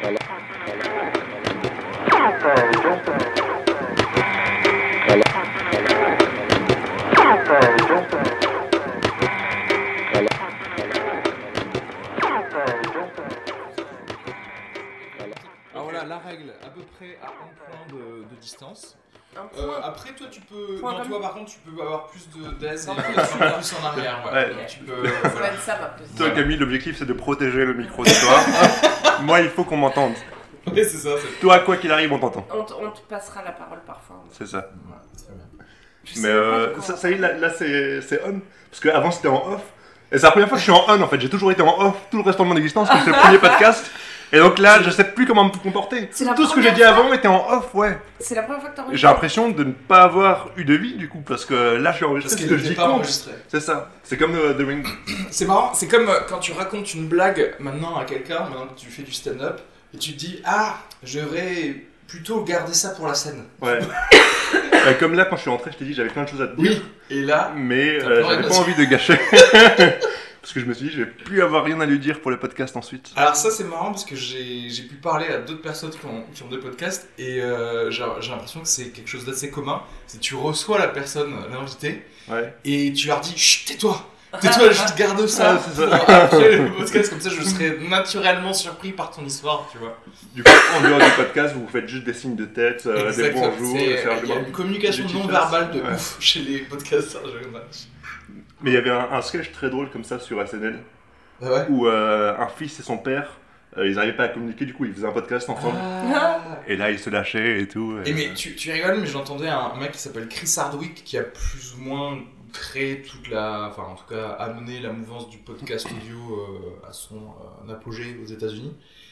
Alors voilà, la règle, à peu près à un point de distance. Après, toi, tu peux. Point non, comme- toi, par contre, tu peux avoir plus d'aise et plus en arrière. Ouais. Ouais. Tu peux. Ça va Voilà. être ça, ma petite. Toi, Camille, l'objectif, c'est de protéger le micro de toi. Moi, il faut qu'on m'entende. Ouais, c'est ça. Toi, quoi qu'il arrive, on t'entend. On te passera la parole parfois. C'est ça. Ouais, très bien. Je sais Mais pas de quoi ça y est, là c'est on. Parce qu'avant, c'était en off. Et c'est la première fois que je suis en on, en fait. J'ai toujours été en off tout le restant de mon existence, parce que c'est le premier podcast. Et donc là, je sais plus comment me comporter. C'est la Tout ce que j'ai dit première fois avant était en off, ouais. C'est la première fois que t'enregistres. J'ai l'impression de ne pas avoir eu de vie, du coup, parce que là, je suis enregistré. Parce Ce qu'il que je n'était dis pas compte. enregistré. C'est ça. C'est comme The Ring. C'est marrant, c'est comme quand tu racontes une blague maintenant à quelqu'un, maintenant que tu fais du stand-up, et tu te dis ah, je vais plutôt garder ça pour la scène. Ouais. Comme là, quand je suis rentré, je t'ai dit j'avais plein de choses à te dire. Oui. Et là, Mais T'as pleuré j'avais pas parce que- envie de gâcher. Parce que je me suis dit, je vais plus avoir rien à lui dire pour le podcast ensuite. alors ça c'est marrant parce que j'ai pu parler à d'autres personnes qui ont des podcasts et j'ai l'impression que c'est quelque chose d'assez commun. C'est que tu reçois la personne, l'invité, Ouais. et tu leur dis chut, tais-toi, tais-toi, juste garde ça Ah, c'est ça. pour après le podcast, comme ça je serai naturellement surpris par ton histoire, tu vois. Du coup, en dehors du podcast, vous faites juste des signes de tête, des Exactement. bonjours, C'est- des il y a une communication des non petites verbale de phrases. Ouais. ouf chez les podcasters. Mais il y avait un sketch très drôle comme ça sur SNL, Ah ouais. où un fils et son père, ils n'arrivaient pas à communiquer, du coup ils faisaient un podcast ensemble. Et là, ils se lâchaient et tout. Et mais tu rigoles, mais j'entendais un mec qui s'appelle Chris Hardwick qui a plus ou moins créé toute la, enfin en tout cas amené la mouvance du podcast audio à son apogée aux États-Unis.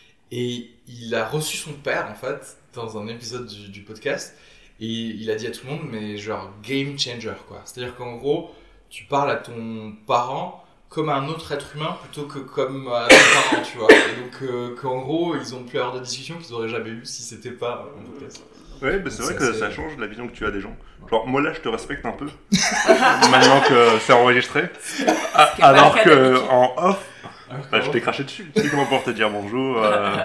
Et il a reçu son père en fait dans un épisode du podcast et il a dit à tout le monde mais genre game changer quoi. C'est-à-dire qu'en gros tu parles à ton parent comme à un autre être humain plutôt que comme à ton parent, tu vois. Et donc qu'en gros ils ont pu avoir des discussions qu'ils auraient jamais eues si c'était pas un podcast. Ouais, bah c'est vrai Ça, que c'est- ça change la vision que tu as des gens. Genre, moi là, je te respecte un peu. Maintenant que c'est enregistré. qui est pas Alors le cas que d'habitude. en off, bah, je t'ai craché dessus. Tu sais comment pour te dire bonjour.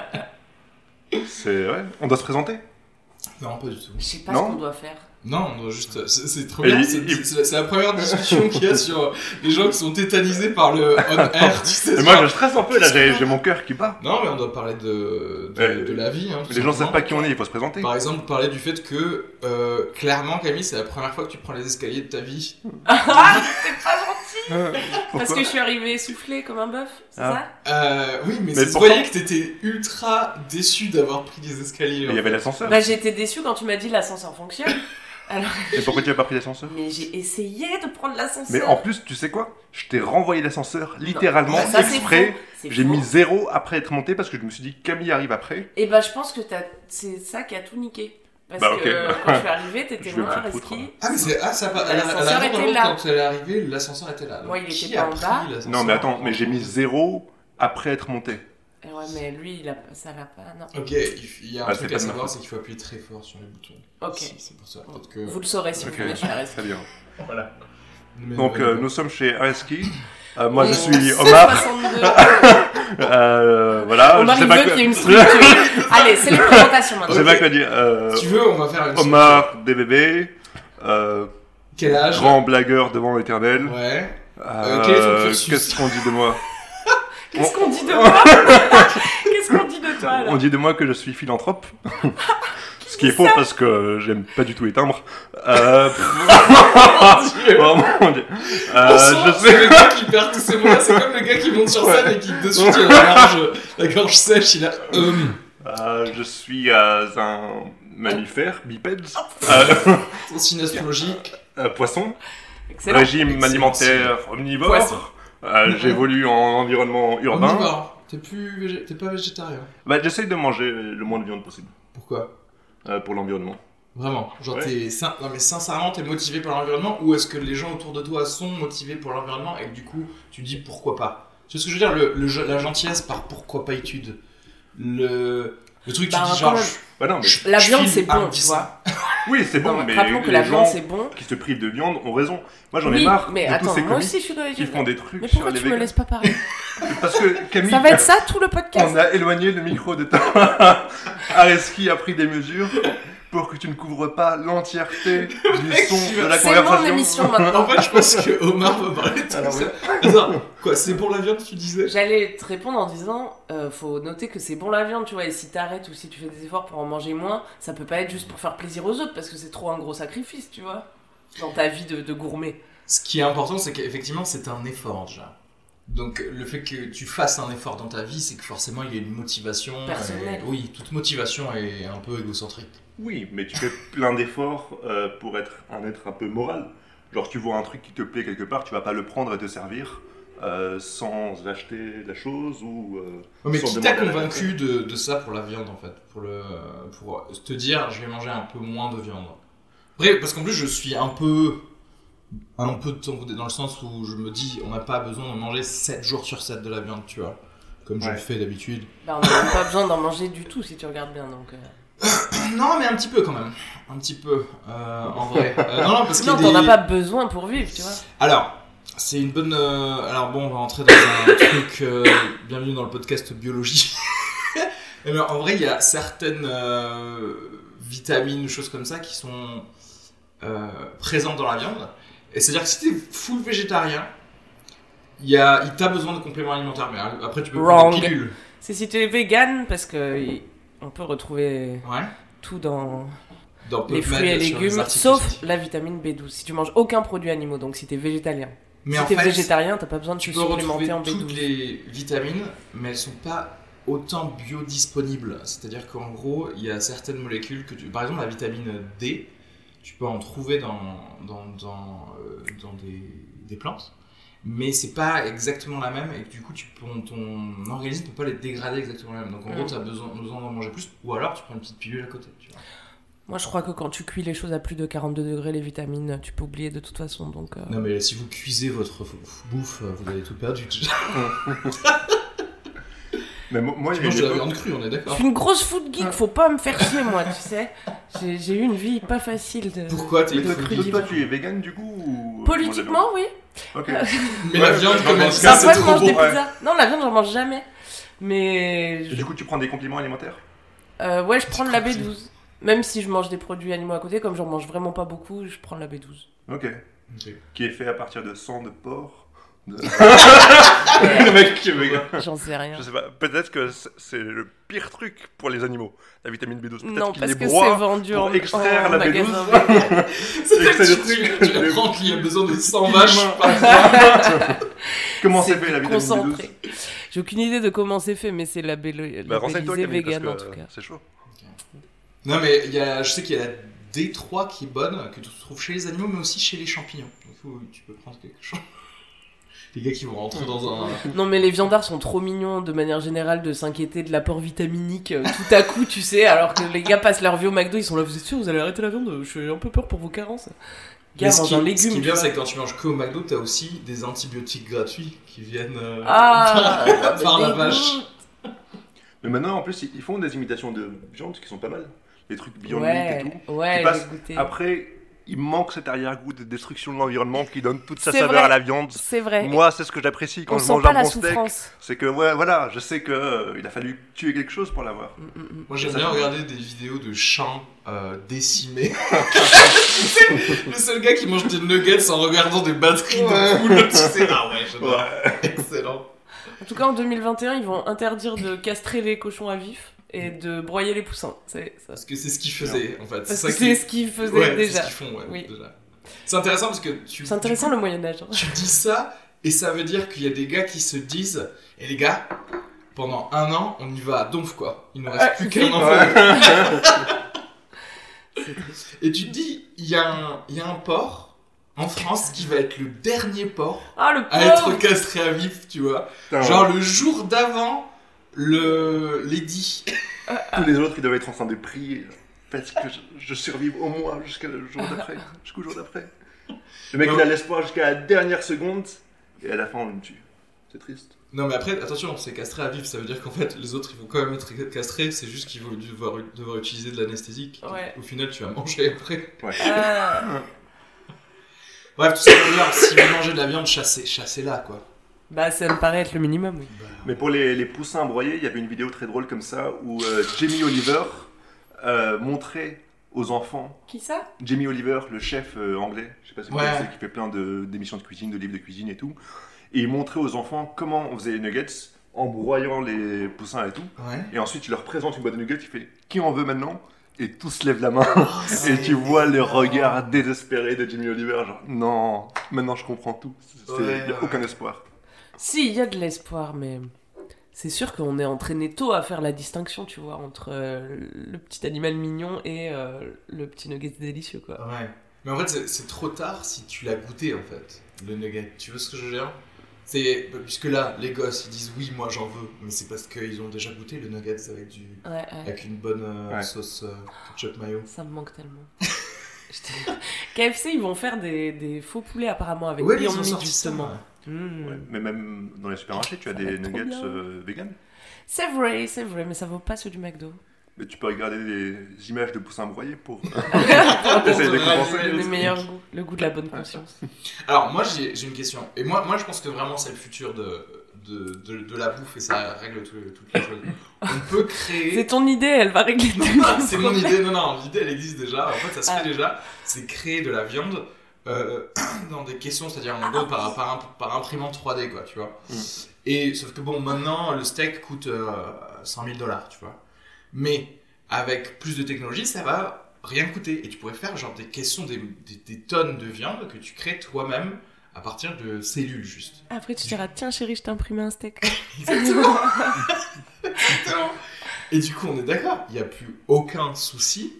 C'est ouais, on doit se présenter. Non, pas du tout. Je sais pas Non. ce qu'on doit faire. Non, on doit juste. C'est trop Et bien. il- C'est la première discussion qu'il y a sur les gens qui sont tétanisés par le on-air. Tu sais, Et moi, genre- je stresse un peu là, j'ai mon cœur qui bat. Non, mais on doit parler de la vie. Hein, tout Les gens savent simplement. pas qui on est, il faut se présenter. Par exemple, parler du fait que, clairement, Camille, c'est la première fois que tu prends les escaliers de ta vie. Ah, c'est pas gentil. Parce Pourquoi que je suis arrivée essoufflée comme un bœuf, c'est Ah. Oui, mais, Mais ça se pourtant- voyait que t'étais ultra déçu d'avoir pris les escaliers. Mais il y avait l'ascenseur. ça? Bah j'ai été déçue quand tu m'as dit l'ascenseur fonctionne. Alors, Et pourquoi tu as pas pris l'ascenseur? mais j'ai essayé de prendre l'ascenseur. Mais en plus, tu sais quoi? Je t'ai renvoyé l'ascenseur littéralement, Bah, ça, c'est exprès. faux. C'est J'ai faux. mis 0 après être monté parce que je me suis dit Camille arrive après. Et bah je pense que c'est ça qui a tout niqué. Parce Bah, ok. que quand je suis arrivée, t'étais Je vais me moins faire foutre, risquée. Ah, mais c'est. Ah, ça a pas. L'ascenseur était là. Quand elle est arrivée, l'ascenseur était là. Donc, Ouais, il qui était a pas en pris bas. l'ascenseur Non mais attends, mais j'ai mis 0 après être monté. Et ouais, mais lui, ça l'a pas. Non. Ok, il y a un Ah, truc c'est à pas de ma savoir, faute. c'est qu'il faut appuyer très fort sur les boutons. Ok. C'est pour ça. Peut-être que. Vous le saurez si Ok, vous venez chez RSK. très bien. Voilà. Donc nous sommes chez Areski. Moi je On suis sait Omar. 62. Voilà, Omar, je sais il pas veut quoi. qu'il y ait une structure. Allez, c'est les présentations Je maintenant. sais pas quoi dire. Si tu veux, on va faire une. Omar, DBB, Quel âge? grand blagueur devant l'éternel. Ouais. Quel est ton cursus? Qu'est-ce qu'on dit de moi? Qu'est-ce qu'on dit de moi? Qu'est-ce qu'on dit de toi alors? On dit de moi que je suis philanthrope. Ce qui est faux parce que j'aime pas du tout les timbres. Oh mon Dieu. Je C'est sais. le gars qui perd tous ses moyens, c'est comme le gars qui monte sur scène et qui dessus il a la gorge sèche, il a Je suis un mammifère bipède. son signe astrologique. Poisson. Excellent. Régime Excellent. alimentaire omnivore. Poisson. J'évolue en environnement urbain. Omnivore. T'es pas végétarien. Bah, j'essaye de manger le moins de viande possible Pourquoi? pour l'environnement. Vraiment, genre Ouais. non mais sincèrement t'es motivé par l'environnement ou est-ce que les gens autour de toi sont motivés pour l'environnement et que du coup tu dis pourquoi pas? Tu vois ce que je veux dire, la gentillesse par pourquoi pas étude. Le truc Bah, tu dis quand genre même. Bah non, mais La je viande file c'est un bon, tu petit vois. Oui, c'est bon, Non, mais rappelons que les la viande gens c'est bon. qui se privent de viande ont raison. Moi, j'en ai Oui, marre mais de tous attends, ces moi comiques aussi je suis dans les qui font des trucs Mais sur pourquoi les tu me végans. laisses pas parler? Parce que Camille, Ça va être ça tout le podcast. on a éloigné le micro de toi. Areski a pris des mesures pour que tu ne couvres pas l'entièreté du son de la C'est mon conversation. émission maintenant. En fait, je pense que Omar va parler de tout Alors, ça. Attends, quoi, c'est pour la viande, tu disais? J'allais te répondre en disant, faut noter que c'est bon la viande, tu vois, et si t'arrêtes ou si tu fais des efforts pour en manger moins, ça peut pas être juste pour faire plaisir aux autres, parce que c'est trop un gros sacrifice, tu vois, dans ta vie de gourmet. Ce qui est important, c'est qu'effectivement, c'est un effort déjà. Donc, le fait que tu fasses un effort dans ta vie, c'est que forcément, il y a une motivation. Personnelle. Oui, toute motivation est un peu égocentrique. Oui, mais tu fais plein d'efforts pour être un être un peu moral. Genre, tu vois un truc qui te plaît quelque part, tu vas pas le prendre et te servir sans acheter la chose ou. Ouais, mais sans qui t'a demander à la convaincu de ça pour la viande, en fait? Pour te dire, je vais manger un peu moins de viande. Après, parce qu'en plus, je suis un peu de ton côté, dans le sens où je me dis, on n'a pas besoin de manger 7 jours sur 7 de la viande, tu vois. Comme je Ouais. le fais d'habitude. Bah, on n'a même pas besoin d'en manger du tout si tu regardes bien, donc... Non, mais un petit peu quand même. Un petit peu, en vrai. Non, parce qu'il y a Non, t'en des... as pas besoin pour vivre, tu vois. Alors, c'est une bonne... Alors bon, on va rentrer dans un truc... bienvenue dans le podcast biologie. Mais en vrai, il y a certaines vitamines, choses comme ça, qui sont présentes dans la viande. Et c'est-à-dire que si t'es full végétarien, il t'a besoin de compléments alimentaires. Mais après, tu peux prendre des Wrong. pilules. C'est si tu es vegan, parce que on peut retrouver Ouais. tout dans Dans les PubMed, fruits et sur les légumes, articles sauf scientifiques. la vitamine B12. Si tu manges aucun produit animaux, donc si t'es végétalien. Mais Si en t'es fait, végétarien, t'as pas besoin de te tu peux retrouver supplémenter en toutes B12. les vitamines, mais elles sont pas autant biodisponibles. C'est-à-dire qu'en gros, il y a certaines molécules que par exemple, la vitamine D, tu peux en trouver dans des plantes, mais c'est pas exactement la même et que du coup, ton organisme peut pas les dégrader exactement la même. Donc en gros, tu as besoin d'en manger plus, ou alors tu prends une petite pilule à côté. Tu vois. Moi, je crois que quand tu cuis les choses à plus de 42 degrés, les vitamines, tu peux oublier de toute façon. Donc, Non, mais si vous cuisez votre bouffe, vous avez tout perdu. Mais moi, Tu il y a manges une de la époque- viande crue, on est je d'accord. suis une grosse food geek, faut pas me faire chier, moi, tu sais. J'ai eu une vie pas facile. Pourquoi t'es Mais toi, hypocrite? toi, tu es vegan du coup ou... Politiquement, oui. Ok. Mais la Ouais, viande, dans comme elle ce dit, cas, ça, Parfois, c'est je trop mange des bon. ouais. pizzas. Non, la viande, j'en mange jamais. Mais. Et du coup, tu prends des compléments alimentaires? Ouais, je prends de la B12. Même si je mange des produits animaux à côté, comme j'en mange vraiment pas beaucoup, je prends de la B12. Ok. Ok. Qui est fait à partir de sang de porc. Le mec qui est vegan. J'en sais rien. Je sais pas, peut-être que c'est le pire truc pour les animaux, la vitamine B12. Peut-être Non, qu'il parce les que c'est broie vendu pour en extraire en la magasin B12. vegan. C'est le Extrait de truc, truc. tu apprends qu'il y a besoin de 100 vaches. Comment c'est fait la vitamine concentré. B12? J'ai aucune idée de comment c'est fait, mais c'est Bah, renseigne-toi, labellisé Camille, vegan parce en que tout cas. c'est chaud. Non, mais je sais qu'il y a la D3 qui est bonne, que tu trouves chez les animaux, mais aussi chez les champignons. Donc tu peux prendre quelque chose. Les gars qui vont rentrer dans un... Non, mais les viandards sont trop mignons de manière générale de s'inquiéter de l'apport vitaminique tout à coup, tu sais, alors que les gars passent leur vie au McDo, ils sont là, vous êtes sûr, vous allez arrêter la viande? Je suis un peu peur pour vos carences. Mais Gars, ce mange qui, un ce légume. qui est tu bien, vois. c'est que quand tu manges que au McDo, t'as aussi des antibiotiques gratuits qui viennent Ah, par la des vache. goûts. Mais maintenant, en plus, ils font des imitations de viande qui sont pas mal. Des trucs Beyond Meat Ouais, et tout. ouais, Qui passent- j'ai goûté. Après, il manque cet arrière-goût de destruction de l'environnement qui donne toute sa C'est saveur vrai. à la viande. C'est vrai. Moi, c'est ce que j'apprécie quand on je sent mange pas un la bon steak. souffrance. C'est que, ouais, voilà, je sais que il a fallu tuer quelque chose pour l'avoir. Moi j'aime Ça, bien je- regarder des vidéos de champs décimés. C'est le seul gars qui mange des nuggets en regardant des batteries de poules. Tu sais, ah ouais, j'adore. Excellent. En tout cas, en 2021, ils vont interdire de castrer les cochons à vif et de broyer les poussins. C'est ça. Parce que c'est ce qu'ils faisaient en fait. Parce ça que qui- c'est ce qu'ils faisaient Ouais, déjà. C'est ce qu'ils font, ouais, Oui. déjà. C'est intéressant parce que C'est intéressant le Moyen-Âge. Hein. tu dis ça et ça veut dire qu'il y a des gars qui se disent et les gars, pendant un an, on y va à donf quoi. Il ne reste plus qu'un vite. enfant. C'est triste. Et tu te dis, il y a un port en France qui va être le dernier port Ah, le à être pauvre. castré à vif, tu vois. Putain, Genre le jour d'avant l'édit. tous les autres, ils doivent être en train de prier. Parce que je survive au moins jusqu'au jour d'après. Jusqu'au jour d'après. Le mec, Non. il a l'espoir jusqu'à la dernière seconde. Et à la fin, on le tue. C'est triste. Non, mais après, attention, c'est castré à vif, ça veut dire qu'en fait, les autres, ils vont quand même être castrés, c'est juste qu'ils vont devoir utiliser de l'anesthésique. Ouais. Au final, tu vas manger après. Ouais. Bref, tout ça pour dire, si vous mangez de la viande, chassez-la, quoi. Bah, ça me paraît être le minimum, oui. Mais pour les poussins broyés, il y avait une vidéo très drôle comme ça où Jamie Oliver montrait aux enfants. Qui ça? Jamie Oliver, le chef anglais, je sais pas si vous Ouais. connaissez, qui fait plein d'émissions de cuisine, de livres de cuisine et tout. Et il montrait aux enfants comment on faisait les nuggets en broyant les poussins et tout. Ouais. Et ensuite, il leur présente une boîte de nuggets, il fait « Qui en veut maintenant ?» Et tous lèvent la main. c'est Et tu vois les énorme. regards désespérés de Jamie Oliver, genre « Non, maintenant je comprends tout. Il n'y a aucun espoir. » Si, il y a de l'espoir, mais c'est sûr qu'on est entraîné tôt à faire la distinction, tu vois, entre le petit animal mignon et le petit nugget délicieux, quoi. Ouais. Mais en fait, c'est trop tard si tu l'as goûté, en fait, le nugget. Tu vois ce que je veux dire? Puisque là, les gosses, ils disent oui, moi j'en veux, mais c'est parce qu'ils ont déjà goûté le nuggets Ouais. avec une bonne Ouais. sauce ketchup mayo. Ça me manque tellement. KFC, ils vont faire des faux poulets apparemment avec Ouais, ils Beyond ont Meat, sorti justement. ça, Mmh. Ouais. Mais même dans les supermarchés, tu as Ça des va être trop nuggets bien. vegan. C'est vrai, mais ça vaut pas ceux du McDo. Mais tu peux regarder des images de poussins broyés pour Pour essayer de te compenser. rallumer Le truc. meilleur goût, le goût de la bonne conscience. Alors, moi j'ai une question. Et moi je pense que vraiment c'est le futur de la bouffe et ça règle toutes les choses. On peut créer. C'est ton idée, elle va régler tout. Ah, c'est mon idée, non, l'idée elle existe déjà, en fait ça se fait déjà, c'est créer de la viande dans des caissons, c'est-à-dire en gros par imprimante 3D quoi, tu vois. Et sauf que bon, maintenant le steak coûte 100 000 $, tu vois. Mais avec plus de technologie, ça va rien coûter. Et tu pourrais faire genre des caissons, des tonnes de viande que tu crées toi-même à partir de cellules juste. Après, tu diras, tiens chérie, je t'ai imprimé un steak. Exactement. Exactement. Et du coup, on est d'accord, il n'y a plus aucun souci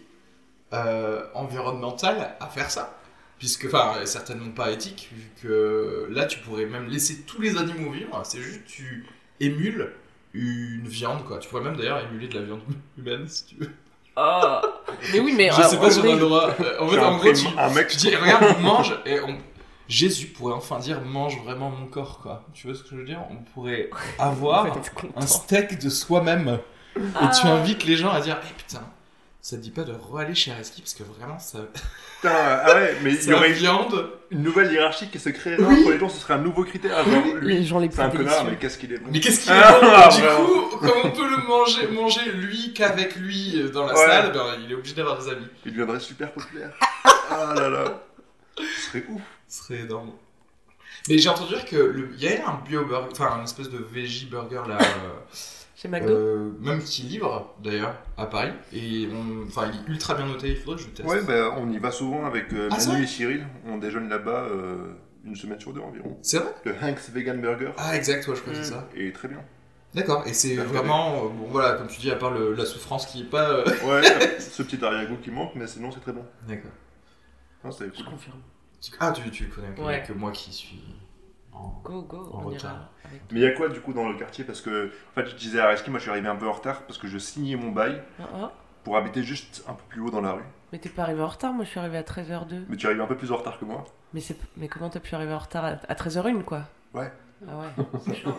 environnemental à faire ça. Puisque, enfin, certainement pas éthique, vu que là, tu pourrais même laisser tous les animaux vivre. C'est juste, tu émules une viande, quoi. Tu pourrais même d'ailleurs émuler de la viande humaine, si tu veux. Oh. Mais oui, mais Je sais pas si on a vrai, le droit. En fait, en gros, un mec tu dis, regarde, on mange, et Jésus pourrait enfin dire, mange vraiment mon corps, quoi. Tu vois ce que je veux dire? On pourrait avoir on va être content. un steak de soi-même. Ah. Et tu invites les gens à dire, putain, ça te dit pas de re-aller chez Reski parce que vraiment, ça. Putain, ah ouais, mais il y C'est la aurait viande. une nouvelle hiérarchie qui se créerait Oui. pour les gens, ce serait un nouveau critère. Genre, lui, Les gens les plus c'est un connard, délicieux. mais qu'est-ce qu'il est bon. Mais qu'est-ce qu'il est Ah, bon. Du vraiment. coup, comme on peut le manger lui qu'avec lui dans la Ouais. salle, ben, il est obligé d'avoir des amis. Il deviendrait super populaire. Ah là là. Ce serait ouf. Ce serait énorme. Mais j'ai entendu dire que il y a un bio-burger, enfin un espèce de veggie burger là, Chez McDo. même qui livre d'ailleurs à Paris, et enfin il est ultra bien noté, il faudrait que je le teste. Ouais, bah, on y va souvent avec Ah, c'est Manu vrai et Cyril. On déjeune là-bas une semaine sur deux environ. C'est vrai? Le Hank's Vegan Burger. Ah exact, ouais, je crois que c'est ça. Et très bien. D'accord, et c'est Bah, vraiment, bon voilà, comme tu dis, à part la souffrance qui est pas... Ouais, ce petit arrière-goût qui manque, mais sinon c'est très bon. D'accord. Non, c'est Je cool. confirme. Ah, tu le connais, ok, Ouais. que moi qui suis en... Go, go, En on retard. ira avec. Mais il y a quoi du coup dans le quartier? Parce que, en fait, je disais à Reski, moi je suis arrivé un peu en retard parce que je signais mon bail Ah. pour habiter juste un peu plus haut dans la rue. Mais t'es pas arrivé en retard, moi je suis arrivé à 13h02. Mais tu arrives un peu plus en retard que moi. Mais comment t'as pu arriver en retard à 13h01 quoi? Ouais. Ah ouais, c'est chaud.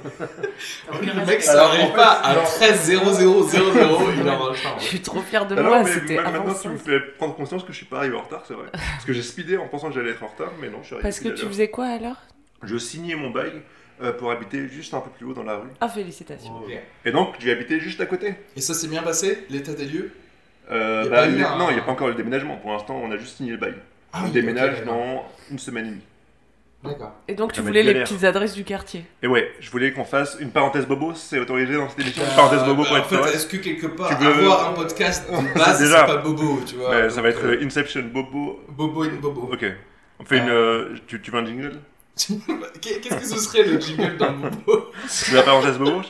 Le mec, ça Alors, n'arrive en fait, pas à non. 13.00.00, il est en retard. Je suis trop fière de Alors, moi, mais c'était même avant maintenant ça. tu me fais prendre conscience que je suis pas arrivé en retard, c'est vrai. Parce que j'ai speedé en pensant que j'allais être en retard, mais non, je suis arrivé Parce que pile à tu l'heure. faisais quoi alors? Je signais mon bail pour habiter juste un peu plus haut dans la rue. Ah, félicitations. Ok. Et donc, j'ai habité juste à côté. Et ça s'est bien passé, l'état des lieux? Bah, pas eu un- Non, il n'y a pas encore le déménagement. Pour l'instant, on a juste signé le bail. Ah on oui, déménage ok, d'accord. dans une semaine et demie. D'accord. Et donc tu Ça va voulais être les galère. petites adresses du quartier. Et ouais, je voulais qu'on fasse une parenthèse bobo, c'est autorisé dans cette émission. Une parenthèse bobo pour en être fait, correct. est-ce que quelque part, Tu veux- avoir un podcast de base, Déjà. c'est pas bobo, tu vois? Ouais, ça va donc, être Inception bobo. Bobo et bobo. Ok. On fait une. Tu veux un jingle? Qu'est-ce que ce serait le jingle d'un bobo? Tu veux la parenthèse bobo?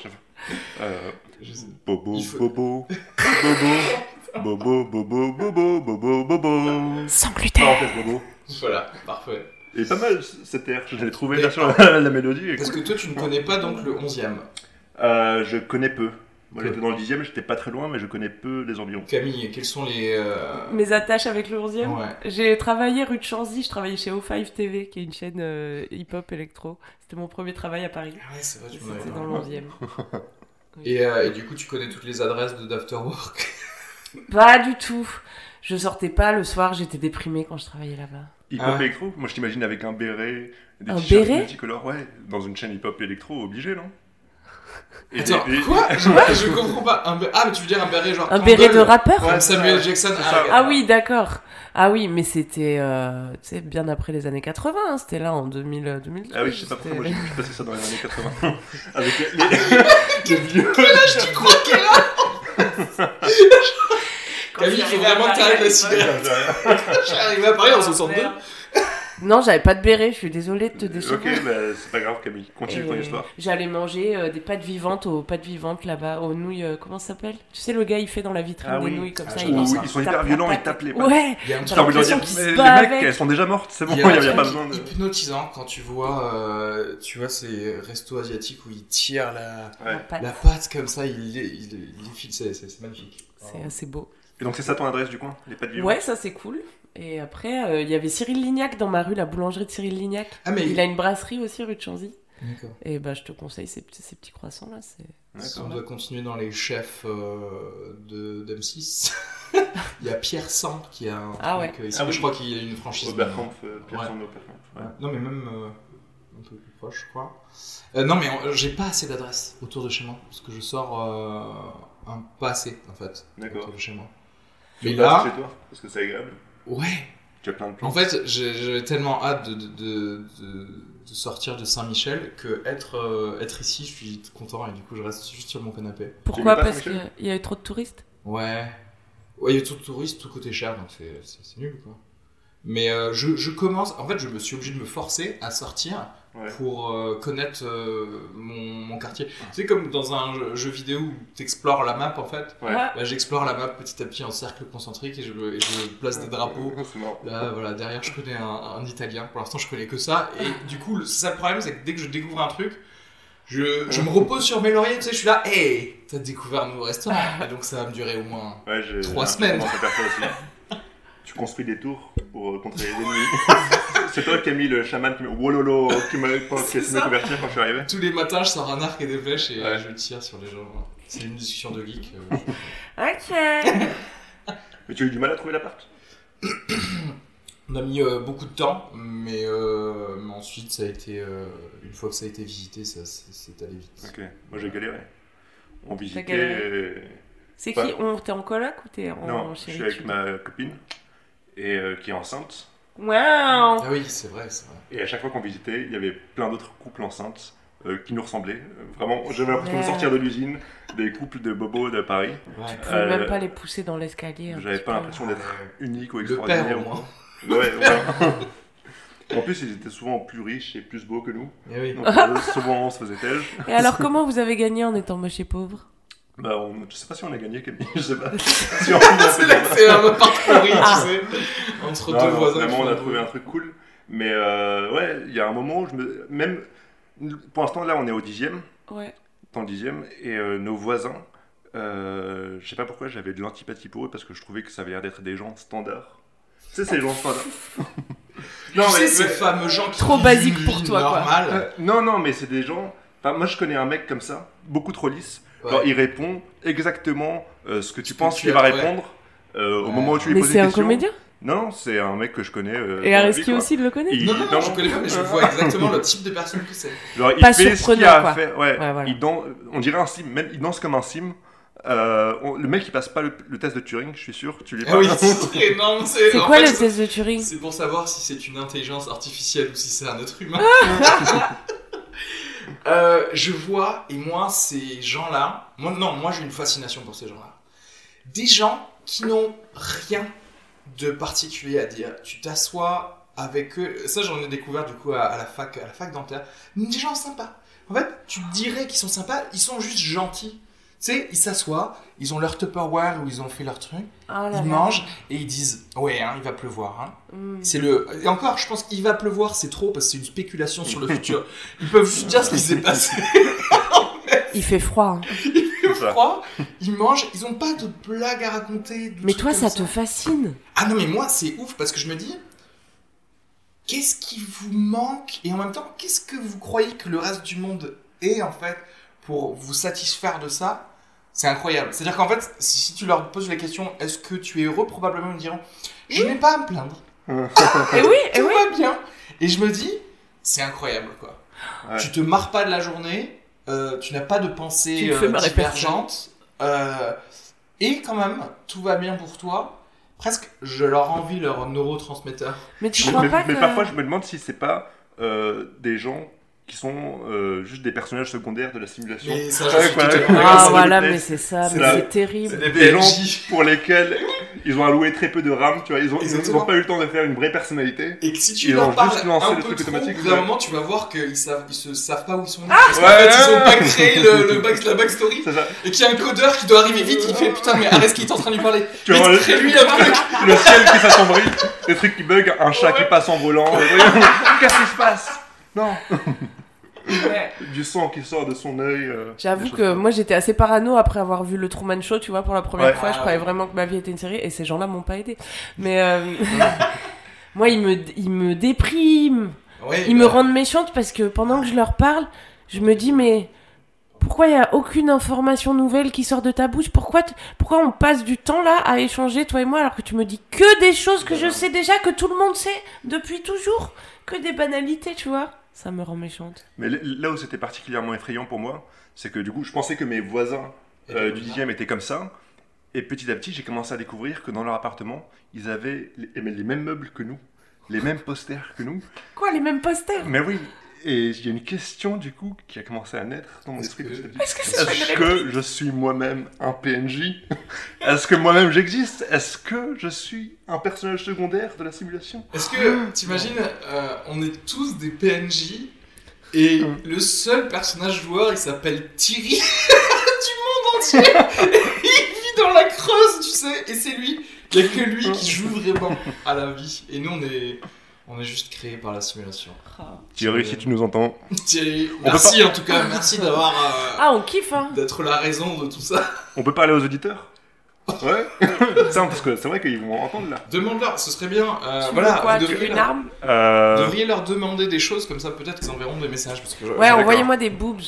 Je sais. Bobo, Il faut- bobo, bobo, bobo, bobo, bobo, bobo, bobo. Sans gluten. Parenthèse bobo. Voilà, parfait. Et pas mal cette air, je l'ai trouvé Mais- là sur la mélodie. et Parce cool. que toi, tu ne connais pas donc le 11e. Je connais peu. Moi, j'étais dans le 10e, j'étais pas très loin, mais je connais peu les environs. Camille, quels sont les... Mes attaches avec le 11e. Ouais. J'ai travaillé rue de Chanzy, je travaillais chez O5 TV, qui est une chaîne hip-hop électro. C'était mon premier travail à Paris. Ah ouais, c'est vrai, tu Et m'en avais C'était parlé. dans le 11e. Et du coup, tu connais toutes les adresses d'Afterwork. Pas du tout. Je sortais pas le soir, j'étais déprimée quand je travaillais là-bas. Hip-hop Ah ouais. électro, moi je t'imagine avec un béret, des Un t-shirts béret multicolores, ouais, dans une chaîne hip-hop électro, obligé, non? Et Attends, des- quoi je comprends pas. Ah, mais tu veux dire un béret genre... Un Campbell, béret de rappeur Ouais, Comme Samuel ça. Jackson. C'est ça. Ah oui, d'accord. Ah oui, mais c'était tu sais, bien après les années 80, hein, c'était là en 2012. Ah oui, je sais pas pourquoi moi c'était- j'ai passé ça dans les années 80. Avec les vieux. Tu crois qu'elle a Quand Camille, je il suis faut arrivée à vraiment que Paris t'arrêtes à la l'époque. cigarette. Je suis arrivé à Paris en 62. Non, j'avais pas de béret, je suis désolée de te Ok, décevoir. bah c'est pas grave Camille, continue ton Et histoire. J'allais manger des pâtes vivantes aux pâtes vivantes là-bas, aux nouilles, comment ça s'appelle? Tu sais, le gars il fait dans la vitrine Ah des oui. nouilles comme Ah, ça. j'adore ça. Ils sont tape hyper la violents, ils pâte. tapent les pâtes. Ouais, Il y a un J'ai truc envie de leur dire, l'impression qu'ils se mais les battent mecs, avec. elles sont déjà mortes, c'est bon, Il il y a un y a pas truc besoin de... hypnotisant quand tu vois ces restos asiatiques où ils tirent Ouais. La pâte. la pâte comme ça, ils les filent, c'est magnifique. C'est assez beau. Et donc c'est ça ton adresse du coin? Les pâtes vivantes? Ouais, ça c'est cool. Et après, il y avait Cyril Lignac dans ma rue, la boulangerie de Cyril Lignac. Ah mais Il a une brasserie aussi rue de Chanzy. D'accord. Et bah, je te conseille ces petits croissants là. Si on D'accord. doit continuer dans les chefs d'M6, il y a Pierre Sang qui a un Ah truc ici. Ah oui. Je crois qu'il a une franchise. Oberkampf, Ouais. personne d'Oberkampf. Ouais. Ouais. Non mais même un peu plus proche, je crois. Non mais j'ai pas assez d'adresses autour de chez moi parce que je sors pas assez en fait D'accord. autour de chez moi. Tu Mais passes là, chez toi? Parce que c'est agréable. ouais. Tu as plein de plans. En fait, j'avais tellement hâte de sortir de Saint-Michel que être ici, je suis content et du coup, je reste juste sur mon canapé. Pourquoi? pas Parce Saint-Michel qu'il y avait trop de touristes. Ouais. Ouais, il y a tout de touristes, tout coûtait cher, donc c'est nul, quoi. Mais je commence... En fait, je me suis obligé de me forcer à sortir Ouais. pour connaître mon quartier. Tu sais, comme dans un jeu vidéo où t'explores la map, en fait. Ouais. Ah, Là, j'explore la map petit à petit en cercle concentrique et je place des drapeaux. C'est marrant. Là, voilà, derrière, je connais un italien. Pour l'instant, je connais que ça. Et du coup, c'est ça le problème, c'est que dès que je découvre un truc, je me repose sur mes lauriers. Tu sais, je suis là, hey, t'as découvert un nouveau restaurant. Et donc, ça va me durer au moins. Ouais, j'ai 3 j'ai semaines. commencé à faire ça aussi. Tu construis des tours pour contrer les ennemis. C'est toi qui as mis le chaman qui m'a C'est fait ça. me convertir quand je suis arrivé. Tous les matins, je sors un arc et des flèches et Ouais. je tire sur les gens. C'est une discussion de geek. ok. Mais tu as eu du mal à trouver l'appart? On a mis beaucoup de temps, mais ensuite, ça a été. Une fois que ça a été visité, c'est allé vite. Ok, moi j'ai galéré. On visitait. galéré. C'est Ouais. qui? T'es en coloc ou t'es en Non, je suis chérie avec ma copine et qui est enceinte. Waouh. Ah oui, c'est vrai, c'est vrai. Et à chaque fois qu'on visitait, il y avait plein d'autres couples enceintes qui nous ressemblaient. Vraiment, j'avais l'impression de Merde. sortir de l'usine, des couples de bobos de Paris. Ouais. Tu pouvais même pas les pousser dans l'escalier. un J'avais petit pas peu. l'impression d'être unique ou Le extraordinaire. père, au moins. Ouais, voilà. En plus, ils étaient souvent plus riches et plus beaux que nous. Eh oui. Donc, souvent, on se faisait têche. Et alors, comment vous avez gagné en étant moche et pauvre? Bah, je sais pas si on a gagné, Camille. Je sais pas. Si on a C'est là que c'est un appart pourri, Ah. tu sais. Entre Non, deux non, voisins. vraiment, qui on a font trouvé un un truc cool. Mais ouais, il y a un moment où même pour l'instant, là, on est au 10e, Ouais. dans le 10e, et nos voisins, je sais pas pourquoi, j'avais de l'antipathie pour eux parce que je trouvais que ça avait l'air d'être des gens standards. Tu sais, ces gens standards. Tu sais, ces fameux gens qui Trop vivent basique une pour vie toi, quoi. normale. Non, mais c'est des gens. Enfin, moi, je connais un mec comme ça, beaucoup trop lisse. Ouais. Alors, il répond exactement ce que tu Ce penses que qu'il tu va as- répondre au Ouais. moment où tu lui Mais poses c'est des un questions. comédien? Non, c'est un mec que je connais. Et dans la vie, Areski quoi. aussi le connaît? Il- Non, je connais pas, mais je vois exactement le type de personne que c'est. Genre, il Pas fait ce qu'il surprenant, a à quoi. faire. Ouais, Ouais, voilà. on dirait un sim, même il danse comme un sim. Le mec il passe pas le test de Turing, je suis sûr. Tu l'es Ah pas. oui, c'est énorme. C'est en quoi fait, le test de Turing? C'est pour savoir si c'est une intelligence artificielle ou si c'est un être humain. Je vois, et moi, ces gens-là, moi j'ai une fascination pour ces gens-là. Des gens qui n'ont rien de particulier à dire. Tu t'assois avec eux, ça j'en ai découvert du coup à la fac dentaire. Des gens sympas. En fait, tu dirais qu'ils sont sympas, ils sont juste gentils. Tu sais, ils s'assoient, ils ont leur Tupperware où ils ont fait leur truc, Oh là ils là. mangent et ils disent ouais, hein, il va pleuvoir. Hein. Mm. Et encore, je pense qu'il va pleuvoir, c'est trop parce que c'est une spéculation sur le futur. Ils peuvent juste dire ce qui s'est passé. Il fait froid. Hein. froid, ils mangent, ils ont pas de blagues à raconter. Mais toi, ça te fascine. Ah non, mais moi, c'est ouf parce que je me dis, qu'est-ce qui vous manque et en même temps, qu'est-ce que vous croyez que le reste du monde est en fait pour vous satisfaire de ça? C'est incroyable. C'est-à-dire qu'en fait, si tu leur poses la question, est-ce que tu es heureux? Probablement ils me diront, je n'ai pas à me plaindre. Et oui, et Tout oui. va bien. Et je me dis, c'est incroyable quoi. Ouais. Tu te marres pas de la journée, tu n'as pas de pensée Tu me fais marrer divergente, et quand même, tout va bien pour toi. Presque, je leur envie leur neurotransmetteur. Mais tu crois pas Mais que... parfois, je me demande si c'est pas des gens qui sont juste des personnages secondaires de la simulation. Mais ça, je Ouais, suis voilà. totalement Ah d'accord. voilà, c'est- mais c'est ça, c'est mais la- c'est terrible. C'est Des gens PNJ. pour lesquels ils ont alloué très peu de RAM, tu vois, ils ont Exactement. pas eu le temps de faire une vraie personnalité. Et que si tu Ils leur ont parles juste lancé un le peu truc trop, automatique, au bout d'un ouais. moment, tu vas voir qu'ils se savent pas où ils sont. Ah Parce qu'en fait, ils ont pas créé la backstory. C'est ça. Et qu'il y a un codeur qui doit arriver vite, il fait putain, mais arrête qui est en train de lui parler. Tu vois, Vite, crée-lui un truc. Le ciel qui s'assombrit, des trucs qui bug, un chat qui passe en volant. Qu'est-ce qui se passe? Non. Du sang qui sort de son œil. J'avoue des choses que comme moi j'étais assez parano après avoir vu le Truman Show, tu vois, pour la première Ouais. fois. Je Ah, croyais ouais. vraiment que ma vie était une série et ces gens-là m'ont pas aidé. Mais moi ils me dépriment, Ouais, ils me rendent méchante parce que pendant que je leur parle, je me dis mais pourquoi il y a aucune information nouvelle qui sort de ta bouche? Pourquoi on passe du temps là à échanger toi et moi alors que tu me dis que des choses que je sais déjà, que tout le monde sait depuis toujours, que des banalités, tu vois? Ça me rend méchante. Mais là où c'était particulièrement effrayant pour moi, c'est que du coup, je pensais que mes voisins du 10e étaient comme ça. Et petit à petit, j'ai commencé à découvrir que dans leur appartement, ils avaient les mêmes meubles que nous, les mêmes posters que nous. Quoi, les mêmes posters? Mais oui, et il y a une question du coup qui a commencé à naître dans mon Est-ce esprit. que- petit à petit. Est-ce que c'est Est-ce que je suis moi-même un PNJ? Est-ce que moi-même j'existe? Est-ce que je suis un personnage secondaire de la simulation? Est-ce que, t'imagines, on est tous des PNJ et le seul personnage joueur il s'appelle Thierry du monde entier et il vit dans la Creuse, tu sais, et c'est lui, il n'y a que lui qui joue vraiment à la vie et nous on est juste créés par la simulation. Thierry, si tu nous entends. Thierry, On peut merci en tout cas, merci d'avoir Ah, on kiffe, hein. d'être la raison de tout ça. On peut parler aux auditeurs? Ouais. Tiens, parce que c'est vrai qu'ils vont entendre là. Demande-leur, ce serait bien. Tu Voilà, veux quoi, vous tu veux devriez une leur- arme? devriez leur demander des choses comme ça, peut-être qu'ils enverront des messages. Parce que Ouais, d'accord. envoyez-moi des boobs.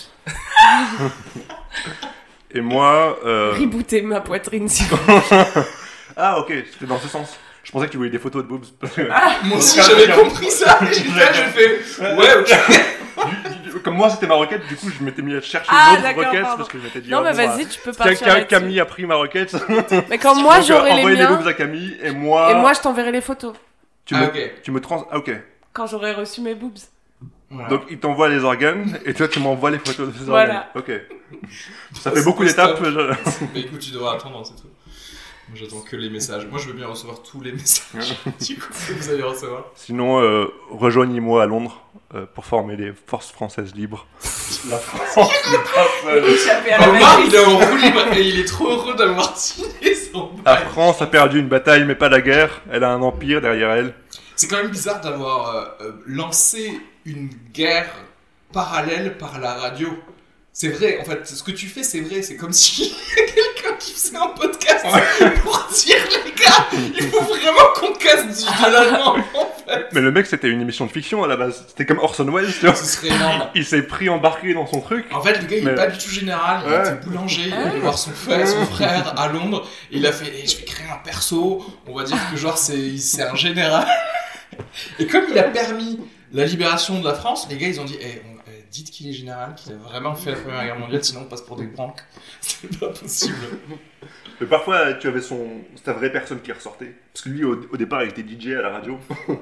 Et moi. Rebootez ma poitrine, si vous Ah, ok, c'était dans ce sens. Je pensais que tu voulais des photos de boobs. Parce que- Moi aussi j'avais compris ça, et j'ai fait ouais ok. Comme moi, c'était ma requête, du coup, je m'étais mis à chercher Ah, une autre d'accord, requête pardon. parce que je m'étais dit. Non, oh, mais bon, vas-y, tu peux partir là-dessus. Camille a pris ma requête. Mais quand moi, Donc, j'aurai les envoyez des miens, boobs à Camille et moi. et moi, je t'enverrai les photos. tu Ah, me, ok. tu me trans. Ah, ok. Quand j'aurai reçu mes boobs. Voilà. Donc, il t'envoie les organes et toi, tu m'envoies les photos de ces Voilà. organes. Ok. Ça fait beaucoup d'étapes. Mais écoute, tu devras attendre, c'est tout. Moi j'attends que les messages. Moi je veux bien recevoir tous les messages du coup que vous allez recevoir. Sinon, rejoignez-moi à Londres pour former les forces françaises libres. La France n'est pas seule. Échappé à la Omar matrice. il est en roue libre et il est trop heureux d'avoir signé son La bail. France a perdu une bataille, mais pas la guerre. Elle a un empire derrière elle. C'est quand même bizarre d'avoir lancé une guerre parallèle par la radio. C'est vrai, en fait, ce que tu fais, c'est vrai. C'est comme si quelqu'un qui faisait un podcast pour dire, les gars, il faut vraiment qu'on casse de l'allemand, en fait. Mais le mec, c'était une émission de fiction à la base. C'était comme Orson Welles, tu vois. Ce serait énorme. Il s'est pris embarqué dans son truc. En fait, le gars, il est Mais- pas du tout général. Il Ouais. était boulanger. Il allait voir son frère à Londres. Et il a fait, je vais créer un perso. On va dire que genre, c'est un général. Et comme il a permis la libération de la France, les gars, ils ont dit, dites qu'il est général, qu'il a vraiment fait la Première Guerre mondiale, sinon on passe pour des branques. C'est pas possible. Mais parfois, tu avais c'était la vraie personne qui ressortait. Parce que lui, au départ, il était DJ à la radio.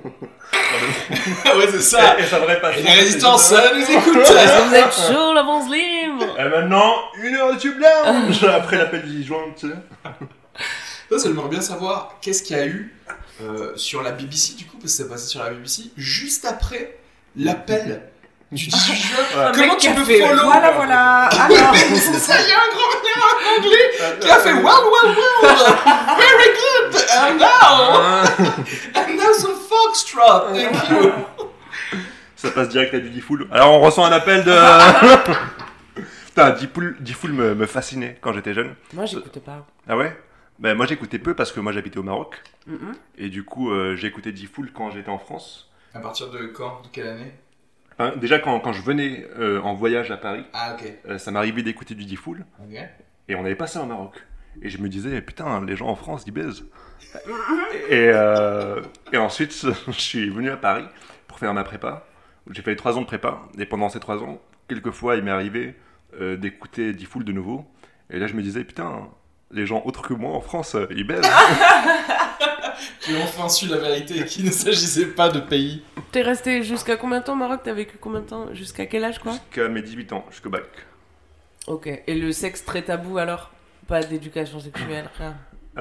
Ah ouais, c'est ça. Et sa vraie passion. Et les résistances, ça nous écoute. Vous êtes chaud, l'avance libre. Et maintenant, 1 heure de tube lounge après l'appel du joint, tu sais. Ça, j'aimerais bien savoir qu'est-ce qu'il y a eu sur la BBC, du coup, parce que ça passait sur la BBC, juste après l'appel du 18 juin. Ouais. Comment Mec tu qui a peux fait, follow Voilà. Alors. Mais c'est ça, il y a un grand anglais qui a fait well, very good, and now some foxtrot, thank you. Ça passe direct à du Fool. Alors, on ressent un appel de. Putain, D-Fool me fascinait quand j'étais jeune. Moi, j'écoutais pas. Ah ouais? Ben, moi j'écoutais peu parce que moi j'habitais au Maroc. Mhm. Et du coup j'ai écouté D-Fool quand j'étais en France. À partir de quand? De quelle année? Enfin, déjà quand je venais en voyage à Paris, Ah, ok. ça m'arrivait d'écouter du D-Fool. Ok. Et on n'avait pas ça au Maroc. Et je me disais, putain, les gens en France, ils baisent. Et ensuite, je suis venu à Paris pour faire ma prépa. J'ai fait 3 ans de prépa. Et pendant ces 3 ans, quelquefois, il m'est arrivé d'écouter D-Fool de nouveau. Et là, je me disais, putain, les gens autres que moi en France, ils baisent. J'ai enfin su la vérité et qu'il ne s'agissait pas de pays. T'es resté jusqu'à combien de temps au Maroc? T'as vécu combien de temps? Jusqu'à quel âge, quoi? Jusqu'à mes 18 ans, jusqu'au bac. Ok. Et le sexe très tabou, alors? Pas d'éducation sexuelle, rien?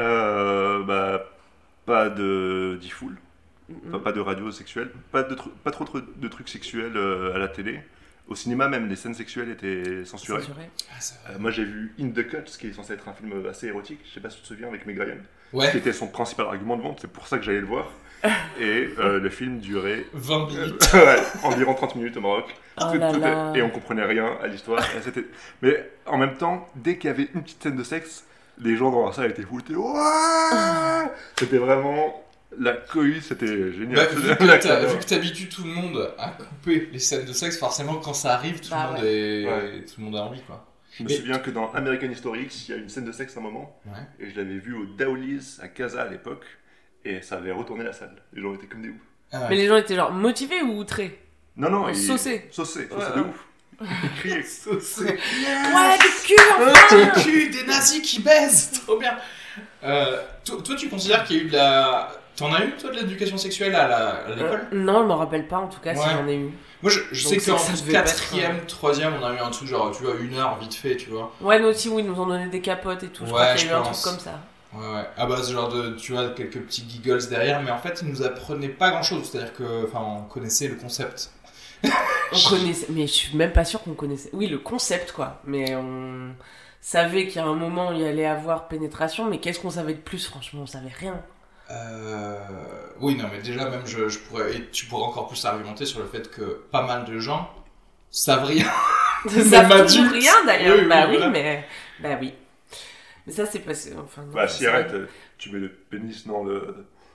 Bah, pas de D-Fool. Mhm. Enfin, pas de radio sexuelle. Pas trop de trucs sexuels à la télé. Au cinéma, même, les scènes sexuelles étaient censurées. Censuré. Ah, c'est vrai. Moi, j'ai vu In the Cut, ce qui est censé être un film assez érotique. Je sais pas si tu te souviens, avec Meg Ryan. Qui Ouais, était son principal argument de vente. C'est pour ça que j'allais le voir. Et le film durait 20 minutes. ouais, environ 30 minutes au Maroc. Oh là là. Et on comprenait rien à l'histoire. Mais en même temps, dès qu'il y avait une petite scène de sexe, les gens dans la salle étaient fous. Ils étaient, ouais. C'était vraiment la cohue, c'était génial. Bah, vu que t'habitues tout le monde à couper les scènes de sexe, forcément quand ça arrive, tout le monde a envie, quoi. Je me souviens que dans American History X, il y a une scène de sexe à un moment, Ouais. et je l'avais vu au Daouli's à Casa à l'époque, et ça avait retourné la salle. Les gens étaient comme des oufs. Ah ouais. Mais les gens étaient genre motivés ou outrés? Non, Saucés. Saucés, Ouais, de ouais. ouf. Ils criaient. Saucé. Ouais, du cul, enfin! Du cul, des nazis qui baisent, trop bien. Toi, tu considères qu'il y a eu de la... T'en as eu, toi, de l'éducation sexuelle à l'école? Non, je m'en rappelle pas, en tout cas, si Ouais. j'en ai eu. Moi, je sais Donc, qu'en ça devait pas être, 4ème, 3ème, on a eu un truc genre, tu vois, 1 heure vite fait, tu vois. Ouais, nous aussi, oui, ils nous ont donné des capotes et tout. Je Ouais, crois qu'il y je a eu un pense. truc comme ça. Ouais. Ah bah, ce genre de, tu vois, quelques petits giggles derrière, mais en fait, ils nous apprenaient pas grand-chose. C'est-à-dire que, enfin, on connaissait le concept. On connaissait, mais je suis même pas sûre qu'on connaissait. Oui, le concept, quoi. Mais on savait qu'il y a un moment où il y allait avoir pénétration, mais qu'est-ce qu'on savait de plus? Franchement, on savait rien. Oui, non, mais déjà, même, je pourrais, et tu pourrais encore plus argumenter sur le fait que pas mal de gens savent rien. Ça Même ne adulte. rien d'ailleurs. Oui, bah oui, oui, voilà. mais. Bah oui. Mais ça, c'est passé. Enfin, non, Bah, ça, si, c'est- arrête, tu mets le pénis dans le.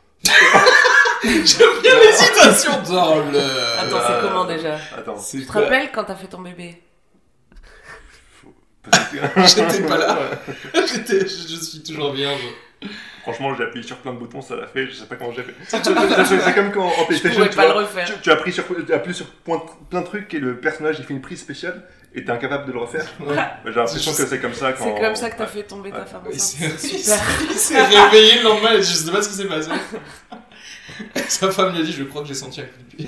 J'aime bien l'hésitation dans le... Attends, c'est comment déjà? Attends, C'est Tu te quoi? rappelles quand t'as fait ton bébé? peut-être. J'étais pas là. Je suis toujours vierge. Franchement, j'ai appuyé sur plein de boutons, ça l'a fait, je sais pas comment j'ai fait. C'est comme quand en Je PlayStation, pourrais tu pas le vois, refaire. tu appuyes sur plein de trucs et le personnage il fait une prise spéciale et t'es incapable de le refaire. Ouais. Bah, j'ai l'impression que c'est comme ça quand. C'est comme ça que t'as fait tomber ta Ouais. femme Il enceinte. s'est C'est super. il s'est réveillé le lendemain et je sais pas ce qui s'est passé. Sa femme lui a dit, je crois que j'ai senti un pipi.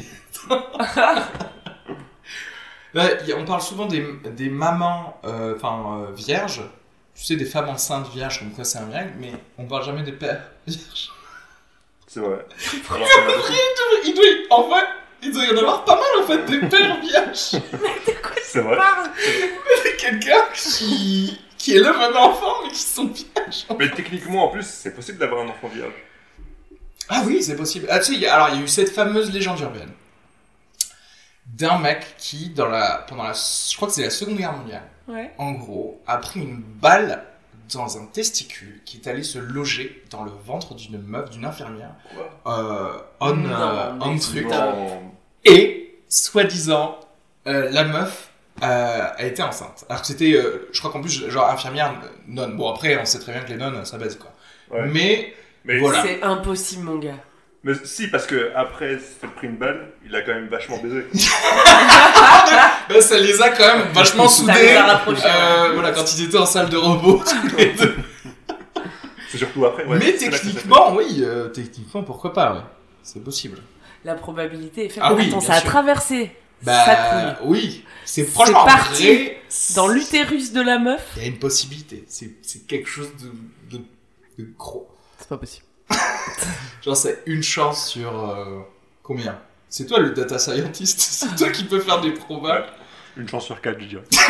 Là, on parle souvent des mamans vierges, tu sais, des femmes enceintes vierges, comme quoi c'est un miracle, mais on parle jamais des pères vierges. C'est vrai. Alors, ça m'a fait- Il doit y en avoir pas mal en fait, des pères vierges. C'est vrai. C'est quelqu'un qui élève un enfant mais qui sont vierges. Mais techniquement en plus, c'est possible d'avoir un enfant vierge. Ah oui, c'est possible. Ah, tu sais, il y a eu cette fameuse légende urbaine d'un mec qui, je crois que c'est la Seconde Guerre mondiale, Ouais. en gros, a pris une balle dans un testicule qui est allé se loger dans le ventre d'une meuf, d'une infirmière, on mais truc. Non. Et, soi-disant, la meuf a été enceinte. Alors que c'était, je crois qu'en plus, genre infirmière, nonne. Bon, après, on sait très bien que les nonnes, ça baise, quoi. Ouais. Mais, Mais voilà. C'est impossible, mon gars. Mais si, parce que après s'être pris une balle, il a quand même vachement baisé. bah, ça les a quand même vachement Ça les soudés. a rapprochés. Voilà, quand ils étaient en salle de repos, tous les deux. C'est surtout après. Ouais, Mais c'est là que ça s'est techniquement, oui, techniquement, pourquoi pas, ouais. C'est possible. La probabilité est faible. Ah oui, Attends, bien ça a sûr. traversé Bah, sa couille oui. C'est franchement parti. vrai. dans l'utérus de la meuf. Il y a une possibilité. C'est quelque chose de gros. C'est pas possible. Genre, c'est une chance sur combien? C'est toi le data scientist. C'est toi qui peux faire des probas. Ouais. Une chance sur 4, je dirais. Ça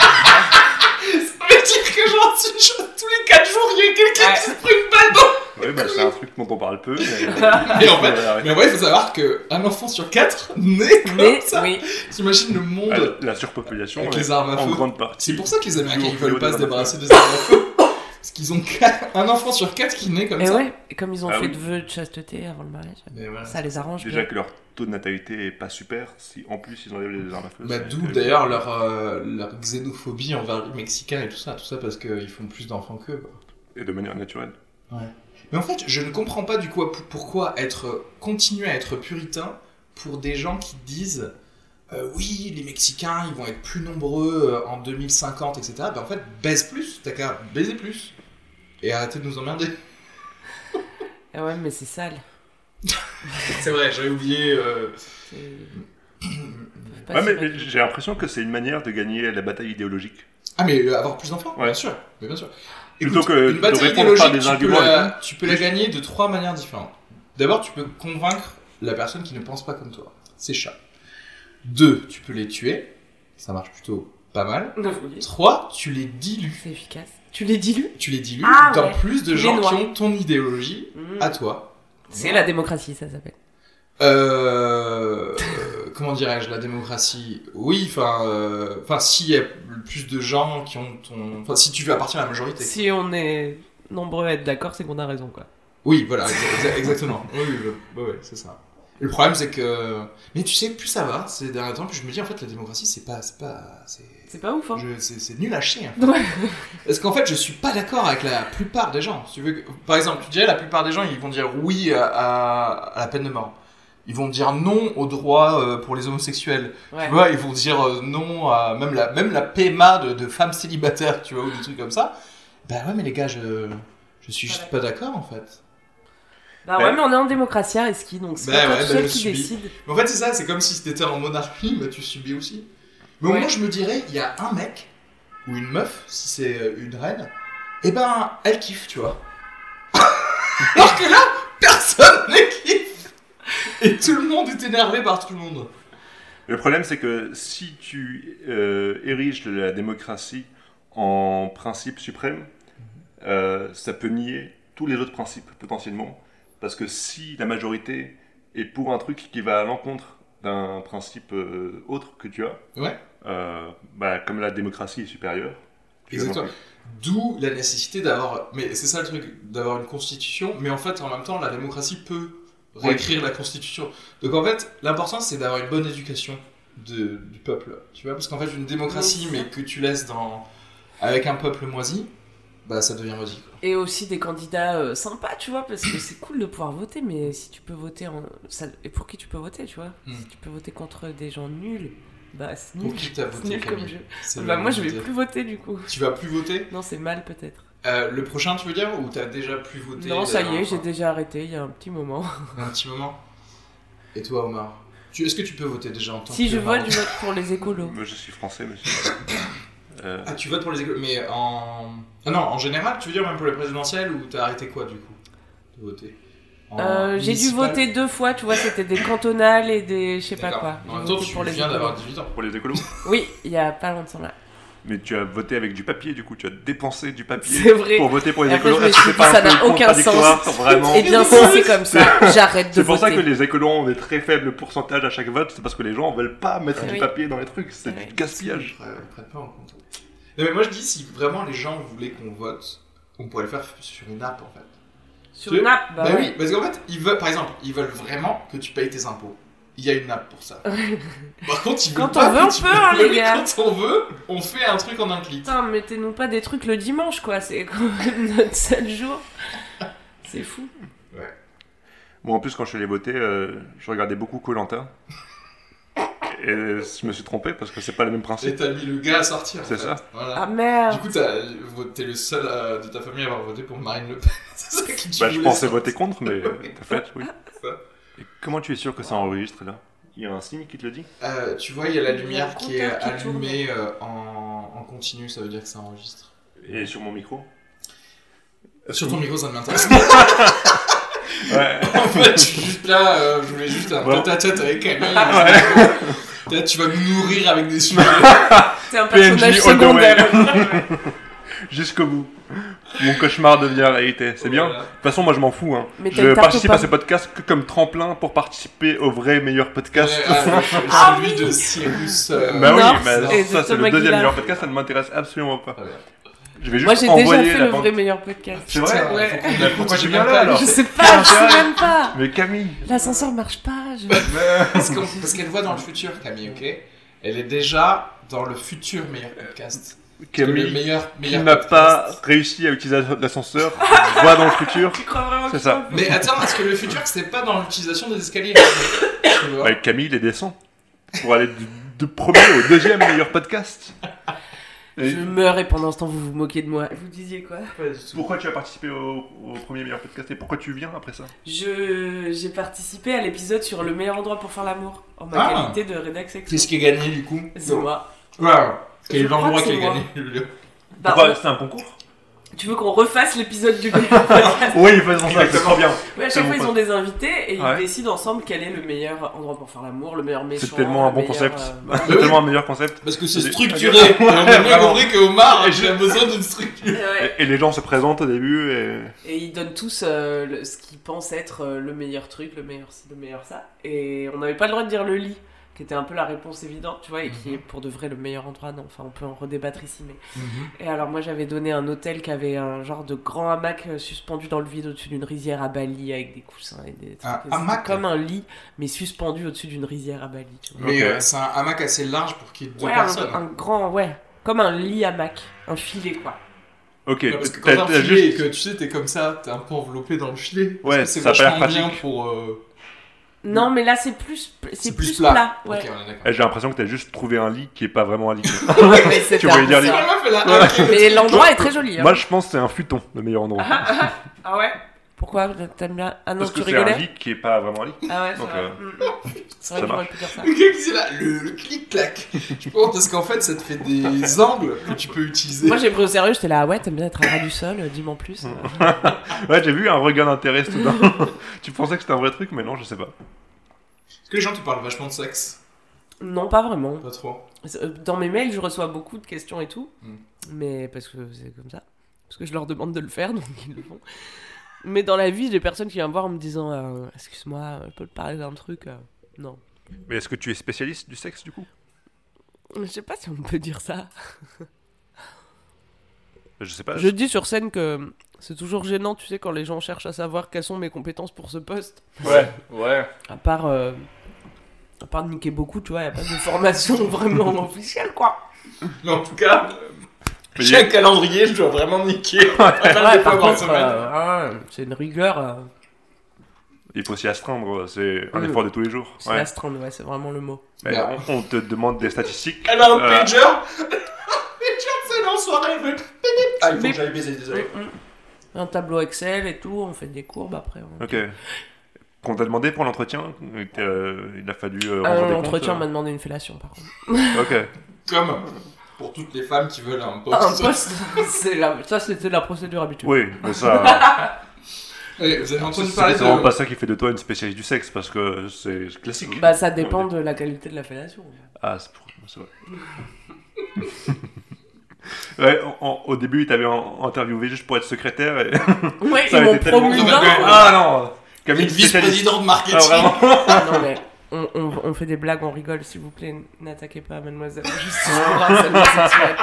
veut dire que genre, tous les 4 jours, il y a quelqu'un Ouais. qui se prend une balle dans... Ouais, c'est un truc dont on parle peu. Mais Mais en vrai, il faut savoir qu'un enfant sur 4 naît comme ça. Oui. T'imagines le monde la surpopulation avec les armes à en feu. grande partie. C'est pour ça que les Américains ils Joue au veulent pas se fléau des débarrasser des armes à feu. Parce qu'ils ont un enfant sur 4 qui naît comme Et ça. ouais, et comme ils ont Ah fait oui. de vœux de chasteté avant le mariage, Mais voilà. ça les arrange Déjà bien. que leur taux de natalité est pas super, si en plus ils enlèvent les armes à feu. Bah, c'est d'où terrible. d'ailleurs leur xénophobie envers les Mexicains et tout ça parce qu'ils font plus d'enfants qu'eux. Quoi. Et de manière naturelle. Mais en fait, je ne comprends pas du coup pourquoi continuer à être puritain pour des gens qui disent oui, les Mexicains ils vont être plus nombreux en 2050, etc. Bah en fait, baise plus, t'as qu'à baiser plus. Et arrêtez de nous emmerder. Ah ouais, mais c'est sale. C'est vrai, j'avais oublié. Pas Ouais, si mais mal. j'ai l'impression que c'est une manière de gagner la bataille idéologique. Ah, mais avoir plus d'enfants Ouais. Bien sûr. Mais bien sûr. Plutôt Écoute, que une de bataille répondre par idéologique, des arguments. tu peux la gagner de 3 manières différentes. D'abord, tu peux convaincre la personne qui ne pense pas comme toi. C'est chat. 2, tu peux les tuer. Ça marche plutôt pas mal. Oui, 3, tu les dilues. c'est efficace. Tu les dilues. Tu les dilues Ah, dans ouais. plus de Tu gens les qui noies. ont ton idéologie à toi. C'est la démocratie, ça s'appelle. Comment dirais-je, la démocratie? Oui, enfin, s'il y a plus de gens qui ont ton... Enfin, si tu veux appartenir à la majorité. Si on est nombreux à être d'accord, c'est qu'on a raison, quoi. Oui, voilà, exactement. Oui, c'est ça. Le problème, c'est que... Mais tu sais, plus ça va, ces derniers temps, plus je me dis, en fait, la démocratie, c'est pas ouf, hein. c'est nul à chier. En fait. Ouais. Parce qu'en fait, je suis pas d'accord avec la plupart des gens. Si tu veux par exemple, tu dirais, la plupart des gens, ils vont dire oui à la peine de mort. Ils vont dire non au droit pour les homosexuels. Ouais. Tu vois, ils vont dire non à même la PMA de femmes célibataires, tu vois, ou des trucs comme ça. Bah ouais, mais les gars, je suis juste pas d'accord, en fait. Bah ouais, mais on est en démocratie à Reski, donc c'est pas toi tout seul je qui subis. décide. Mais en fait, c'est ça, c'est comme si t'étais en monarchie, bah tu subis aussi. Mais au Ouais. moins, je me dirais, il y a un mec, ou une meuf, si c'est une reine, et ben, elle kiffe, tu vois. Alors que là, personne ne kiffe. Et tout le monde est énervé par tout le monde. Le problème, c'est que si tu ériges la démocratie en principe suprême, ça peut nier tous les autres principes potentiellement. Parce que si la majorité est pour un truc qui va à l'encontre d'un principe autre que tu as, Ouais. bah, comme la démocratie est supérieure, tu vas Exactement. non plus. D'où la nécessité d'avoir... Mais c'est ça le truc, d'avoir une constitution, mais en fait, en même temps, la démocratie peut réécrire la constitution. Donc en fait, l'important, c'est d'avoir une bonne éducation du peuple. Tu vois, parce qu'en fait, une démocratie, Oui, mais que tu laisses avec un peuple moisi, bah ça devient moisi. Quoi. Et aussi des candidats sympas, tu vois, parce que c'est cool de pouvoir voter, mais si tu peux voter et pour qui tu peux voter, tu vois. Si tu peux voter contre des gens nuls, bah c'est nul. Pour qui t'as C'est voté, nul comme Camille jeu. C'est Bah le moi je vais voter. plus voter du coup. Tu vas plus voter Non, c'est mal peut-être. Le prochain, tu veux dire, ou t'as déjà plus voté Non, ça y est, dernière j'ai fois déjà arrêté il y a un petit moment. Il y a un petit moment. Et toi, Omar est-ce que tu peux voter déjà en tant Si que je vote, Marocain je vote pour les écolos. Moi, je suis français, monsieur. Ah, tu votes pour les écoles, mais en... Ah non, en général, tu veux dire même pour les présidentielles, ou t'as arrêté quoi, du coup, de voter J'ai dû municipal voter 2 fois, tu vois, c'était des cantonales et des je sais pas D'accord. quoi. En J'ai même temps, voté tu pour les viens écolos. d'avoir 18 ans. Pour les écolos. Oui, il y a pas longtemps là. Mais tu as voté avec du papier, du coup, tu as dépensé du papier C'est vrai. pour voter pour les Et après, écolos. je me Est-ce que suis c'est dit, pas ça un peu n'a aucun contradictoire, vraiment Et bien si c'est comme ça, j'arrête de C'est pour ça que voter. les écolos ont des très faibles pourcentages à chaque vote, c'est parce que les gens veulent pas mettre Oui. du papier dans les trucs, c'est Oui. du gaspillage. Ils prennent pas en compte. Non, mais moi, je dis, si vraiment les gens voulaient qu'on vote, on pourrait le faire sur une app, en fait. Sur une app, bah Bah ouais. oui, parce qu'en fait, par exemple, ils veulent vraiment que tu payes tes impôts. Il y a une app pour ça. Par contre, ils veulent Quand pas on veut, que on tu peut, payes- hein, les Oui, gars. Quand on veut, on fait un truc en un clic. Putain, mettez-nous pas des trucs le dimanche, quoi. C'est quand même notre seul jour. C'est fou. Bon, en plus, quand je suis allé voter, je regardais beaucoup Koh-Lanta. Et je me suis trompé parce que c'est pas le même Et principe. t'as mis le gars à sortir. en C'est fait. ça. Voilà. Ah merde. Du coup, t'es le seul de ta famille à avoir voté pour Marine Le Pen. C'est ça qui Bah, je pensais voter contre, mais t'as fait, oui. Ça. Et comment tu es sûr que ça enregistre là? Il y a un signe qui te le dit? Tu vois, il y a la Il y a lumière un qui est compteur qui tourne. allumée en continu, ça veut dire que ça enregistre. Et sur mon micro? Sur ton micro, ça ne m'intéresse Ouais. En fait, je suis juste là, je voulais juste un Bon. tête-à-tête avec Camille. Peut-être tu vas nous nourrir avec des sujets. C'est un personnage PNJ all the way. secondaire. Jusqu'au bout. Mon cauchemar devient réalité. C'est bien. De Voilà. toute façon, moi, je m'en fous. Hein. Mais t'as Je une tarte participe aux à pommes. ce podcast que comme tremplin pour participer au vrai meilleur podcast. Celui de Cyrus. Bah oui, North mais et ça, de c'est le Thomas deuxième Guillard. meilleur podcast. Ça ne m'intéresse absolument pas. Très bien. Je vais juste Moi, j'ai déjà envoyer fait la le bande- vrai meilleur podcast. C'est vrai. Putain, Ouais. faut qu'on Mais pourquoi écoute, tu j'ai viens même là, pas alors Je lu. sais pas, je sais même pas. Mais Camille. L'ascenseur marche pas. Parce qu'elle voit dans le futur, Camille, ok? Elle est déjà dans le futur meilleur podcast. Le Camille, meilleur qui n'a podcast. pas réussi à utiliser l'ascenseur, voit dans le futur. Tu crois vraiment C'est que ça. Mais attends, est-ce que le futur, c'est pas dans l'utilisation des escaliers? Tu vois. Ouais, Camille les descend pour aller du premier au deuxième meilleur podcast. Et Je meurs et pendant ce temps, vous vous moquez de moi. Vous disiez quoi? Pas du tout. pourquoi tu as participé au premier meilleur podcast et pourquoi tu viens après ça? J'ai participé à l'épisode sur le meilleur endroit pour faire l'amour en ma Ah. qualité de rédac sexuel. Qu'est-ce qui a gagné du coup? C'est moi. Ouais. Quel est Je crois l'endroit que qui a c'est moi. gagné? Bah, Pourquoi c'est un concours? tu veux qu'on refasse l'épisode du meilleur podcast? Oui, faisons ça, c'est trop bien. Oui, à C'est chaque mon fois, ils pote. ont des invités et Ouais. ils décident ensemble quel est le meilleur endroit pour faire l'amour, le meilleur méchant. C'est tellement un bon le meilleur, concept. euh, C'est tellement un meilleur concept. Parce que c'est Des- structuré. Et on a bien Vraiment. compris que Omar Et j'ai besoin d'une structure. ouais. Et les gens se présentent au début et... Et ils donnent tous ce qu'ils pensent être le meilleur truc, le meilleur ci, le meilleur ça. Et on n'avait pas le droit de dire le lit, qui était un peu la réponse évidente, tu vois, et qui est pour de vrai le meilleur endroit. Non, enfin, on peut en redébattre ici, mais. Et alors, moi, j'avais donné un hôtel qui avait un genre de grand hamac suspendu dans le vide au-dessus d'une rizière à Bali avec des coussins et des trucs. Un C'était hamac comme un lit, mais suspendu au-dessus d'une rizière à Bali, tu vois. Mais Ok. c'est un hamac assez large pour qu'il y ait deux Ouais, personnes. un grand, ouais. Comme un lit hamac, un filet, quoi. Ok, Ouais, parce que quand t'as t'as un t'as filet et juste... que tu sais, t'es comme ça, t'es un peu enveloppé dans le filet. Ouais, Parce que c'est ça a pas l'air vachement bien pratique. pour. Non, mais là, c'est plus plat. plat. Ouais. Ok, on est d'accord. J'ai l'impression que t'as juste trouvé un lit qui est pas vraiment un lit. Mais c'était Tu voulais un peu dire ça. lit. La meuf, elle a Ouais. hacké le Mais truc. l'endroit est très joli. Hein. Moi, je pense que c'est un futon, le meilleur endroit. Ah ouais? Pourquoi? T'aimes bien? Ah non, Parce tu que c'est un rigolais? lit qui est pas vraiment un lit. Ah ouais, c'est Donc, vrai. C'est vrai ça que j'aurais marche. pu dire ça. Le gars qui est là, le clic-clac. Je pense parce qu'en fait, ça te fait des angles que tu peux utiliser. Moi j'ai pris au sérieux, j'étais là, ah ouais, t'aimes bien être à ras du sol, dis-moi en plus. Ouais, j'ai vu un regard d'intérêt soudain. Tu pensais que c'était un vrai truc, mais non, je sais pas. Est-ce que les gens te parlent vachement de sexe? Non, pas vraiment. Pas trop. Dans mes mails, je reçois beaucoup de questions et tout, Mm. mais parce que c'est comme ça. Parce que je leur demande de le faire, donc ils le font. Mais dans la vie, j'ai des personnes qui viennent me voir en me disant excuse-moi, je peux te parler d'un truc Non. Mais est-ce que tu es spécialiste du sexe, du coup? Je sais pas si on peut dire ça. Je sais pas. Je dis sur scène que c'est toujours gênant, tu sais, quand les gens cherchent à savoir quelles sont mes compétences pour ce poste. Ouais. À part de niquer beaucoup, tu vois, y a pas de formation vraiment officielle, quoi. Mais en tout cas, Mais j'ai un calendrier, je dois vraiment niquer. Ouais, par par contre, semaine. c'est une rigueur. Il faut s'y astreindre, c'est un Mm. effort de tous les jours. C'est l'astreinte, ouais, c'est vraiment le mot. Mais Merde. on te demande des statistiques. Elle a un Euh, pager. Un pager, c'est là en soirée. Elle fait bip, bip. Ah, il faut que j'aille baiser, désolé. Un tableau Excel et tout, on fait des courbes après. Ok. Qu'on t'a demandé pour l'entretien, il a fallu rendre des L'entretien comptes. m'a demandé une fellation, par contre. Ok. Comme pour toutes les femmes qui veulent un poste. Un poste, ça c'était la procédure habituelle. Oui, mais ça, Et vous avez entendu c'est parler vraiment de. pas ça qui fait de toi une spécialiste du sexe, parce que c'est classique. Bah ça dépend de la qualité de la fellation. Ah, c'est vrai. Ouais, au début, il t'avait interviewé juste pour être secrétaire et Ouais, ça ils a m'ont été tellement... promu Non, mais d'un. quand même, Ah non Camille, Une spécialiste. vice-présidente Ah, marketing. vraiment Non mais on fait des blagues, on rigole, s'il vous plaît, n'attaquez pas mademoiselle. Juste pour harcèlement sexuel.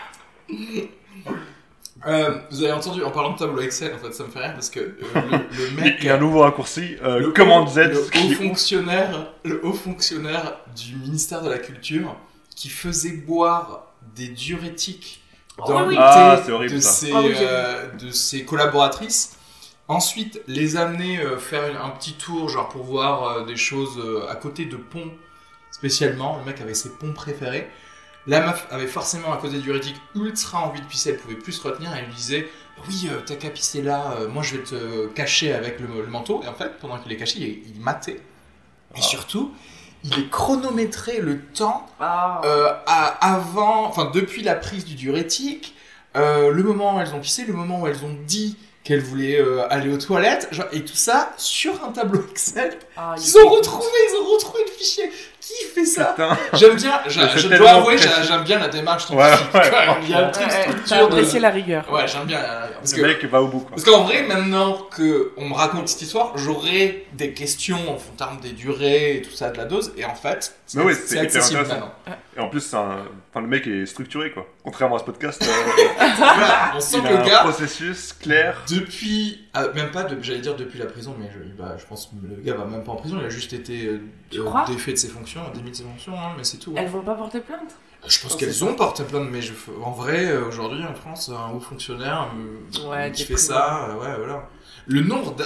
Vous avez entendu, en parlant de tableau Excel, en fait, ça me fait rire parce que le mec. Il y a un nouveau raccourci, le commande Z, le qui est haut fonctionnaire du ministère de la Culture qui faisait boire des diurétiques dans oui, oui. le Ah, thé c'est horrible, de, ça. ses, Ah oui, j'ai de ses collaboratrices. Ensuite, les amener faire un petit tour, genre pour voir des choses à côté de ponts spécialement. Le mec avait ses ponts préférés. La meuf avait forcément, à cause des diurétiques, ultra envie de pisser, elle pouvait plus se retenir. Et elle lui disait oui, t'as qu'à pisser là, moi je vais te cacher avec le manteau. Et en fait, pendant qu'il est caché, il matait. Et surtout, il est chronométré le temps Ah. avant, enfin depuis la prise du diurétique, le moment où elles ont pissé, le moment où elles ont dit qu'elles voulaient aller aux toilettes, genre, et tout ça sur un tableau Excel. Ils ont retrouvé le fichier. Qui fait ça? Putain. J'aime bien, C'est je tellement dois avouer, précis. j'aime bien la démarche Ouais, scientifique. ouais. quand même. Il y a un truc T'as structure de... apprécié la rigueur. Ouais, j'aime bien. Parce Le que, mec va au bout, quoi. parce qu'en vrai, maintenant qu'on me raconte cette histoire, j'aurai des questions en termes des durées et tout ça, de la dose, et en fait, Mais ouais, c'est c'est hyper accessible intéressant. maintenant. Et en plus, enfin, le mec est structuré, quoi. Contrairement à ce podcast, Voilà, on sent il que a le un gars, processus clair. depuis, même pas, j'allais dire depuis la prison, mais je pense que le gars va même pas en prison, il a juste été Tu crois défait de ses fonctions, démis de ses fonctions, hein, mais c'est tout. hein. Elles vont pas porter plainte? Je pense qu'elles ont porté plainte, mais en vrai, aujourd'hui en France, un haut fonctionnaire Ouais, qui des fait ça, ouais, voilà. Le nombre,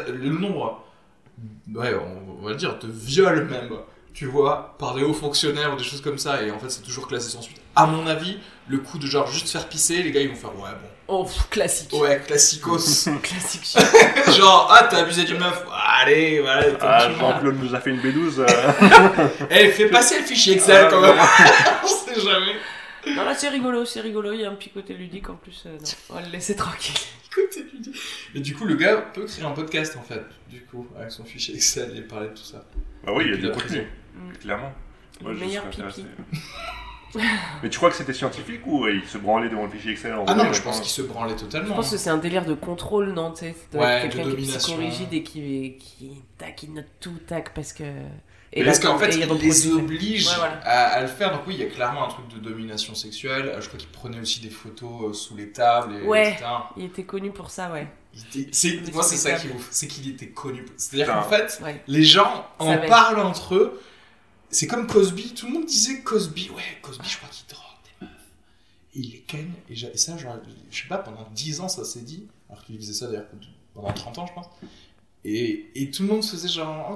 ouais, on va le dire, de viols même, tu vois, par des hauts fonctionnaires ou des choses comme ça, et en fait c'est toujours classé sans suite. À mon avis, le coup de genre juste faire pisser, les gars ils vont faire ouais, Oh, classique. bon. Ouais, classicos. Classique. Genre, ah, t'as abusé d'une meuf, allez, voilà. Ah, tu vois. Jean-Claude nous a fait une B12. Eh, fais passer le fichier Excel quand même. On sait jamais. Non, là, c'est rigolo, il y a un petit côté ludique en plus. Non, on va le laisser tranquille. Écoute, tu dis. Et du coup, le gars peut créer un podcast en fait, du coup, avec son fichier Excel et parler de tout ça. Bah oui, il y a Depuis du la contenu, Mm. clairement. Moi, Le je meilleur serais pipi. intéressé. Mais tu crois que c'était scientifique ou il se branlait devant le fichier Excel en Ah vrai, non, je pense maintenant qu'il se branlait Je totalement. pense que c'est un délire de contrôle, non, tu sais. Ça doit Ouais, être de quelqu'un qui est domination. psychorigide et qui note tout, tac, parce que. Et parce qu'en fait, et il reproduit les ça. oblige Ouais, voilà. à le faire. Donc oui, il y a clairement un truc de domination sexuelle. Je crois qu'il prenait aussi des photos sous les tables, et, Ouais. etc. Il était connu pour ça, ouais. Moi, c'est ça qui est ouf. C'est qu'il était connu. C'est-à-dire Putain. qu'en fait, Ouais. les gens en Savait. parlent entre eux. C'est comme Cosby. Tout le monde disait Cosby. Ouais, Cosby, je crois qu'il drogue des meufs. Et il les ken. Et ça, genre, je sais pas, pendant 10 ans, ça s'est dit. Alors qu'il faisait ça d'ailleurs pendant 30 ans, je pense. Et tout le monde se faisait genre,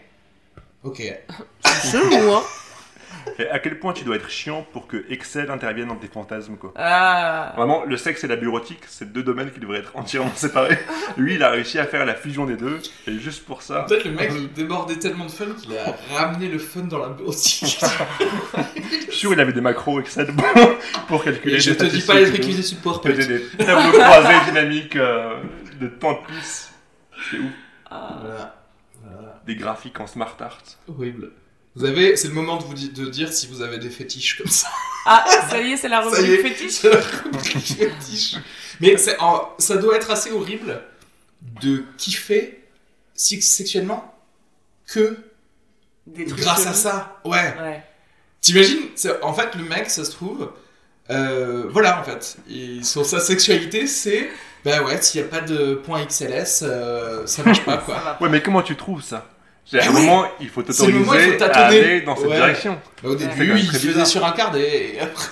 ok. C'est chelou, hein. Et à quel point tu dois être chiant pour que Excel intervienne dans tes fantasmes, quoi. Ah. Vraiment, le sexe et la bureautique, c'est deux domaines qui devraient être entièrement séparés. Lui, il a réussi à faire la fusion des deux, et juste pour ça. Peut-être le mec, il débordait tellement de fun qu'il a ramené le fun dans la bureautique. Je suis sûr, il avait des macros Excel pour calculer. Et je des te dis statistiques pas les et trucs tout. qu'il faisait sur Il PowerPoint. faisait des tableaux croisés dynamiques de temps de plus. C'est ouf. Ah. Voilà. Des graphiques en smart art. Horrible. C'est le moment de dire si vous avez des fétiches comme ça. Ah, ça y est, c'est la Ça y est, rubrique fétiche. c'est la rubrique fétiche. Mais ça doit être assez horrible de kiffer sexuellement que Des trucs grâce à chelous. ça. Ouais. Ouais. T'imagines, en fait, le mec, ça se trouve, voilà, en fait, sur sa sexualité, c'est, bah ouais, s'il n'y a pas de point XLS, ça marche pas, Ça quoi. va. Ouais, mais comment tu trouves ça? À un Ah ouais. moment, il faut C'est le moment où il t'autoriser faut à tâtonner. aller dans cette Ouais. direction. Bah, au C'est quand début, même il très faisait bizarre. sur un quart et après...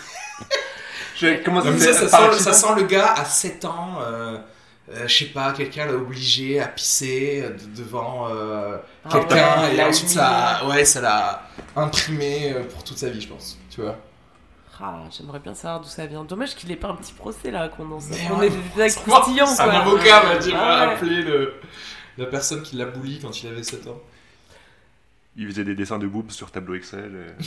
Comment Non, mais fait ça par sent le gars à 7 ans, je sais pas, quelqu'un l'a obligé à pisser devant Ah quelqu'un, ouais, et la ensuite ça l'a imprimé pour toute sa vie, je pense, tu vois. Ah, j'aimerais bien savoir d'où ça vient. Dommage qu'il ait pas un petit procès là, qu'on Mais on ouais. ait des détails croustillants, C'est un quoi. avocat, va dire, Ah va ouais. appeler la personne qui l'a bully quand il avait 7 ans. Il faisait des dessins de boobs sur tableau Excel.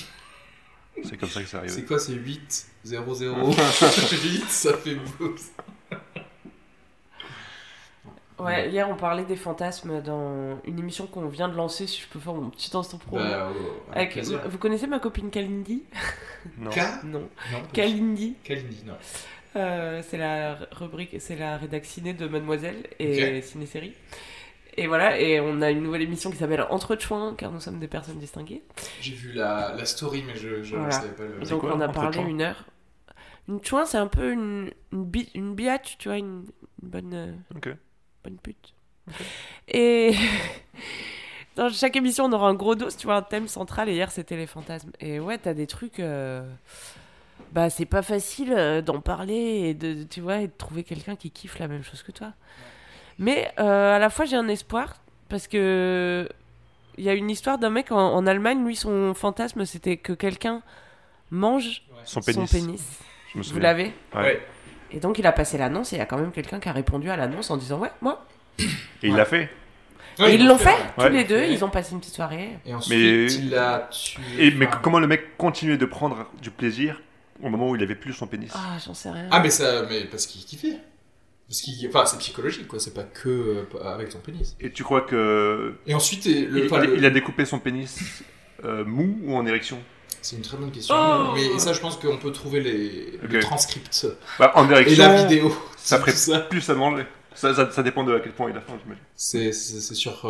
Et... c'est comme ça que ça C'est arrivait. quoi, c'est 8, 0, 0, 8, ça fait boobs. Ouais, hier on parlait des fantasmes dans une émission qu'on vient de lancer, si je peux faire mon petit instant pro. Bah, avec plaisir. Vous connaissez ma copine Kalindi? Non. K Non. Non, Kalindi, Kalindi, non. c'est la rubrique, c'est la rédac ciné de Mademoiselle et ciné-série. Et voilà, et on a une nouvelle émission qui s'appelle Entre Chouins, car nous sommes des personnes distinguées. J'ai vu la story, mais je Voilà. savais pas le... Donc quoi, on a Entre parlé Chouins 1 heure. Une chouin, c'est un peu une biatch, tu vois, une bonne, Ok. bonne pute. Et dans chaque émission, on aura un gros dos, tu vois, un thème central. Et hier, c'était les fantasmes. Et ouais, t'as des trucs. Bah, c'est pas facile d'en parler et tu vois, et de trouver quelqu'un qui kiffe la même chose que toi. Mais à la fois, j'ai un espoir parce que il y a une histoire d'un mec en Allemagne. Lui, son fantasme, c'était que quelqu'un mange Son son pénis. pénis. Je me Vous souviens. l'avez? Ouais. Et donc, il a passé l'annonce et il y a quand même quelqu'un qui a répondu à l'annonce en disant ouais, moi. Et il l'a fait. Ouais, Et ils l'ont fait, ouais. tous Ouais. les deux. Ouais. Ils ont passé une petite soirée. Et ensuite, Mais- il l'a tué. Mais enfin- comment le mec continuait de prendre du plaisir au moment où il avait plus son pénis? Ah, j'en sais rien. Ah, mais parce qu'il kiffait. Parce qu'il... Enfin, c'est psychologique, quoi. C'est pas que avec ton pénis. Et tu crois que Et ensuite, il a découpé son pénis mou ou en érection? C'est une très bonne question. Oh. Mais ça, je pense qu'on peut trouver les transcripts Bah, en et érection, la vidéo. ça ferait Tout ça. plus à manger. Ça dépend de à quel point il a faim, j'imagine. C'est sur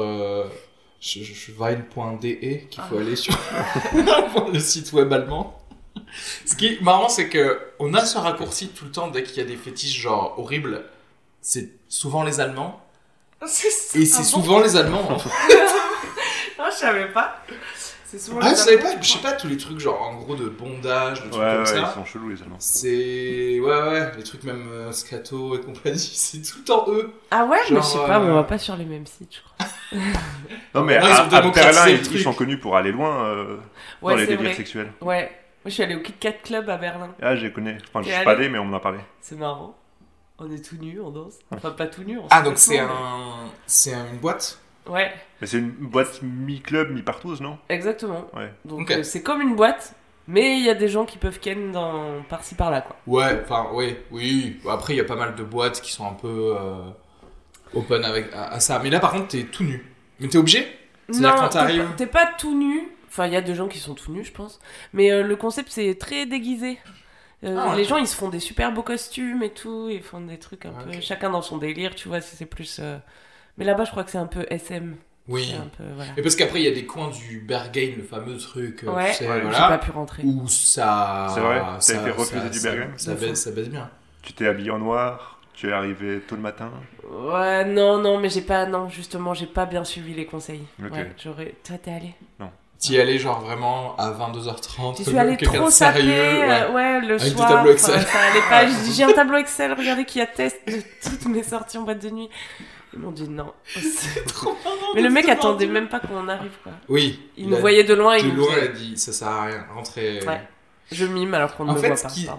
vine.de qu'il faut aller sur le site web allemand. Ce qui est marrant, c'est que on a ce raccourci tout le temps dès qu'il y a des fétiches genre horribles. C'est souvent les Allemands. Et c'est souvent les Allemands. En fait. Non, je savais pas. C'est souvent Ah, les je savais Allemands, pas, je sais pas, tous les trucs genre en gros de bondage, de trucs Ouais, comme ils ça. sont chelous les Allemands. C'est. Ouais, les trucs même Scato et compagnie, c'est tout le temps eux. Ah ouais, mais je sais Genre, pas, on va pas sur les mêmes sites, je crois. Non, mais Ouais, ils ont à démocratisé Berlin, le ils truc. sont connus pour aller loin Ouais, dans les c'est délires vrai. sexuels. Ouais. Moi, je suis allée au Kit Kat Club à Berlin. Ah, je les connais. Enfin, je T'es suis pas allé allé, mais on m'en a parlé. C'est marrant. On est tout nus, on danse. Enfin, pas tout nus. Ah, donc c'est une boîte. Ouais, Mais c'est une boîte mi-club, mi-partouze, non? exactement. Ouais. Donc Ok. c'est comme une boîte, mais il y a des gens qui peuvent ken par-ci par-là, quoi. Ouais, enfin, oui. Après, il y a pas mal de boîtes qui sont un peu open à ça. Mais là, par contre, t'es tout nu. Mais t'es obligé? C'est-à-dire Non, quand t'arrives- t'es pas tout nu. Enfin, il y a des gens qui sont tout nus, je pense. Mais le concept, c'est très déguisé. Ah ouais. Les gens, ils se font des super beaux costumes et tout. Ils font des trucs un Ok. peu... Chacun dans son délire, tu vois, c'est plus... Mais là-bas, je crois que c'est un peu SM. Oui. C'est un peu... Voilà. Et parce qu'après, il y a des coins du Berghain, le fameux truc, Ouais, tu sais, ouais, j'ai voilà. pas pu rentrer. Où ça. C'est vrai, t'as ça- été refusé ça- du ça- Berghain ça baisse bien. Tu t'es habillé en noir, tu es arrivé tôt le matin. Ouais, non, mais j'ai pas... Non, justement, j'ai pas bien suivi les conseils. Ok. Ouais, j'aurais... Toi, t'es allé? T'y es allé genre vraiment à 22h30. J'y suis allée quelqu'un trop de sapée, sérieux, ouais. le Avec des soir. tableaux Excel. Ça allait pas. J'ai dit, j'ai un tableau Excel, regardez qui atteste de toutes mes sorties en boîte de nuit. Ils m'ont dit non. C'est trop marrant Mais le de mec se attendait demander. même pas qu'on arrive, quoi. Oui. Il nous voyait de loin et De il nous loin, il disait, a dit ça sert à rien, rentrez. Ouais. Je mime alors qu'on ne En me fait, voit ce pas. qui, pardon.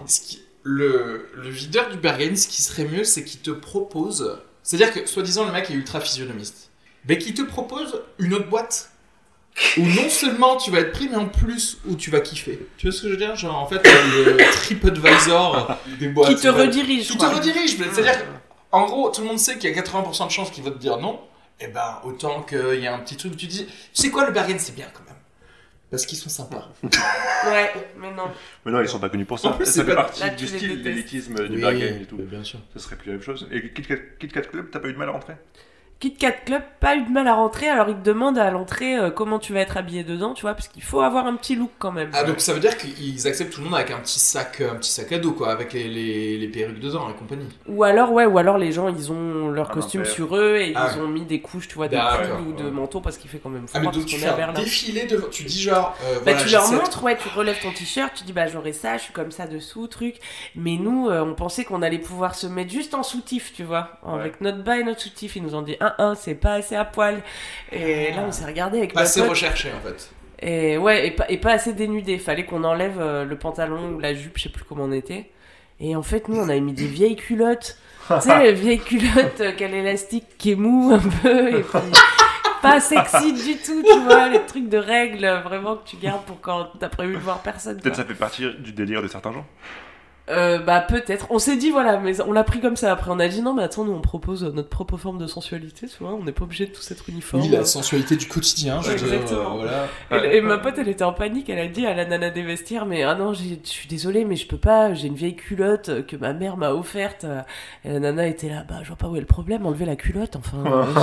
le videur du Berghain, ce qui serait mieux, c'est qu'il te propose. C'est-à-dire que, soi-disant, le mec est ultra physionomiste. Mais qu'il te propose une autre boîte. Où non seulement tu vas être pris, mais en plus, où tu vas kiffer. Tu vois ce que je veux dire? Genre, en fait, le TripAdvisor des boîtes. Qui te redirige, Qui te quoi. redirige. C'est-à-dire, en gros, tout le monde sait qu'il y a 80% de chances qu'il va te dire non. Et ben, autant qu'il y a un petit truc où tu dis, tu sais quoi, le Berghain, c'est bien quand même. Parce qu'ils sont sympas. Ouais, mais non. Mais non, ils sont pas connus pour ça. En plus, Ça c'est fait pas- partie Là, du tu les style, détestes. l'élitisme du Berghain et tout. Bien sûr. Ce serait plus la même chose. Et Kit Kat Club, t'as pas eu de mal à rentrer? Kit Kat Club, pas eu de mal à rentrer, alors ils te demandent à l'entrée comment tu vas être habillé dedans, tu vois, parce qu'il faut avoir un petit look quand même. Ah, donc ça veut dire qu'ils acceptent tout le monde avec un petit sac à dos, quoi, avec les perruques dedans et compagnie. Ou alors les gens, ils ont leur Un costume impair. sur eux et Ah. ils ont mis des couches, tu vois, de D'accord, pull ou de ouais. manteau parce qu'il fait quand même froid Ah, mais parce donc tu qu'on fais est à un Berlin. défilé devant. Tu dis genre. Bah, voilà, tu j'ai leur cette- montres, ouais, tu relèves ton t-shirt, tu dis bah j'aurai ça, je suis comme ça dessous, truc. Mais nous, on pensait qu'on allait pouvoir se mettre juste en soutif, tu vois, avec notre bas et notre soutif. Ils nous ont dit c'est pas assez à poil. Et là, on s'est regardé avec Pas ma assez pote. recherché en fait. Et ouais, et pas assez dénudé. Fallait qu'on enlève le pantalon ou la jupe, je sais plus comment on était. Et en fait, nous, on avait mis des vieilles culottes. Tu sais, les vieilles culottes qu'à l'élastique qui est mou un peu. Et puis, pas sexy du tout, tu vois. Les trucs de règles, vraiment, que tu gardes pour quand t'as prévu de voir personne. Peut-être quoi. ça fait partie du délire de certains gens. Bah peut-être. On s'est dit voilà, mais on l'a pris comme ça. Après on a dit non mais attends, nous on propose notre propre forme de sensualité, tu vois. On n'est pas obligé de tous être uniforme. Oui, la sensualité du quotidien, je veux dire, Exactement. voilà. Et ma pote elle était en panique, elle a dit à la nana des vestiaires mais ah non je suis désolée mais je peux pas, j'ai une vieille culotte que ma mère m'a offerte. Et la nana était là, bah je vois pas où est le problème, enlever la culotte enfin.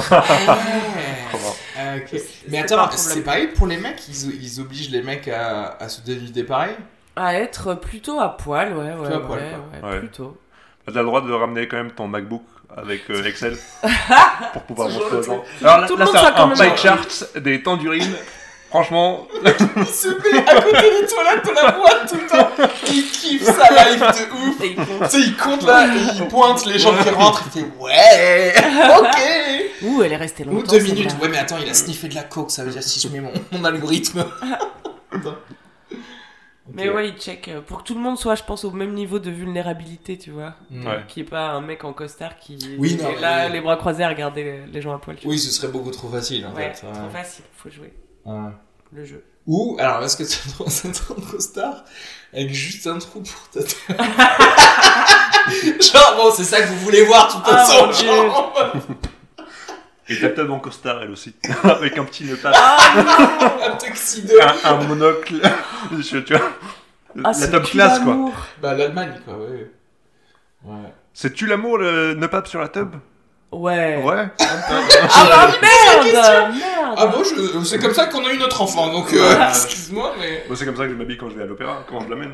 Ah, ok. Mais C'est attends, pas un problème. c'est pareil pour les mecs, ils obligent les mecs à se dénuder pareil. À être plutôt à poil, ouais, Plutôt à poil, quoi. Ouais. plutôt. T'as le droit de ramener quand même ton MacBook avec Excel pour pouvoir Toujours montrer aux le gens. truc. Alors Tout le là, monde c'est soit quand un même pie en- chart, des temps d'urine. Franchement, Il se met à côté des toilettes de la boîte tout le temps. Il kiffe sa life de ouf. Et il compte. Tu sais, il compte là, et il pointe les gens qui rentrent, il fait ouais, ok. Ouh, elle est restée longtemps. Ou 2 celle-là. minutes, ouais, mais attends, il a sniffé de la coke, ça veut dire si je mets mon algorithme. Mais Ok. ouais, il check pour que tout le monde soit, je pense, au même niveau de vulnérabilité, tu vois. Mm. Ouais. Qui est pas un mec en costard qui Oui, non, est là, mais- les bras croisés à regarder les gens à poil. Oui, ce serait beaucoup trop facile en Ouais, fait. trop facile, faut jouer Ouais. le jeu. Ou, alors, est-ce que tu trouves un trop star avec juste un trou pour ta tête? Genre, bon, c'est ça que vous voulez voir, de toute Ah, façon. mon Dieu. genre. Et la table en costard, elle aussi. Avec un petit nœud pape. Un tuxedo. Un monocle. Tu vois. Ah, La top class, quoi. Bah, l'Allemagne, quoi, ouais. Ouais. C'est-tu l'amour, le nœud pape sur la tub? Ouais. Ouais. Ah bah merde. Ah bon, c'est comme ça qu'on a eu notre enfant, donc excuse-moi, mais... Bon, c'est comme ça que je m'habille quand je vais à l'opéra. Comment je l'amène?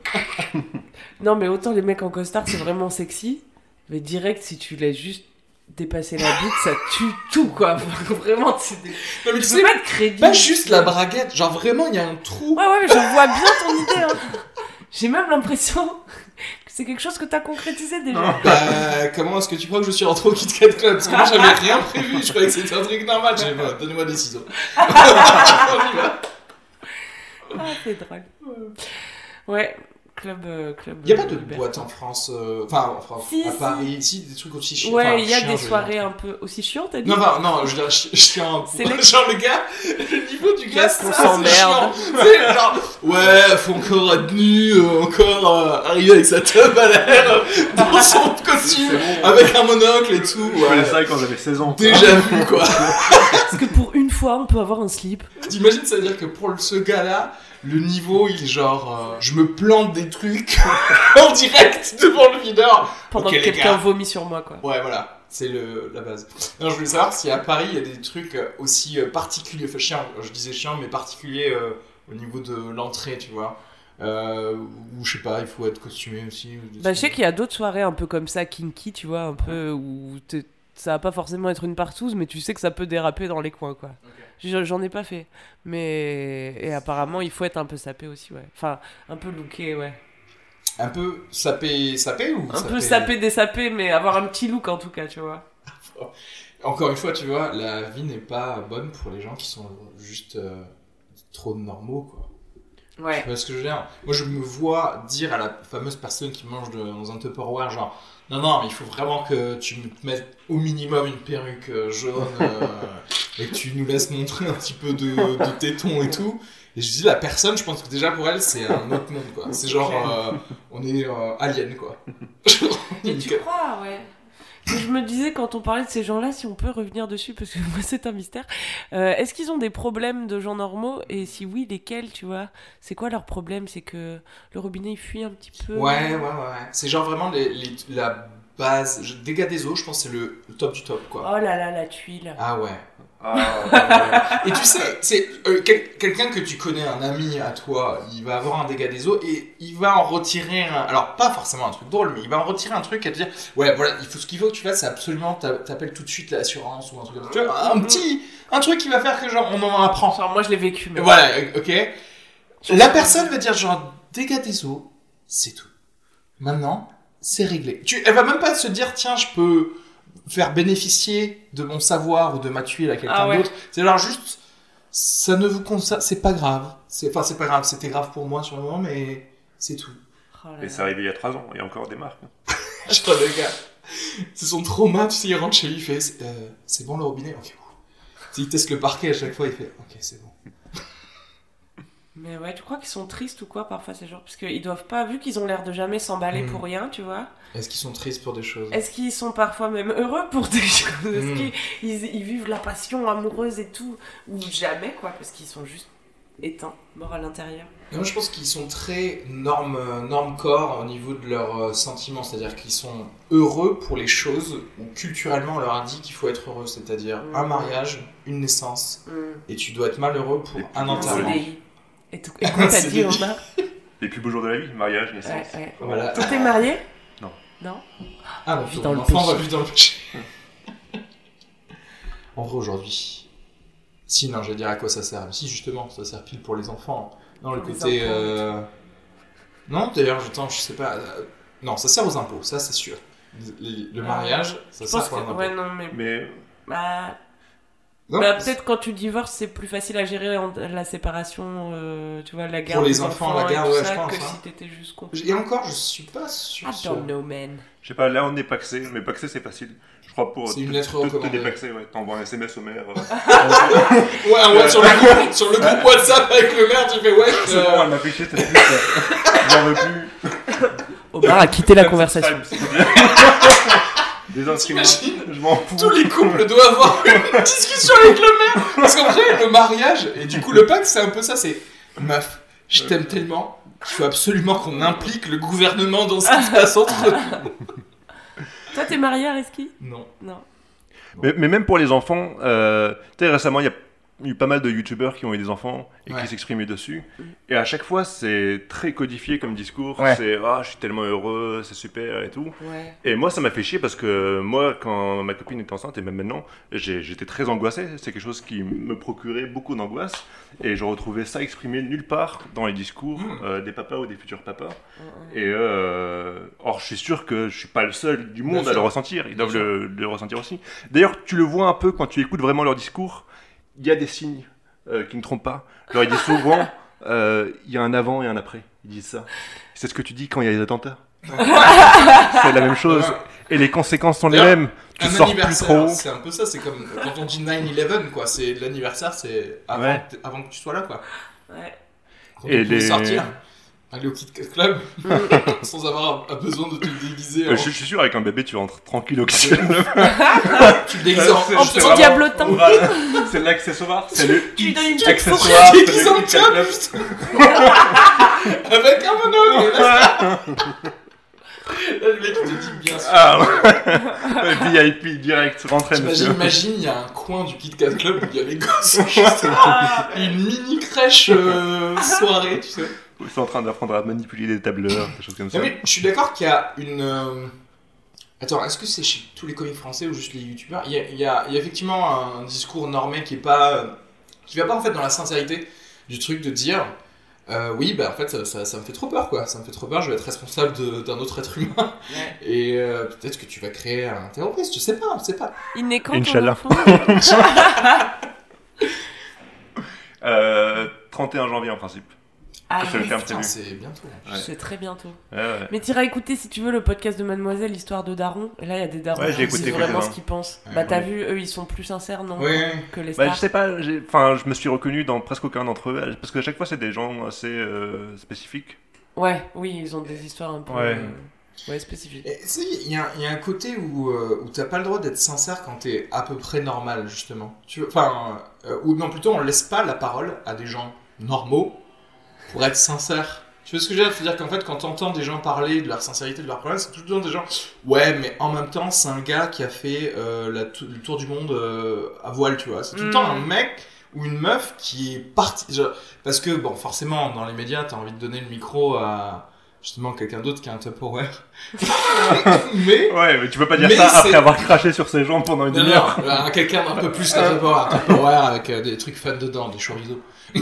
Non mais autant les mecs en costard c'est vraiment sexy, mais direct si tu laisses juste dépasser la bite ça tue tout quoi. Vraiment c'est des... Non mais tu Tu sais, peux pas de crédit. pas juste la braguette, genre vraiment il y a un trou. Ouais mais j'en vois bien ton idée hein. J'ai même l'impression que c'est quelque chose que t'as concrétisé déjà. Bah, comment est-ce que tu crois que je suis rentré au Kit Kat Club? Parce que moi j'avais rien prévu, je croyais que c'était un truc normal. J'ai dit, bah, donnez-moi des ciseaux. On y va. Ah c'est drôle. Ouais, club. Il y a pas de liberté. boîte en France, enfin en France, Si, à si. Paris, si, des trucs aussi chiants. Ouais, enfin, il y a chiants, des je veux soirées dire. un peu aussi chiantes, t'as dit. Non, non, je veux dire chiant. C'est les- Genre le gars, le niveau du gars, Qu'est-ce qu'on ça, c'est s'emmerde. chiant. C'est genre, ouais, faut encore être nu, encore arriver avec sa teub à l'air, dans son costume, C'est bon. avec un monocle et tout. Je faisais Ouais. ça quand j'avais 16 ans. Déjà vu quoi. Parce que pour une fois on peut avoir un slip. T'imagines, ça veut dire que pour ce gars-là, le niveau, il est genre, je me plante des trucs en direct devant le videur. Pendant Ok, que les quelqu'un gars. vomit sur moi quoi. Ouais, voilà, c'est la base. Non, je voulais savoir si à Paris, il y a des trucs aussi particuliers, enfin chiants, je disais chiants, mais particuliers au niveau de l'entrée, tu vois. Ou je sais pas, il faut être costumé aussi. ou des Bah, je sais trucs. qu'il y a d'autres soirées un peu comme ça, kinky, tu vois, un peu où ça va pas forcément être une partouze, mais tu sais que ça peut déraper dans les coins, quoi. J'en ai pas fait, mais et apparemment il faut être un peu sapé aussi, ouais. Enfin, un peu looké, ouais. Un peu sapé ou Un peu sapé, désapé, mais avoir un petit look en tout cas, tu vois. Encore une fois, tu vois, la vie n'est pas bonne pour les gens qui sont juste trop normaux, quoi. Ouais. Tu vois ce que je veux dire? Moi, je me vois dire à la fameuse personne qui mange dans un Tupperware, genre, non, mais il faut vraiment que tu me mettes au minimum une perruque jaune et que tu nous laisses montrer un petit peu de téton et tout. Et je dis, la personne, je pense que déjà pour elle, c'est un autre monde, quoi. C'est genre, on est alien, quoi. Et tu crois, ouais. Je me disais quand on parlait de ces gens-là, si on peut revenir dessus, parce que moi c'est un mystère, est-ce qu'ils ont des problèmes de gens normaux? Et si oui, lesquels, tu vois? C'est quoi leur problème? C'est que le robinet il fuit un petit peu? Ouais. C'est genre vraiment la base. Dégâts des eaux, je pense que c'est le top du top, quoi. Oh là là, la tuile. Ah ouais. Ah, Et tu sais, c'est quelqu'un que tu connais, un ami à toi, il va avoir un dégât des eaux et il va en retirer un. Alors, pas forcément un truc drôle, mais il va en retirer un truc à te dire ouais, voilà, ce qu'il faut que tu fasses, c'est absolument t'appelles tout de suite l'assurance ou un truc comme ça. Tu vois, un truc qui va faire que genre on en apprend. Enfin, moi je l'ai vécu. Mais... Et voilà, ok. La personne va dire genre dégâts des eaux, c'est tout. Maintenant, c'est réglé. Elle va même pas se dire tiens, je peux faire bénéficier de mon savoir ou de ma tuile à quelqu'un d'autre. C'est genre juste, ça ne vous concerne, c'est pas grave. C'est pas grave, c'était grave pour moi sur le moment, mais c'est tout. Oh là et là. c'est arrivé il y a 3 ans, il y a encore des marques. Je crois le gars, c'est son trauma, tu sais, il rentre chez lui, il fait, c'est bon le robinet? Ok. Il teste le parquet à chaque fois, il fait, ok, c'est bon. Mais ouais, tu crois qu'ils sont tristes ou quoi parfois ces gens? Parce qu'ils doivent pas, vu qu'ils ont l'air de jamais s'emballer pour rien, tu vois. Est-ce qu'ils sont tristes pour des choses? Est-ce qu'ils sont parfois même heureux pour des choses? Est-ce qu'ils vivent la passion amoureuse et tout? Ou jamais, quoi, parce qu'ils sont juste éteints, morts à l'intérieur. Non, je pense qu'ils sont très norme corps au niveau de leurs sentiments, c'est-à-dire qu'ils sont heureux pour les choses où culturellement on leur a dit qu'il faut être heureux, c'est-à-dire un mariage, une naissance, et tu dois être malheureux pour un enterrement. CDI. Et quoi t'as dit, Omar? Les plus beaux jours de la vie, mariage, naissance. Ouais. Voilà. T'es marié? Non. Non? Ah, donc Vis ton dans le enfant va péché. vivre dans le péché. En vrai, aujourd'hui. Si, non, j'allais dire à quoi ça sert. Si, justement, ça sert pile pour les enfants. Non, le Pour les côté. enfants, Non, d'ailleurs, je sais pas. Non, ça sert aux impôts, ça c'est sûr. Le mariage, ça Je sert pense pour que... les impôts. Ouais, non, mais... Mais Non, peut-être quand tu divorces, c'est plus facile à gérer la séparation, tu vois, la garde Pour les des enfants, la et garde, tout ouais, ça, je pense, que hein. si t'étais juste con. Et encore, je suis pas sûr. I don't know, man. je sais pas, là on est paxé, mais paxé c'est facile. Je crois pour C'est une lettre te recommandée. dépaxer, ouais, t'envoies un SMS au maire. Ouais, sur le groupe WhatsApp avec le maire, tu fais ouais. C'est bon, elle m'a péché cette pute. J'en veux plus. Omar a quitté la conversation. Subscribe, s'il te plaît. Désinscris-moi. T'imagines Je m'en fous. Tous les couples doivent avoir une discussion avec le maire. Parce qu'après, le mariage, et du coup, le pacte, c'est un peu ça, c'est meuf, je t'aime tellement qu'il faut absolument qu'on implique le gouvernement dans ce qui se passe entre nous. Toi, t'es marié à Reski ? Non. Non. Mais même pour les enfants, tu sais, récemment, il y a eu pas mal de youtubeurs qui ont eu des enfants et qui s'exprimaient dessus. Et à chaque fois, c'est très codifié comme discours. Ouais. C'est « Ah, je suis tellement heureux, c'est super et tout. Ouais. » Et moi, ça m'a fait chier parce que moi, quand ma copine était enceinte, et même maintenant, j'étais très angoissé. C'est quelque chose qui me procurait beaucoup d'angoisse. Et je retrouvais ça exprimé nulle part dans les discours des papas ou des futurs papas. Et or, je suis sûr que je suis pas le seul du monde à le ressentir. Ils doivent le ressentir aussi. D'ailleurs, tu le vois un peu quand tu écoutes vraiment leur discours. Il y a des signes qui ne trompent pas. Alors, ils disent souvent, il y a un avant et un après. Ils disent ça. C'est ce que tu dis quand il y a les attentats. C'est la même chose. Et les conséquences sont les mêmes. Tu sors plus trop. C'est un peu ça, c'est comme quand on dit 9/11, quoi. C'est l'anniversaire, c'est avant que tu sois là, quoi. Ouais. Quand Et on peut les- sortir, aller au Kit Kat Club, sans avoir besoin de te déguiser. Je suis sûr, avec un bébé, tu rentres tranquille au Kit Kat. Tu te déguises en En petit diablotin. Voilà. C'est l'accessoire. C'est le Tu lui donnes une petite accessoire. déguisé en Cap, avec un monocle. Là, le mec, il te dit bien sûr. Ah ouais. VIP direct, rentrez monsieur. Imagine, il y a un coin du Kit Kat Club où il y a les gosses, juste une mini crèche soirée, tu sais. Ils sont en train d'apprendre à manipuler des tableurs, des choses comme ça. Non, mais je suis d'accord qu'il y a une. Attends, est-ce que c'est chez tous les comiques français ou juste les youtubeurs ? Il y a effectivement un discours normé qui est pas. Qui va pas en fait dans la sincérité du truc de dire. Oui, bah en fait, ça me fait trop peur, quoi. Ça me fait trop peur, je vais être responsable d'un autre être humain. Ouais. Et peut-être que tu vas créer un terroriste, je sais pas. Il n'est quand ton Inch'Allah. enfant ? 31 janvier en principe. Ah, C'est le oui, terme Putain, prévu. c'est bientôt. Ouais. c'est très bientôt. Ouais. Mais t'iras écouter, si tu veux, le podcast de Mademoiselle, l'histoire de Daron. Et là, il y a des darons Ouais, j'ai qui écouté disent vraiment quelques-uns. ce qu'ils pensent. Ouais, Bah, t'as ouais. vu, eux, ils sont plus sincères, non ? Oui. Que les Bah, stars. je sais pas, je me suis reconnu dans presque aucun d'entre eux, parce qu'à chaque fois c'est des gens assez spécifiques. Ouais, oui, ils ont des histoires un peu Ouais. spécifiques. Et tu sais, il y a un côté où t'as pas le droit d'être sincère quand t'es à peu près normal, justement. Ou non, plutôt, on laisse pas la parole à des gens normaux pour être sincère. Tu vois ce que je veux dire ? C'est-à-dire qu'en fait, quand t'entends des gens parler de leur sincérité, de leur problème, c'est tout le temps des gens. Ouais, mais en même temps, c'est un gars qui a fait le tour du monde à voile, tu vois. C'est tout le temps un mec ou une meuf qui est parti. Parce que, bon, forcément, dans les médias, t'as envie de donner le micro à justement quelqu'un d'autre qui a un Tupperware. mais. Ouais, mais tu peux pas dire Mais ça c'est- après avoir craché sur ses jambes pendant une Non, demi-heure. non, quelqu'un d'un peu plus qu'un Tupperware avec des trucs fun dedans, des chorizo.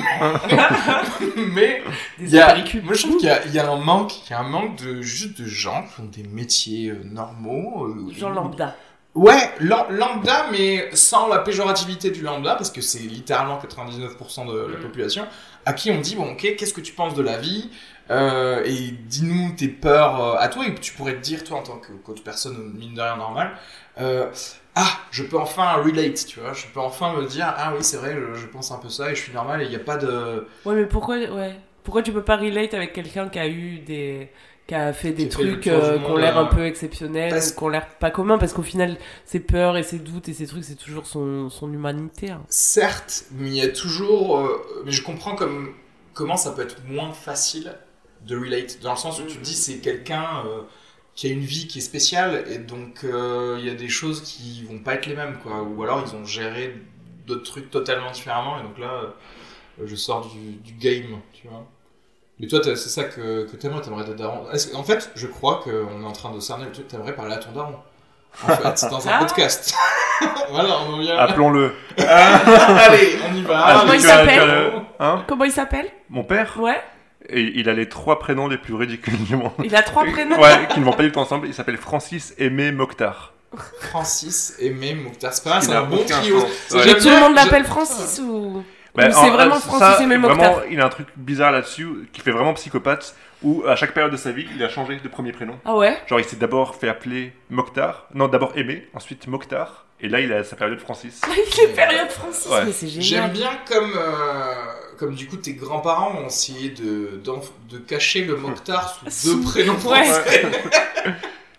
Mais Des apéricubes. moi je trouve qu'il y a un manque, de juste de gens qui ont des métiers normaux. Genre lambda. Ouais, lambda, mais sans la péjorativité du lambda, parce que c'est littéralement 99% de la population, à qui on dit, bon, ok, qu'est-ce que tu penses de la vie ? Et dis-nous tes peurs à toi, et tu pourrais te dire, toi, en tant qu'autre personne, mine de rien normale, je peux enfin relate, tu vois, je peux enfin me dire, ah oui, c'est vrai, je pense un peu ça, et je suis normal, et il n'y a pas de... Ouais, mais pourquoi tu peux pas relate avec quelqu'un qui a fait des Qui a fait le trucs tour du qui ont monde, l'air un peu exceptionnels, parce- ou qui ont l'air pas communs, parce qu'au final, ses peurs et ses doutes et ses trucs, c'est toujours son humanité. Hein. Certes, mais il y a toujours... mais je comprends comment ça peut être moins facile de relate, dans le sens où tu te dis c'est quelqu'un qui a une vie qui est spéciale, et donc il y a des choses qui vont pas être les mêmes, quoi. Ou alors ils ont géré d'autres trucs totalement différemment, et donc là, je sors du game, tu vois. Mais toi, c'est ça que t'aimerais être daron. En fait, je crois qu'on est en train de cerner le truc, t'aimerais parler à ton daron. En fait, dans un podcast. Voilà, on en vient. Appelons-le. Allez, on y va. Comment il tu as- s'appelle tu as le- Hein ? Comment il s'appelle ? Mon père, Ouais. et il a les 3 prénoms les plus ridicules du monde. Il a 3 prénoms. Ouais, qui ne vont pas du tout ensemble. Il s'appelle Francis Aimé Mokhtar. Francis, Aimé, Mokhtar. C'est pas mal, Il c'est n'a un bon aucun trio. sens. C'est- Ouais. Et j'aime tout le bien- monde l'appelle Francis ou Bah, c'est vraiment ça, Francis Aimé Mokhtar. Vraiment, il a un truc bizarre là-dessus, qui fait vraiment psychopathe, où à chaque période de sa vie, il a changé de premier prénom. Ah ouais. Genre, il s'est d'abord fait appeler Mokhtar. Non, d'abord Aimé, ensuite Mokhtar. Et là, il a sa période Francis. Les périodes Francis, Ouais. mais c'est génial. J'aime bien comme du coup tes grands-parents ont essayé de cacher le Mokhtar sous deux prénoms Ouais. français.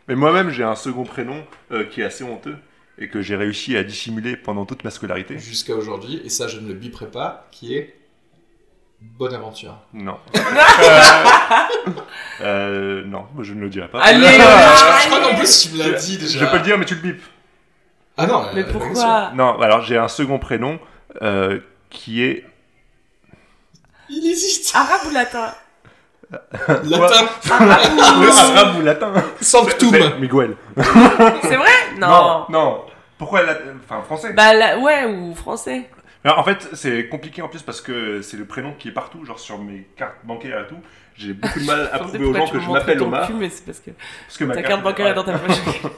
Mais moi-même, j'ai un second prénom qui est assez honteux et que j'ai réussi à dissimuler pendant toute ma scolarité. Jusqu'à aujourd'hui, et ça je ne le biperai pas, qui est Bonaventure. Non. Non, je ne le dirai pas. Allez, Je crois qu'en plus tu me l'as dit déjà. Je peux le dire, mais tu le bipes. Ah non, Mais pourquoi? Non, alors j'ai un second prénom qui est... Il hésite. Arabe ou latin? Latin. Arabe ou latin. Sanctum. C'est Miguel. C'est vrai? Non. Non. Pourquoi enfin, français. Bah ouais, ou français. Alors, en fait, c'est compliqué en plus parce que c'est le prénom qui est partout, genre sur mes cartes bancaires et tout. J'ai beaucoup de mal à prouver aux gens que je m'appelle Omar. Mais c'est parce que Ma ta carte bancaire est dans ta poche.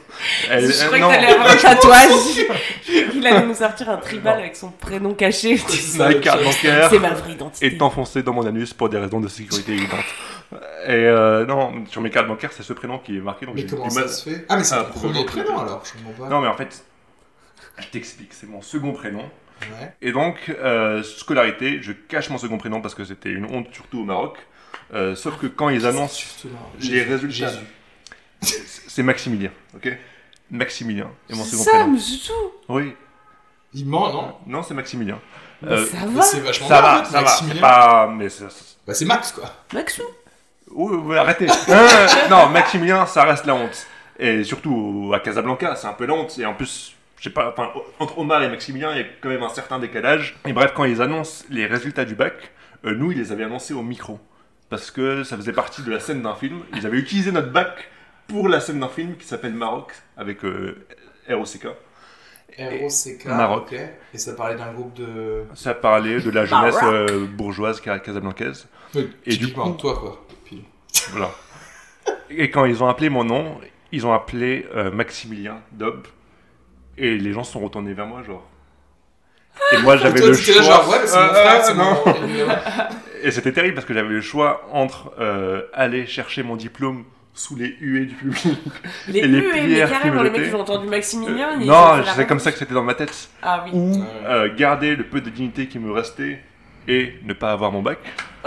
Je croyais non. que t'allais avoir un tatouage. Il allait nous sortir un tribal avec son prénom caché. Ma carte bancaire C'est ma vraie identité. est enfoncée dans mon anus pour des raisons de sécurité évidentes. Et non, sur mes cartes bancaires, c'est ce prénom qui est marqué. Donc Mais j'ai comment du ça mal. se fait? Ah mais c'est Ah, ton premier prénom alors, je comprends pas. Non, mais en fait, je t'explique, c'est mon second prénom. Ouais. Et donc, scolarité, je cache mon second prénom parce que c'était une honte, surtout au Maroc. Sauf que quand ils annoncent les résultats, c'est Maximilien, ok? Maximilien est mon second Ça, prénom. mais c'est tout. Oui. Il ment, non? Non, c'est Maximilien. Mais ça Mais va. c'est vachement Ça bien, en va, fait, ça va. Maximilien. C'est pas... Mais Bah c'est Max quoi. Maxou. Oui, arrêtez. Non, Maximilien, ça reste la honte. Et surtout à Casablanca, c'est un peu la honte. Et en plus, je sais pas, enfin, entre Omar et Maximilien, il y a quand même un certain décalage. Et bref, quand ils annoncent les résultats du bac, nous, ils les avaient annoncés au micro. Parce que ça faisait partie de la scène d'un film. Ils avaient utilisé notre bac pour la scène d'un film qui s'appelle Maroc, avec ROCK. ROCK. Maroc. Ok. Et ça parlait d'un groupe de. Ça parlait de la jeunesse Maroc. bourgeoise casablancaise. Oui, Et du typiquement, coup- toi quoi. Puis... Voilà. Et quand ils ont appelé mon nom, ils ont appelé Maximilien Dob. Et les gens se sont retournés vers moi, genre. Et moi, j'avais Toi, le t'étais choix. là, genre, ouais, mais c'est mon frère, c'est non. mon. Et c'était terrible parce que j'avais le choix entre aller chercher mon diplôme sous les huées du public. Les Et les U et les pierres qui carrément, me les mecs jetaient. qui ont entendu Maximilien. ils ont Non, fait la c'est comme ça revanche. que c'était dans ma tête. Ah oui. Ou Ouais. garder le peu de dignité qui me restait et ne pas avoir mon bac.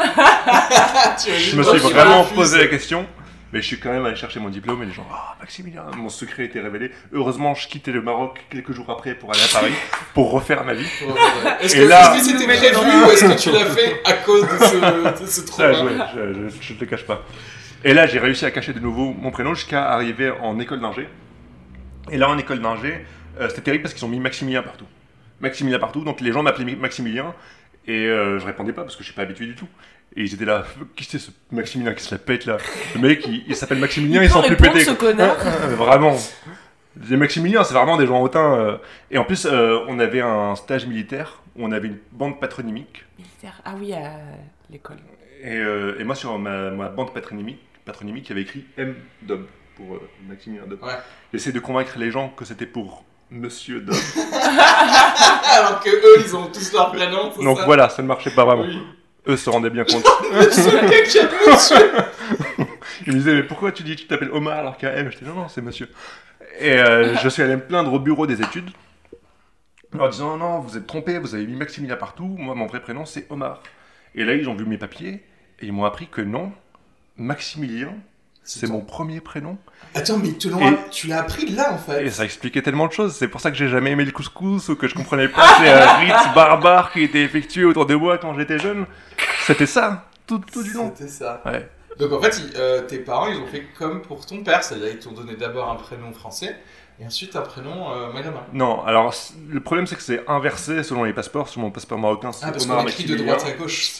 Je me suis vraiment posé la question. Mais je suis quand même allé chercher mon diplôme et les gens, ah Maximilien, mon secret était révélé. Heureusement, je quittais le Maroc quelques jours après pour aller à Paris pour refaire ma vie. Est-ce Et que, là- est-ce que c'était prévu ou est-ce que tu l'as fait à cause de ce Ah, trauma? je te le cache pas. Et là, j'ai réussi à cacher de nouveau mon prénom jusqu'à arriver en école d'ingé. Et là, en école d'ingé, c'était terrible parce qu'ils ont mis Maximilien partout. Maximilien partout, donc les gens m'appelaient Maximilien et je répondais pas parce que je suis pas habitué du tout. Et ils étaient là, qui c'est ce Maximilien qui se la pète là? Le mec, il s'appelle Maximilien, ils sont plus pétés. ce connard. Vraiment. Les Maximiliens, c'est vraiment des gens hautains. Et en plus, on avait un stage militaire où on avait une bande patronymique. Militaire. Ah oui, à l'école. Et moi, sur ma bande patronymique, il y avait écrit M. Dob pour Maximilien Dob. Ouais. J'essaie de convaincre les gens que c'était pour Monsieur Dob. Alors que eux, ils ont tous leur prénom, c'est Donc ça? voilà, ça ne marchait pas vraiment. Oui. Eux se rendaient bien compte. Monsieur, quelqu'un, monsieur. Ils me disaient, mais pourquoi tu dis que tu t'appelles Omar alors qu'il y a M? J'étais, non, c'est monsieur. Et je suis allé me plaindre au bureau des études en leur disant, non, vous êtes trompés, vous avez mis Maximilien partout, moi, mon vrai prénom, c'est Omar. Et là, ils ont vu mes papiers et ils m'ont appris que non, Maximilien, c'est mon premier prénom. Attends, mais tu l'as appris là en fait. Et ça expliquait tellement de choses. C'est pour ça que j'ai jamais aimé le couscous ou que je comprenais pas ces rites barbares qui étaient effectués autour de moi quand j'étais jeune. C'était ça, tout du long. C'était ça. Ouais. Donc en fait, tes parents, ils ont fait comme pour ton père, c'est-à-dire ils t'ont donné d'abord un prénom français et ensuite un prénom maghrébin. Non, alors le problème c'est que c'est inversé selon les passeports. Sur mon passeport marocain, c'est Ah, parce Omar qu'on écrit de Maximilien. droite à gauche.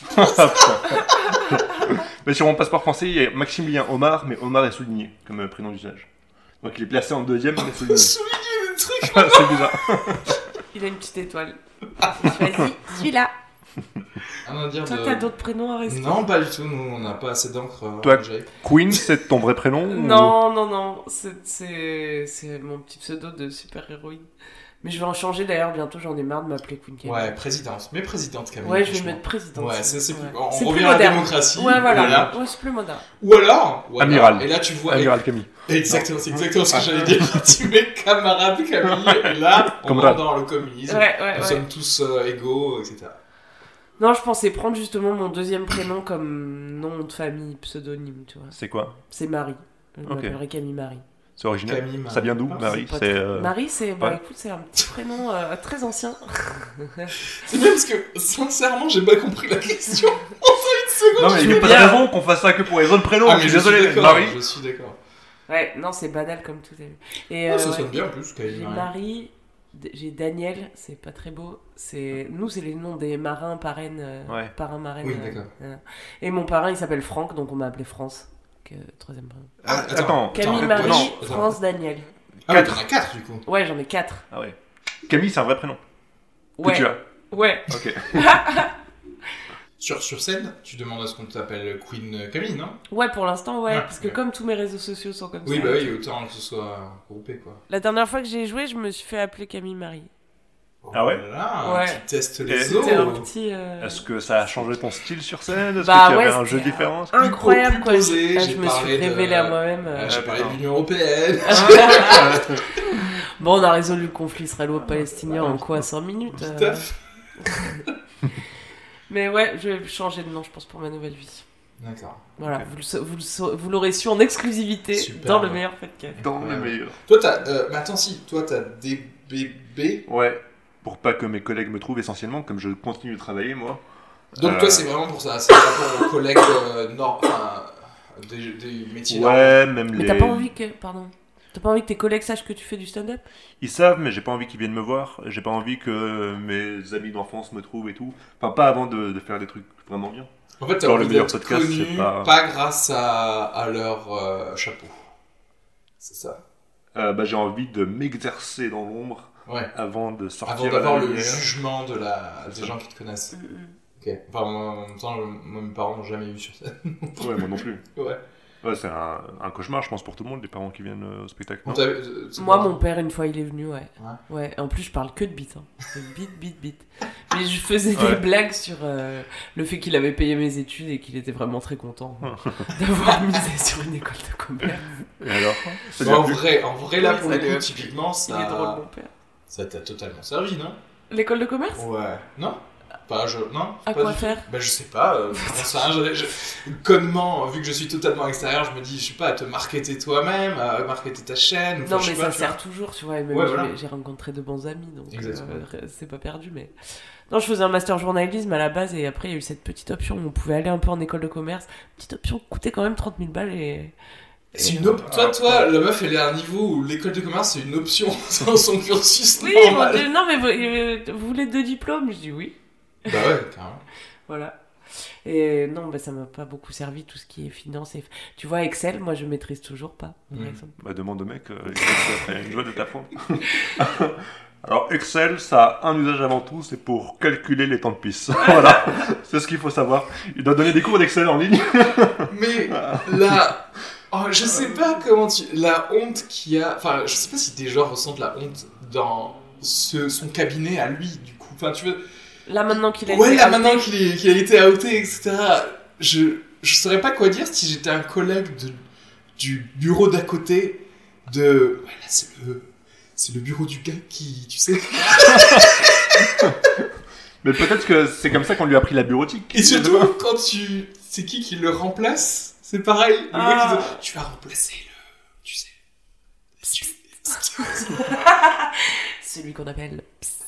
Mais sur mon passeport français, il y a Maximilien Omar, mais Omar est souligné comme prénom d'usage. Donc il est placé en deuxième, mais souligné. Souligner des trucs. C'est bizarre. Il a une petite étoile. Choisis celui-là. Rien à dire Toi, de... t'as d'autres prénoms à rester? Non, pas du tout, nous on n'a pas assez d'encre. Toi, Jay. Queen, c'est ton vrai prénom ou- Non. C'est mon petit pseudo de super-héroïne. Mais je vais en changer d'ailleurs bientôt, j'en ai marre de m'appeler Queen Camille. Ouais, présidente. Mais présidente Camille. Ouais, je vais franchement. mettre présidente. Ouais, c'est plus... Ouais. On C'est revient plus à la moderne. démocratie. Ouais, voilà. Ouais, c'est plus moderne. Ou alors... Amiral. Et là, tu vois... Amiral Camille. Exactement, c'est exactement ce que j'allais dire. Tu mets camarade Camille, et là, on Camarade. rentre dans le communisme. Ouais. Nous sommes tous égaux, etc. Non, je pensais prendre justement mon deuxième prénom comme nom de famille, pseudonyme, tu vois. C'est quoi? C'est Marie. Je Ok. m'appellerai Camille Marie. C'est original. Camille, Marie. Ça vient d'où, Ah, Marie? pas C'est, très- Marie, c'est ouais. écoute, c'est un petit prénom très ancien. C'est bien parce que, sincèrement, j'ai pas compris la question. Une seconde. Non, mais il n'y a pas de raison qu'on fasse ça que pour les autres prénoms. Ah, mais je suis désolé, d'accord, Marie. Je suis d'accord. Ouais, non, c'est banal comme tout. Et Oh, ça ouais, sonne bien en plus, Camille, j'ai Marie. Marie, j'ai Daniel, c'est pas très beau. Nous, c'est les noms des marins, parraines, Ouais. parrains, marraines. Oui, d'accord. Voilà. Et mon parrain, il s'appelle Franck, donc on m'a appelé France. Troisième prénom. Ah, Attends. Camille, attends, Marie, non, attends. France, Daniel. Ah, ouais, t'en as 4 du coup. Ouais, j'en ai 4. Ah ouais. Camille, c'est un vrai prénom. Ouais. Que tu as. Ouais. Ok. Sur scène, tu demandes à ce qu'on t'appelle Queen Camille, non? Ouais, pour l'instant, ouais. Ouais, parce que ouais. comme tous mes réseaux sociaux sont comme Oui, ça. bah oui, autant que ce soit groupé quoi. La dernière fois que j'ai joué, je me suis fait appeler Camille Marie. Ah ouais? Là, Ouais. tu testes Et- les os. C'était un petit. Est-ce que ça a changé ton style sur scène? Est-ce Bah qu'il y ouais, avait un jeu c'était différent? incroyable Plus quoi. posé, Ah, j'ai je me suis parlé de- révélée à moi-même. J'ai parlé de putain. l'Union Européenne. Bon, on a résolu le conflit israélo-palestinien en quoi 5 minutes Tout à fait. Mais ouais, je vais changer de nom, je pense, pour ma nouvelle vie. D'accord. Voilà, Ok. vous l'aurez su en exclusivité Super, dans le ouais. meilleur podcast. Dans le Ouais. meilleur. Toi, t'as. Mais attends, si, toi, t'as DBB. Ouais. Pour pas que mes collègues me trouvent essentiellement, comme je continue de travailler, moi. Donc, toi, c'est vraiment pour ça. C'est par rapport aux collègues enfin, des métiers normaux. Ouais, même Mais les. t'as pas envie que. Pardon. T'as pas envie que tes collègues sachent que tu fais du stand-up? Ils savent, mais j'ai pas envie qu'ils viennent me voir. J'ai pas envie que mes amis d'enfance me trouvent et tout. Enfin, pas avant de faire des trucs vraiment bien. En fait, t'as Genre, le envie meilleur d'être podcast, connu, c'est pas... pas- grâce à leur chapeau. C'est ça. Bah, j'ai envie de m'exercer dans l'ombre Ouais. avant de sortir. Avant à d'avoir la le lumière. jugement des C'est ça. gens qui te connaissent. Ok. Enfin, moi, en même temps, moi, mes parents m'ont jamais vu sur scène. Ouais, moi non plus. Ouais. Ouais, c'est un cauchemar, je pense, pour tout le monde, les parents qui viennent au spectacle. On non t'avait- Moi, mon père, une fois, il est venu, ouais. Ouais. Ouais, en plus, je parle que de bite. Hein. C'est bite. Mais je faisais des Ouais. blagues sur le fait qu'il avait payé mes études et qu'il était vraiment très content d'avoir misé sur une école de commerce. Et alors c'est Bah, bien en vu. vrai, là, Oui, pour ça le lui coup, a- typiquement, Il est drôle, ça mon père. ça t'a totalement servi, non? L'école de commerce? Ouais. Non? Non? À Pas quoi du tout. faire? Bah, je sais pas. J'en sais rien, connement, vu que je suis totalement extérieur, je me dis, je sais pas, à te marketer toi-même, à marketer ta chaîne. Enfin, Non, je mais sais pas, ça tu vois. sert toujours, tu vois. Et même Ouais, j'ai- voilà. j'ai rencontré de bons amis, donc Exactement. c'est pas perdu. Mais non, je faisais un master journalisme à la base, et après, il y a eu cette petite option où on pouvait aller un peu en école de commerce. Petite option qui coûtait quand même 30 000 balles et. C'est une Toi, la meuf, elle est à un niveau où l'école de commerce, c'est une option dans son cursus Oui, normal. non, mais vous voulez 2 diplômes? Je dis oui. Bah ouais, carrément. Voilà. Et non, bah, ça m'a pas beaucoup servi tout ce qui est finance. Et... Tu vois, Excel, moi je maîtrise toujours pas, par exemple. Bah, demande au mec, il a une joie de t'apprendre. Alors, Excel, ça a un usage avant tout, c'est pour calculer les temps de pisse. Voilà, c'est ce qu'il faut savoir. Il doit donner des cours d'Excel en ligne. Mais là, je sais pas comment la honte qu'il y a. Enfin, je sais pas si des gens ressentent la honte dans son cabinet à lui, du coup. Enfin, tu veux. Là, maintenant qu'il a Ouais, été là, outé, maintenant qu'il a été outé, etc. Je saurais pas quoi dire si j'étais un collègue du bureau d'à côté de. Ouais, là, c'est le bureau du gars qui. Tu sais. Mais peut-être que c'est comme ça qu'on lui a appris la bureautique. Et surtout, quand tu. C'est qui le remplace? C'est pareil. Le mec, il dit, tu vas remplacer le. Tu sais. celui qu'on appelle.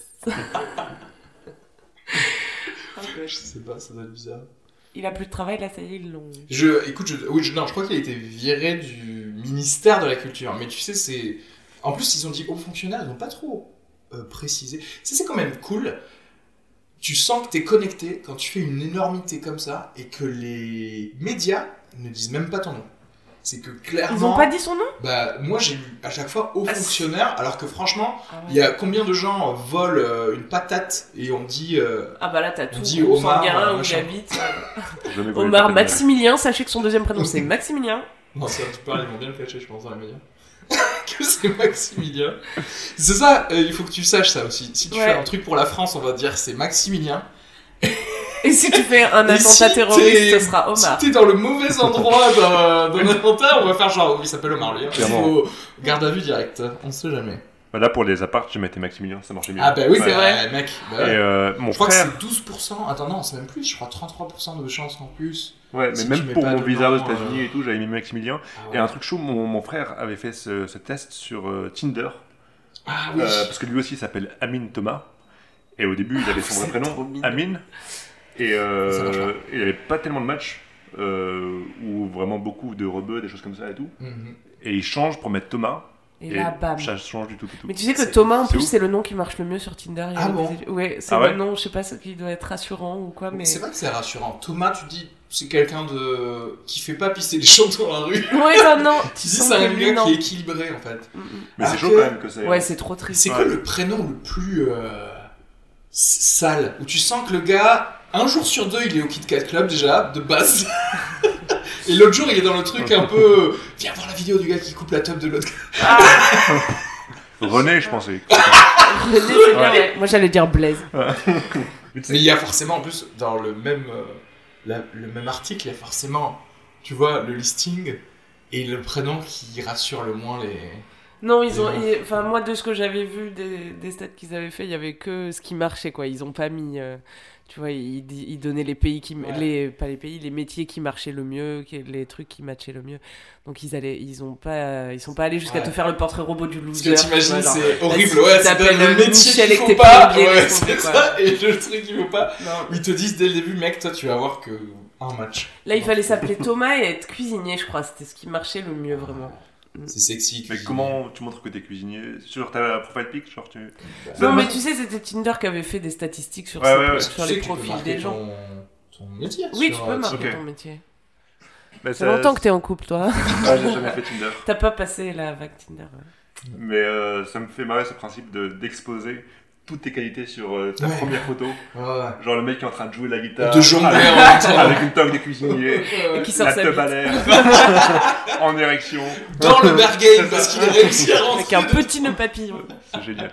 Je sais pas, ça doit être bizarre. Il a plus de travail, là, ça y est, ils l'ont. Non, je crois qu'il a été viré du ministère de la Culture. Mais tu sais, c'est. En plus, ils ont dit hauts fonctionnaires, ils n'ont pas trop précisé. Ça, c'est quand même cool. Tu sens que t'es connecté quand tu fais une énormité comme ça et que les médias ne disent même pas ton nom. C'est que clairement. Ils ont pas dit son nom? Bah, moi, j'ai lu à chaque fois hauts fonctionnaires, alors que franchement, Ah il y a combien de gens volent une patate et on dit. Ah bah là, t'as tout. dit Omar, Sanguin, où machin. j'habite. Jamais volé Omar ta tête. Maximilien, sachez que son deuxième prénom c'est Maximilien. Non, c'est un petit peu, ils vont bien le cacher, je pense, dans les médias. Que c'est Maximilien. C'est ça, il faut que tu saches ça aussi. Si tu Ouais. fais un truc pour la France, on va dire c'est Maximilien. Et si tu fais un Et attentat si terroriste, t'es- ce sera Omar. Si t'es dans le mauvais endroit d'un attentat, on va faire genre, il s'appelle Omar lui. Hein. Il Clairement. faut garde à vue direct, on sait jamais. Bah, là, pour les apparts, je mettais Maximilien, ça marchait bien. Ah bah oui, Ouais. c'est vrai, mec. Bah Et ouais. mon Je crois frère. que c'est 12%. Attends, non, c'est même plus. Je crois 33% de chance en plus. Ouais, mais Si tu même mets pour pas mon de visa aux nom, États-Unis et tout, j'avais mis Maximilien. Ah Et ouais. un truc chaud, mon frère avait fait ce test sur Tinder. Ah oui. Parce que lui aussi s'appelle Amin Thomas. Et au début, il avait son vrai C'est trop prénom, mignon. Amin. Et Ça marche pas. il n'y avait pas tellement de matchs. Ou vraiment beaucoup de rebeux, des choses comme ça et tout. Mhm. Et il change pour mettre Thomas. Et là, bam. ça change du tout. Mais tu sais que C'est Thomas, en c'est plus, ouf. c'est le nom qui marche le mieux sur Tinder. Il y a Ah des- bon Ouais, c'est Ah le ouais nom, je sais pas, qui doit être rassurant ou quoi, mais... C'est vrai que c'est rassurant. Thomas, tu dis, c'est quelqu'un qui fait pas pisser les gens dans la rue. Ouais, non, Tu tu dis, sens c'est que un lui, gars non. qui est équilibré en fait. Mais c'est Ah, chaud ok. quand même que c'est. Ouais, c'est trop triste. C'est Ouais. quoi le prénom le plus sale? Où tu sens que le gars, un jour sur deux, il est au Kit Kat Club déjà, de base. Et l'autre jour, il est dans le truc un peu. Viens voir la vidéo du gars qui coupe la top de l'autre gars. René, je pensais. René, c'est bien, ouais. Moi, j'allais dire Blaise. Mais il y a forcément, en plus, dans le même article, il y a forcément, tu vois, le listing et le prénom qui rassure le moins les. Non, Mais non. Enfin, moi, de ce que j'avais vu des stats qu'ils avaient fait, il y avait que ce qui marchait, quoi. Ils ont pas mis... tu vois, ils donnaient les pays qui... Ouais. Pas les pays, les métiers qui marchaient le mieux, les trucs qui matchaient le mieux. Donc, ils sont pas allés jusqu'à Ouais. te faire le portrait robot du Parce loser. que t'imagines, tu vois, genre, c'est horrible, si ouais, tu c'est t'appelles le métier Michel qu'il et que faut t'es pas, plombier, ouais, laisse c'est tomber, quoi. ça, et le truc qu'il faut pas. Non. Ils te disent dès le début, mec, toi tu vas avoir que un match. Là, il fallait s'appeler Thomas et être cuisinier, je crois. C'était ce qui marchait le mieux, vraiment. C'est sexy. Mais comment tu montres que t'es cuisinier? Sur ta profile pic, genre tu. Non, moi, mais tu sais, c'était Tinder qui avait fait des statistiques sur, Ouais, ouais, ouais. sur les profils des gens. Ton métier. Oui, sur, tu peux marquer ok. ton métier. Bah, Ça fait longtemps que t'es en couple, toi. Ouais, j'ai jamais fait Tinder. T'as pas passé la vague Tinder. Ouais. Mais ça me fait marrer ce principe d'exposer toutes tes qualités sur ta Ouais. première photo. Ouais, ouais. Genre le mec qui est en train de jouer la guitare. De jongler avec, en même temps. avec une toque de cuisinier. Et qui sort La sa teub bite. à l'air. En érection. Dans le bergame parce qu'il a réussi à rentrer. Avec un petit nœud papillon. C'est génial.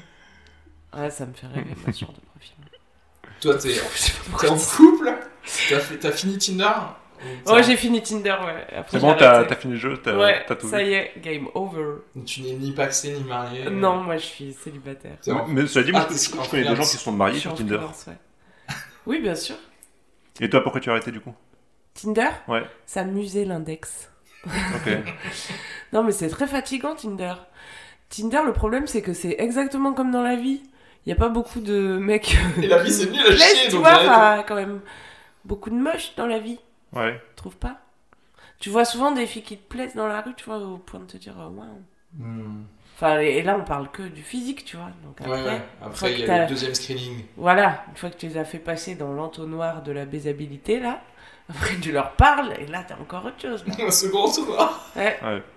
Ouais, ça me fait rêver, moi, ce genre de profil. Toi, Je sais pas t'es pourquoi en je dis ça. couple. T'as fini Tinder. Ouais, j'ai fini Tinder, ouais. Après, C'est j'ai bon, arrêté. t'as fini le jeu, Ouais, t'as tout ça vu. y est, game over. Tu n'es ni paxé ni marié. Non, moi, je suis célibataire. T'es en- Mais cela dit, moi, Ah, je t'es en connais des gens freelance. qui se sont Je mariés suis sur en Tinder. freelance, ouais. Oui, bien sûr. Et toi, pourquoi tu as arrêté du coup? Tinder, Ouais, ça musait l'index. ok. Non, mais c'est très fatigant, Tinder. Tinder, le problème, c'est que c'est exactement comme dans la vie. Il n'y a pas beaucoup de mecs. Et la vie, c'est nul à Laisse, chier, tu donc vois, j'arrête. enfin, quand même. Beaucoup de moches dans la vie, Ouais. tu trouves pas? Tu vois souvent des filles qui te plaisent dans la rue, tu vois, au point de te dire, waouh. Hmm. Enfin, et là, on parle que du physique, tu vois. Donc après, Ouais, ouais. une fois Après, il que y t'as- a le deuxième screening. Voilà, une fois que tu les as fait passer dans l'entonnoir de la baisabilité, là, après tu leur parles, et là, t'as encore autre chose. Là. Un second tour. Ouais.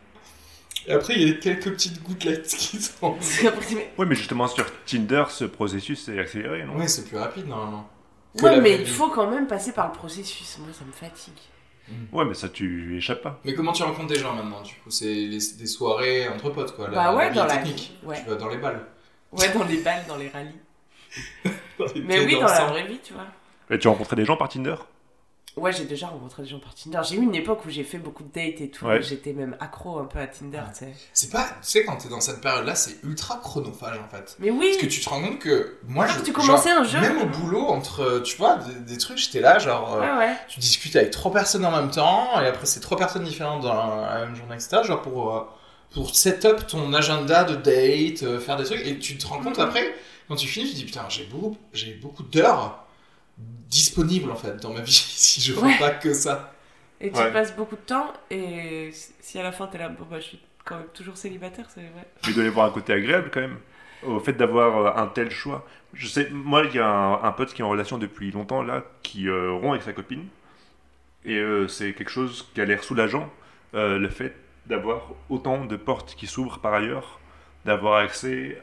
Et après, il y a quelques petites gouttelettes qui sont. Parce qu'après, tu mets- Ouais, mais justement, sur Tinder, ce processus est accéléré, non? Ouais, c'est plus rapide normalement. Que Ouais, la mais vraie il vie. faut quand même passer par le processus. Moi, ça me fatigue. Ouais, mais ça, tu échappes pas. Mais comment tu rencontres des gens maintenant du coup? C'est des soirées entre potes quoi. Bah ouais, vie dans la technique. vie, ouais. Tu vas dans les balles. Ouais, dans les balles, dans les rallyes. Dans les Mais quais oui, dans la dansants. vraie vie, tu vois. Et tu as rencontré des gens par Tinder? Ouais, j'ai déjà rencontré des gens par Tinder. J'ai eu une époque où j'ai fait beaucoup de dates et tout. Ouais. J'étais même accro un peu à Tinder, tu sais. C'est pas, tu sais, quand t'es dans cette période-là, c'est ultra chronophage en fait. Mais oui, Parce que tu te rends compte que moi, Ah, je, tu commençais genre, un jeu. même au boulot, entre, tu vois, des trucs, j'étais là, genre, ouais. tu discutes avec 3 personnes en même temps, et après c'est 3 personnes différentes dans la même journée, etc. Genre pour set up ton agenda de date, faire des trucs, et tu te rends compte après, quand tu finis, tu te dis putain, j'ai beaucoup d'heures disponibles en fait dans ma vie si je fais Ouais. pas que ça. Et tu Ouais. passes beaucoup de temps, et si à la fin t'es là, bon bah je suis quand même toujours célibataire, c'est vrai. Mais il doit y avoir un côté agréable quand même au fait d'avoir un tel choix. Je sais, moi, il y a un pote qui est en relation depuis longtemps là, qui rompt avec sa copine. Et c'est quelque chose qui a l'air soulageant, le fait d'avoir autant de portes qui s'ouvrent par ailleurs, d'avoir accès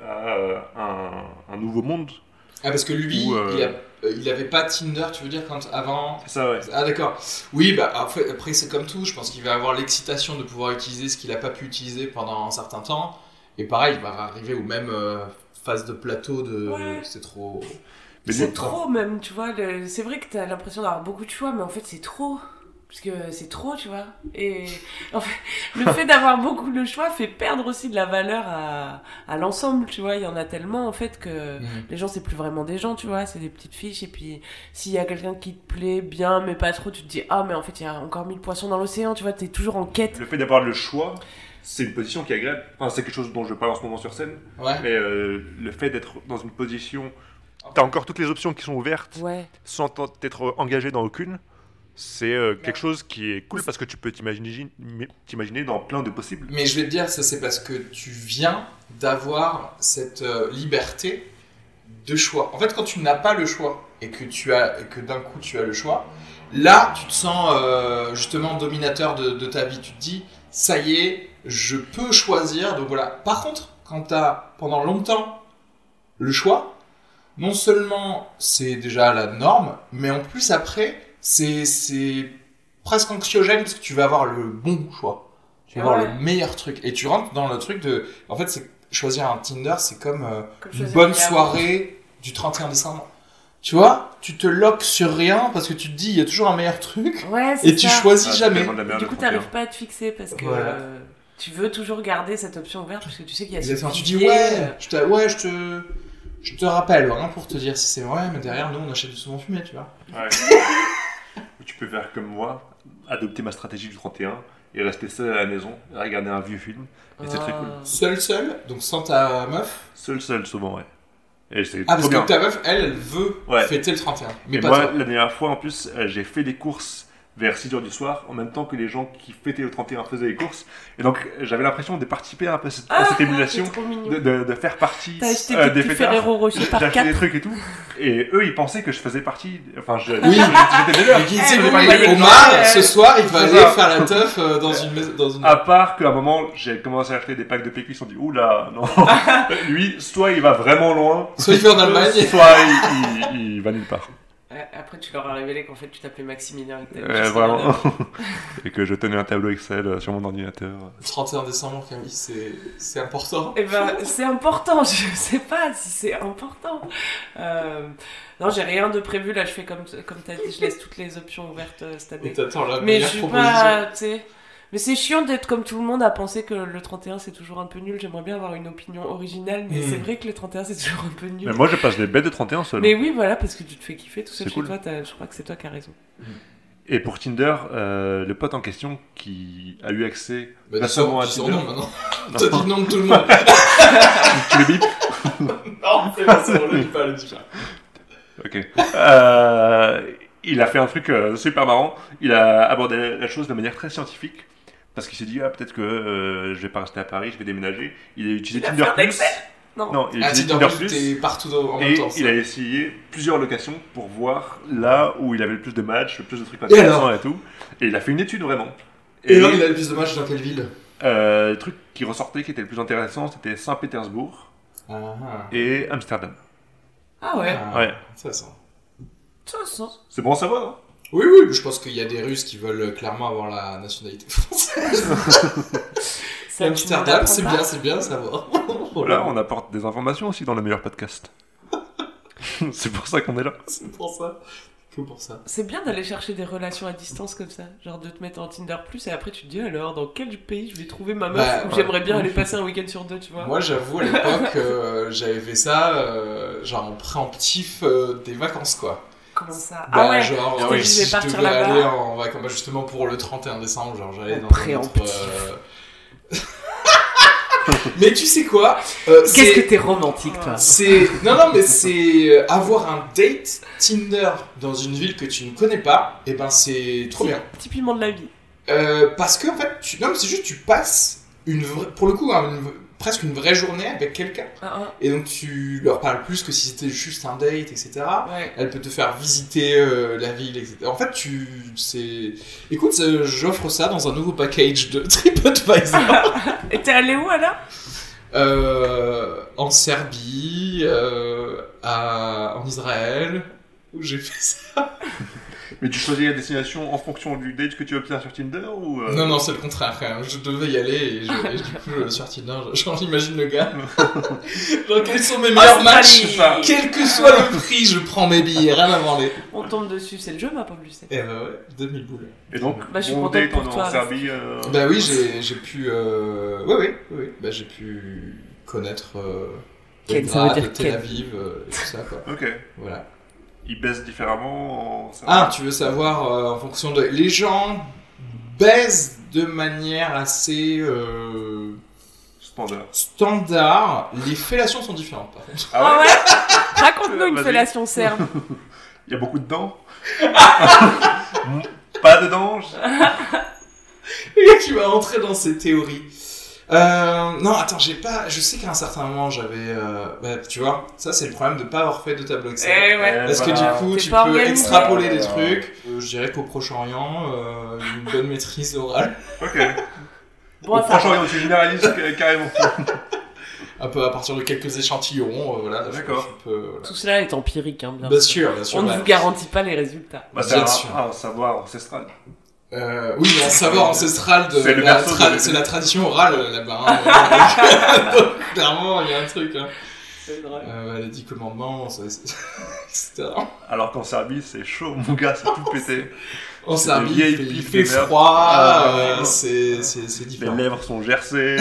à un nouveau monde. Ah, parce que lui, Ou, il avait pas Tinder, tu veux dire, quand avant. C'est ça, ouais. Ah, d'accord. Oui, bah après c'est comme tout, je pense qu'il va avoir l'excitation de pouvoir utiliser ce qu'il a pas pu utiliser pendant un certain temps. Et pareil, il va arriver aux mêmes phases de plateau de. Ouais. C'est trop. Mais C'est lui- trop même, tu vois. C'est vrai que t'as l'impression d'avoir beaucoup de choix, mais en fait c'est trop. Parce que c'est trop, tu vois. Et en fait, le fait d'avoir beaucoup de choix fait perdre aussi de la valeur à l'ensemble, tu vois. Il y en a tellement, en fait, que les gens, c'est plus vraiment des gens, tu vois. C'est des petites fiches. Et puis, s'il y a quelqu'un qui te plaît bien, mais pas trop, tu te dis, ah, mais en fait, il y a encore 1000 poissons dans l'océan, tu vois. T'es toujours en quête. Le fait d'avoir le choix, c'est une position qui est agréable. Enfin, c'est quelque chose dont je parle en ce moment sur scène. Ouais. Mais le fait d'être dans une position... T'as encore toutes les options qui sont ouvertes, sans t'être engagé dans aucune. C'est quelque chose qui est cool parce que tu peux t'imaginer dans plein de possibles. Mais je vais te dire, ça c'est parce que tu viens d'avoir cette liberté de choix. En fait, quand tu n'as pas le choix et que d'un coup tu as le choix, là tu te sens justement dominateur de ta vie. Tu te dis, ça y est, je peux choisir. Donc voilà. Par contre, quand tu as pendant longtemps le choix, non seulement c'est déjà la norme, mais en plus après, c'est presque anxiogène parce que tu vas avoir le bon choix. Tu vas avoir le meilleur truc. Et tu rentres dans le truc de... En fait, c'est choisir un Tinder, c'est comme une bonne soirée du 31 décembre. Tu vois, tu te loques sur rien parce que tu te dis, il y a toujours un meilleur truc. Ouais, c'est et tu choisis jamais. Du coup, t'arrives pas à te fixer parce que tu veux toujours garder cette option ouverte parce que tu sais qu'il y a ce tu dis, je te rappelle, rien pour te dire si c'est vrai, mais derrière, nous, on achète du saumon fumé, tu vois. Ouais. Tu peux faire comme moi, adopter ma stratégie du 31 et rester seul à la maison, et regarder un vieux film, et c'est très cool. Seul, donc sans ta meuf. Seul, souvent, ouais. Et c'est parce bien. Que ta meuf, elle veut fêter le 31. Mais et pas moi, toi. la dernière fois, en plus, j'ai fait des courses vers 6h du soir, en même temps que les gens qui fêtaient le 31 faisaient les courses. Et donc, j'avais l'impression de participer un peu à cette émulation, de faire partie des fêtards. Ferrero Rocher par 4. J'ai acheté des trucs et tout. Et eux, ils pensaient que je faisais partie... Enfin, j'étais déjà. Mais qui disait que Omar, ce soir, il va aller faire la teuf dans une... À part qu'à un moment, j'ai commencé à acheter des packs de PQ, ils se sont dit, oula, non. Lui, soit il va vraiment loin, soit il fait en Allemagne, soit il va nulle part. Après, tu leur as révélé qu'en fait, tu t'appelais Maximilien. Vraiment. Et que je tenais un tableau Excel sur mon ordinateur. 31 décembre, Camille, c'est important. Eh ben, c'est important. Je sais pas si c'est important. Non, j'ai rien de prévu. Là, je fais comme t'as dit, je laisse toutes les options ouvertes cette année. Et t'attends la mais meilleure je suis proposition. pas, tu sais... Mais c'est chiant d'être comme tout le monde à penser que le 31 c'est toujours un peu nul. J'aimerais bien avoir une opinion originale, mais c'est vrai que le 31 c'est toujours un peu nul. Mais moi je passe des bêtes de 31 seul. Mais oui, voilà, parce que tu te fais kiffer tout seul chez cool. toi. Je crois que c'est toi qui as raison. Et pour Tinder, le pote en question qui a eu accès récemment à Tinder. Non, t'as dit non de tout le monde. Tu le bipes? Non, c'est pas ça, on le dit pas, Ok. Il a fait un truc super marrant. Il a abordé la chose de manière très scientifique. Parce qu'il s'est dit, peut-être que je vais pas rester à Paris, je vais déménager. Il a utilisé Tinder Plus. Non, il a utilisé Tinder Plus. T'es partout en même temps. Et il a essayé plusieurs locations pour voir là où il avait le plus de matchs, le plus de trucs intéressants et tout. Et il a fait une étude vraiment. Et alors, il a le plus de matchs dans quelle ville? Le truc qui ressortait, qui était le plus intéressant, c'était Saint-Pétersbourg et Amsterdam. Ah ouais. Ouais. Intéressant. C'est bon à savoir, hein? Oui, je pense qu'il y a des Russes qui veulent clairement avoir la nationalité française. Amsterdam, c'est bien à savoir. Voilà, on apporte des informations aussi dans le meilleur podcast. C'est pour ça qu'on est là. C'est pour ça. Que pour ça. C'est bien d'aller chercher des relations à distance comme ça. Genre de te mettre en Tinder Plus et après tu te dis alors dans quel pays je vais trouver ma meuf où j'aimerais bien aller passer un week-end sur 2, tu vois. Moi j'avoue à l'époque j'avais fait ça genre en préemptif des vacances quoi. Comment ça? Genre si je devais aller en vacances justement pour le 31 décembre genre j'allais dans Mais tu sais quoi qu'est-ce que t'es romantique toi? Mais c'est avoir un date Tinder dans une ville que tu ne connais pas, et ben c'est trop bien. Typiquement de la vie. Parce que en fait, c'est juste tu passes pour le coup presque une vraie journée avec quelqu'un. Et donc tu leur parles plus que si c'était juste un date, etc. Ouais. Elle peut te faire visiter la ville, etc. En fait, écoute, j'offre ça dans un nouveau package de TripAdvisor. Et t'es allé où alors? En Serbie, en Israël, où j'ai fait ça. Mais tu choisis la destination en fonction du date que tu obtiens sur Tinder ou Non, c'est le contraire quand même. Je devais y aller et du coup, sur Tinder, j'imagine le gars. Genre, quels sont mes meilleurs matchs? Quel que soit le prix, je prends mes billets, rien à branler. On tombe dessus, c'est le jeu, ma pauvre Lucette. Et bah ouais, 2000 boules. Et donc, je suis bon contente date pour toi, en Serbie Bah oui, j'ai pu... Oui. Bah, j'ai pu connaître Belgrade, Tel Aviv, et tout ça, quoi. Ok. Voilà. Ils baissent différemment en Serbie. Ah, tu veux savoir en fonction de... Les gens baisent de manière assez... standard. Les fellations sont différentes, par contre. Ah ouais, Raconte-nous une Vas-y. fellation serbe. Il y a beaucoup de dents. Pas de dents. Le gars qui va rentrer dans ces théories. Non, attends, je sais qu'à un certain moment, j'avais... tu vois, ça, c'est le problème de pas avoir fait de tableau Excel. Ouais. Parce que du coup, C'est tu pas peux organisé. extrapoler des trucs. Je dirais qu'au Proche-Orient, une bonne maîtrise orale. Ok. Bon, Au Proche-Orient, tu généralises carrément. Un peu à partir de quelques échantillons, voilà. D'accord. Tout cela est empirique, hein, Bien sûr. On ne vous garantit pas les résultats. Bah, c'est Bien sûr. un savoir ancestral. Oui, un savoir ancestral de C'est le la, berceau de- c'est la tradition orale là-bas. Hein. Donc, clairement, il y a un truc. Hein. C'est vrai. Les 10 commandements, etc. Alors qu'en Serbie, c'est chaud, mon gars, c'est tout pété. En Serbie, vieilles il pipes fait de merde. froid, Ouais. c'est Les différent. lèvres sont gercées.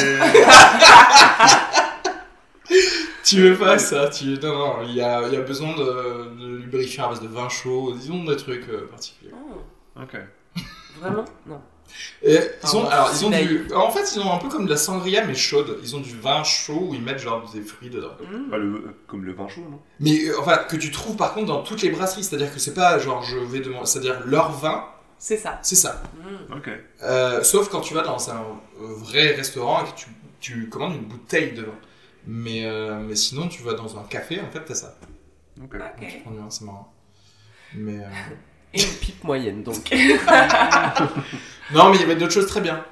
Tu veux pas ça, non, il y a besoin de lubrifier à base de vin chaud, disons des trucs particuliers. Ok. Vraiment? Non. Et ils ont c'est en fait, ils ont un peu comme de la sangria mais chaude. Ils ont du vin chaud où ils mettent genre des fruits dedans. Pas comme le vin chaud, non? Mais enfin, que tu trouves par contre dans toutes les brasseries, c'est-à-dire que c'est pas genre je vais demander, c'est-à-dire leur vin, C'est ça. c'est ça. Ok. Sauf quand tu vas dans un vrai restaurant et que tu commandes une bouteille de vin. Mais sinon, tu vas dans un café, en fait, t'as ça. Ok. Ok. Tu prends du vin, c'est marrant. Mais Et une pipe moyenne, donc. non, mais il y avait d'autres choses très bien.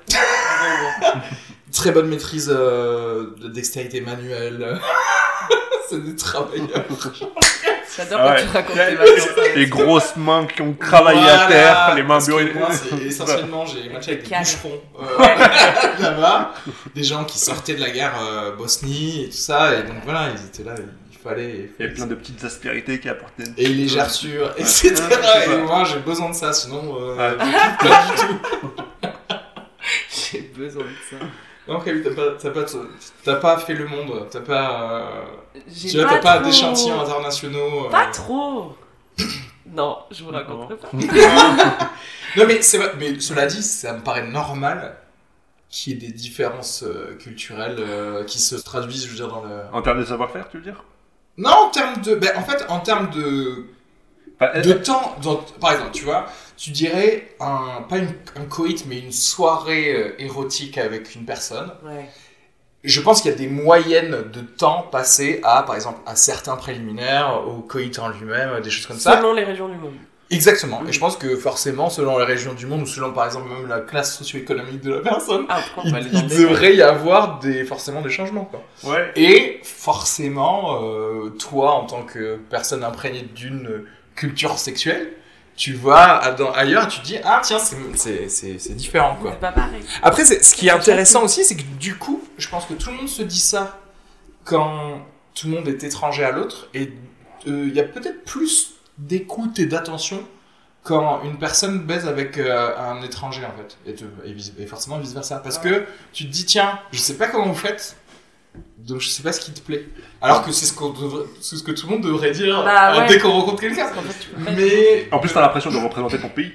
Très bonne maîtrise de dextérité manuelle. C'est des travailleurs. J'adore Ah quand ouais. tu racontes tes vacances. Les grosses mains qui ont travaillé Voilà, à terre, les mains parce que brûlées. moi, c'est essentiellement, j'ai matché avec des Calme. bûcherons là-bas, des gens qui sortaient de la guerre Bosnie et tout ça, et donc voilà, ils étaient là, il fallait. Il y a plein de petites aspérités qui apportaient. Et les gerçures, etc. Ouais. Et moi, j'ai besoin de ça, sinon, Ouais. je kiffe pas du tout. J'ai besoin de ça. Non, Camille, t'as pas fait le monde, t'as pas. J'ai Tu vois, t'as pas trop- d'échantillons internationaux. Pas trop. Non, je vous raconterai pas. Non, mais c'est vrai, mais cela dit, ça me paraît normal qu'il y ait des différences culturelles qui se traduisent, je veux dire, dans le. En termes de savoir-faire, tu veux dire? Non, en termes de. Ben, en fait, en termes de. De temps, par exemple, tu vois, tu dirais pas un coït, mais une soirée érotique avec une personne. Ouais. Je pense qu'il y a des moyennes de temps passés à, par exemple, à certains préliminaires, au coït en lui-même, des choses comme ça. Selon les régions du monde. Exactement. Et je pense que forcément, selon les régions du monde, ou selon, par exemple, même la classe socio-économique de la personne, Ah, après, on va aller dans il le détail. devrait y avoir forcément des changements, quoi. Ouais. Et forcément, toi, en tant que personne imprégnée d'une culture sexuelle, tu vas ailleurs et tu te dis, ah tiens, c'est différent, quoi. C'est pas pareil. Après, ce qui est intéressant aussi, c'est que du coup, je pense que tout le monde se dit ça quand tout le monde est étranger à l'autre, et il y a peut-être plus d'écoute et d'attention quand une personne baise avec un étranger, en fait, et forcément vice-versa. Parce que tu te dis, tiens, je sais pas comment vous faites, donc je sais pas ce qui te plaît. Alors que c'est ce que tout le monde devrait dire Bah ouais. dès qu'on rencontre quelqu'un. Parce qu'en fait, tu peux pas Mais En plus, t'as l'impression de représenter ton pays.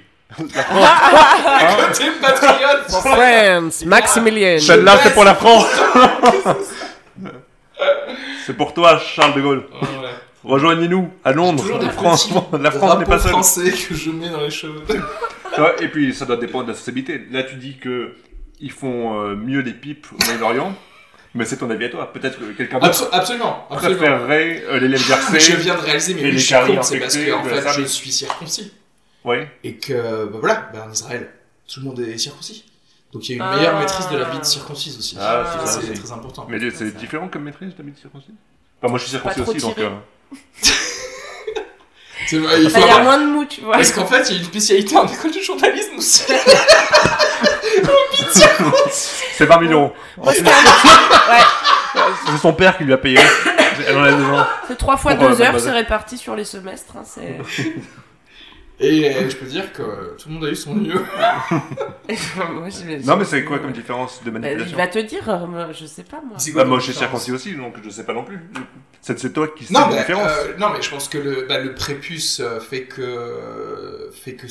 t'es patriote. France, Maximilien. Celle-là, c'est pour la France. C'est pour toi, Charles de Gaulle. Ouais. Rejoignez-nous à Londres. Toujours des Franchement, petits la France n'est pas drapeaux seule. français que je mets dans les cheveux. Tu vois, et puis, ça doit dépendre de la sociabilité. Là, tu dis que ils font mieux les pipes au Moyen-Orient, mais c'est ton avis à toi. Peut-être que quelqu'un d'autre Absolument. préférerait les lèvres gercées. Je viens de réaliser, mais Et oui, les je suis caries con, c'est parce infectées que en de la fait, Serbie. je suis circoncis. Ouais. Et que, en Israël, tout le monde est circoncis. Donc il y a une Ah. meilleure maîtrise de la bite circoncise aussi. Ah, c'est ça c'est aussi. très important. Mais c'est différent comme maîtrise d'habitude circoncis. Enfin, moi, je suis circoncis trop aussi, donc. tiré. C'est vrai, il faut Bah, il y a avoir- moins de mou, tu vois. Parce qu'en fait, il y a une spécialité en école de journalisme aussi. C'est 20 000 euros. Moi, c'était ouais, C'est son père qui lui a payé. Elle en a 2 ans. c'est 3 fois Pour, 2 heures, bah, c'est réparti sur les semestres. Hein, c'est... Et je peux dire que tout le monde a eu son mieux. Moi, Non, mais c'est quoi comme différence de Bah, il manipulation? va te dire, je sais pas moi. C'est quoi Bah, moi, comme je suis différence circoncis aussi, donc je sais pas non plus. C'est toi qui sais Non la mais, différence. non mais je pense que le prépuce fait que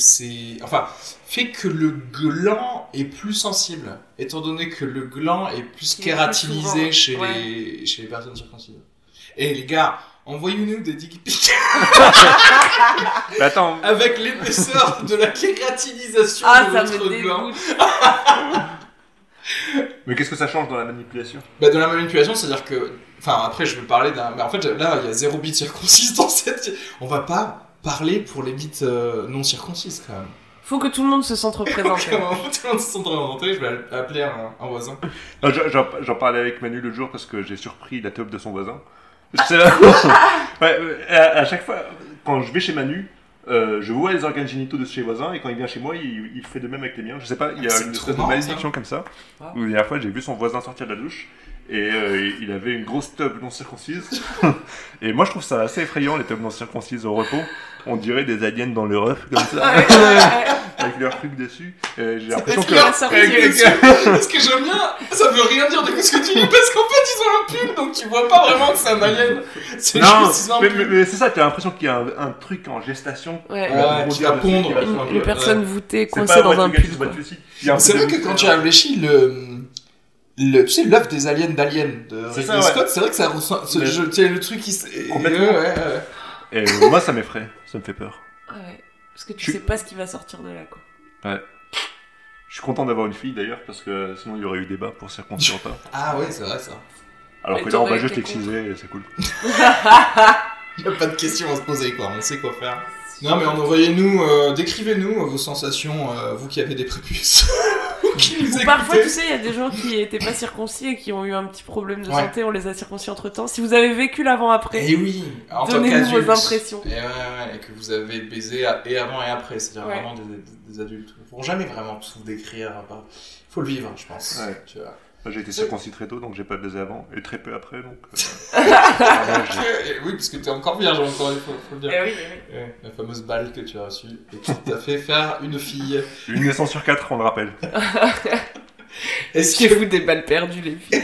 le gland est plus sensible, étant donné que le gland est plus Qui est plus kératinisé souvent, chez les personnes circoncises. Et les gars, envoyez-nous des dick pics Mais attends, avec l'épaisseur de la kératinisation Ah, de ça votre me gland. dégoûte. mais qu'est-ce que ça change dans la manipulation? Bah, de la manipulation, c'est-à-dire que... Enfin, après, je veux parler d'un... Mais en fait, là, il y a 0 bite circoncise dans cette... On va pas parler pour les bites non circoncises, quand même. Faut que tout le monde se sente représenté. Tout le monde se sent représenté, je vais appeler un voisin. Non, j'en parlais avec Manu l'autre jour parce que j'ai surpris la teub de son voisin. C'est là... ouais, à chaque fois, quand je vais chez Manu, je vois les organes génitaux de chez les voisins et quand il vient chez moi, il fait de même avec les miens. Je sais pas, il y a C'est une trop espèce de marrant, malédiction comme ça. Wow. Où la dernière fois, j'ai vu son voisin sortir de la douche et il avait une grosse teub non circoncise. Et moi, je trouve ça assez effrayant, les teubs non circoncises au repos. On dirait des aliens dans le ref, comme ça, avec leurs trucs dessus. Et j'ai l'impression que... la sortie Ce que j'aime bien, ça veut rien dire de ce que tu dis, parce qu'en fait, ils ont un pull, donc tu vois pas vraiment que c'est un alien. C'est Non, juste, ils ont un mais, pull. mais c'est ça, tu as l'impression qu'il y a un truc en gestation. Ouais. Ouais, qui va pondre. Une personne voûtée C'est coincée pas dans un Wattugati, pull. Quoi. Watusi. Il y a un C'est peu vrai de- que quand tu réfléchis, tu sais, l'œuf des aliens d'Alien de C'est Ridley ça, ouais. Scott, c'est vrai que ça ressemble. Mais- Tu sais, le truc qui. Complètement. Ouais. Et moi, ça m'effraie, ça me fait peur. Ouais. Parce que tu Je- sais pas ce qui va sortir de là, quoi. Je suis content d'avoir une fille d'ailleurs, parce que sinon il y aurait eu débat pour circoncire ou pas. Ah ouais, c'est vrai ça. Alors Mais que là, on va t'aurais juste été l'exciser et c'est cool. Y a pas de question à se poser, quoi. On sait quoi faire. Non, mais envoyez-nous, décrivez-nous vos sensations, vous qui avez des prépuces. Ou qui nous écoutez. Parfois, tu sais, il y a des gens qui étaient pas circoncis et qui ont eu un petit problème de Ouais. santé, on les a circoncis entre temps. Si vous avez vécu l'avant-après, Et oui, en tant donnez-nous qu'adulte. vos impressions. Et que vous avez baisé et avant et après, c'est-à-dire Ouais. vraiment des adultes. Ils pourront jamais vraiment tout décrire. Faut le vivre, je pense. Ouais. Tu vois. Moi, j'ai été circoncis très tôt, donc j'ai pas baisé avant, et très peu après, donc... vraiment, Oui, parce que t'es encore vierge, encore, il faut le dire. Eh oui. Ouais, la fameuse balle que tu as reçue et qui t'a fait faire une fille. Une naissance sur 4, on le rappelle. Est-ce Chez que, vous des balles perdues, les filles.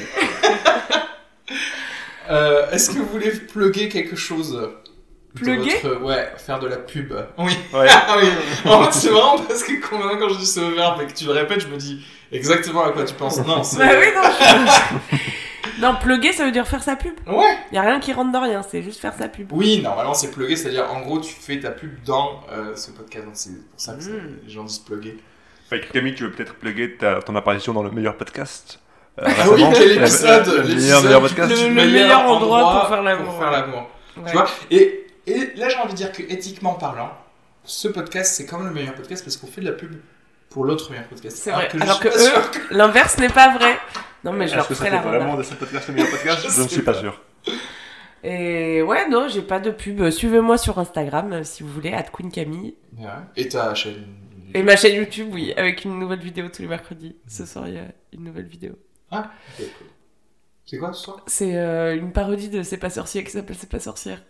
est-ce que vous voulez plugger quelque chose de Plugger votre- Ouais, faire de la pub. Oui. Ouais. Ah oui. En fait, c'est marrant parce que quand je dis ce verbe et que tu le répètes, je me dis exactement à quoi tu penses. Non, c'est... Bah oui, non. Non, plugger, ça veut dire faire sa pub. Ouais. Y a rien qui rentre dans rien, c'est juste faire sa pub. Oui, normalement c'est plugger, c'est-à-dire en gros tu fais ta pub dans ce podcast, donc c'est pour ça que les gens disent plugger. Fait que Camille, tu veux peut-être plugger ton apparition dans le meilleur podcast Ah oui, récemment. quel épisode Le meilleur podcast. Le meilleur endroit pour faire l'amour. Pour faire l'amour. Ouais. Tu vois, et là j'ai envie de dire que éthiquement parlant, ce podcast c'est quand même le meilleur podcast parce qu'on fait de la pub pour l'autre meilleur podcast. C'est vrai. je Alors suis que pas eux, sûr que- l'inverse n'est pas vrai. Non, mais je leur Est-ce que ferai c'était la vraiment remarque. de ce podcast le meilleur podcast? Je Je ne sais suis pas pas. sûr. Et ouais, non, j'ai pas de pub. Suivez-moi sur Instagram si vous voulez, @QueenCamille. Ouais. Et ta chaîne. Et ma chaîne YouTube, oui, avec une nouvelle vidéo tous les mercredis. Ce soir, il y a une nouvelle vidéo. Ah, ok, cool. C'est quoi ce soir? C'est une parodie de C'est pas sorcier qui s'appelle C'est pas sorcière.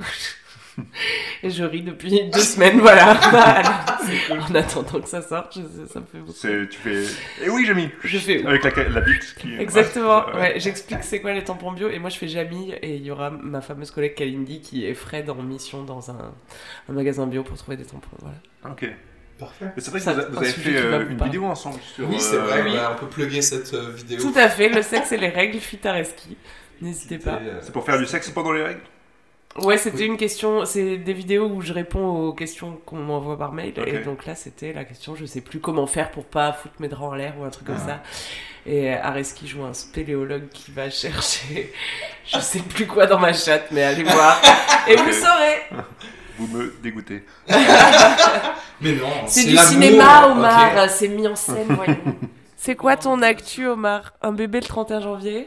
Et je ris depuis 2 semaines, voilà. En attendant que ça sorte, ça me fait beaucoup. Tu fais... Eh oui, Jamie. Je fais Avec la bite qui... Exactement, Ouais. ouais, j'explique c'est quoi les tampons bio et moi je fais Jamie et il y aura ma fameuse collègue Kalindi qui est Fred en mission dans un magasin bio pour trouver des tampons, voilà. Ok. Parfait. Mais c'est vrai que Ça, vous un avez sujet fait qui va vous une parler. vidéo ensemble sur... Oui, c'est vrai, oui. bah, on peut plugger cette vidéo. Tout à fait, le sexe et les règles, Fitareski, n'hésitez pas. C'est pour faire du sexe pendant les règles? Ouais, c'était une question, c'est des vidéos où je réponds aux questions qu'on m'envoie par mail et Ok. donc là c'était la question, je sais plus comment faire pour pas foutre mes draps en l'air ou un truc comme ça. Et Areski joue un spéléologue qui va chercher je sais plus quoi dans ma chatte, mais allez voir et Ok. vous saurez. Vous me dégoûtez. Mais non, C'est du l'amour, cinéma, ok. Omar, c'est mis en scène, voyons. C'est quoi ton actu, Omar? Un bébé le 31 janvier?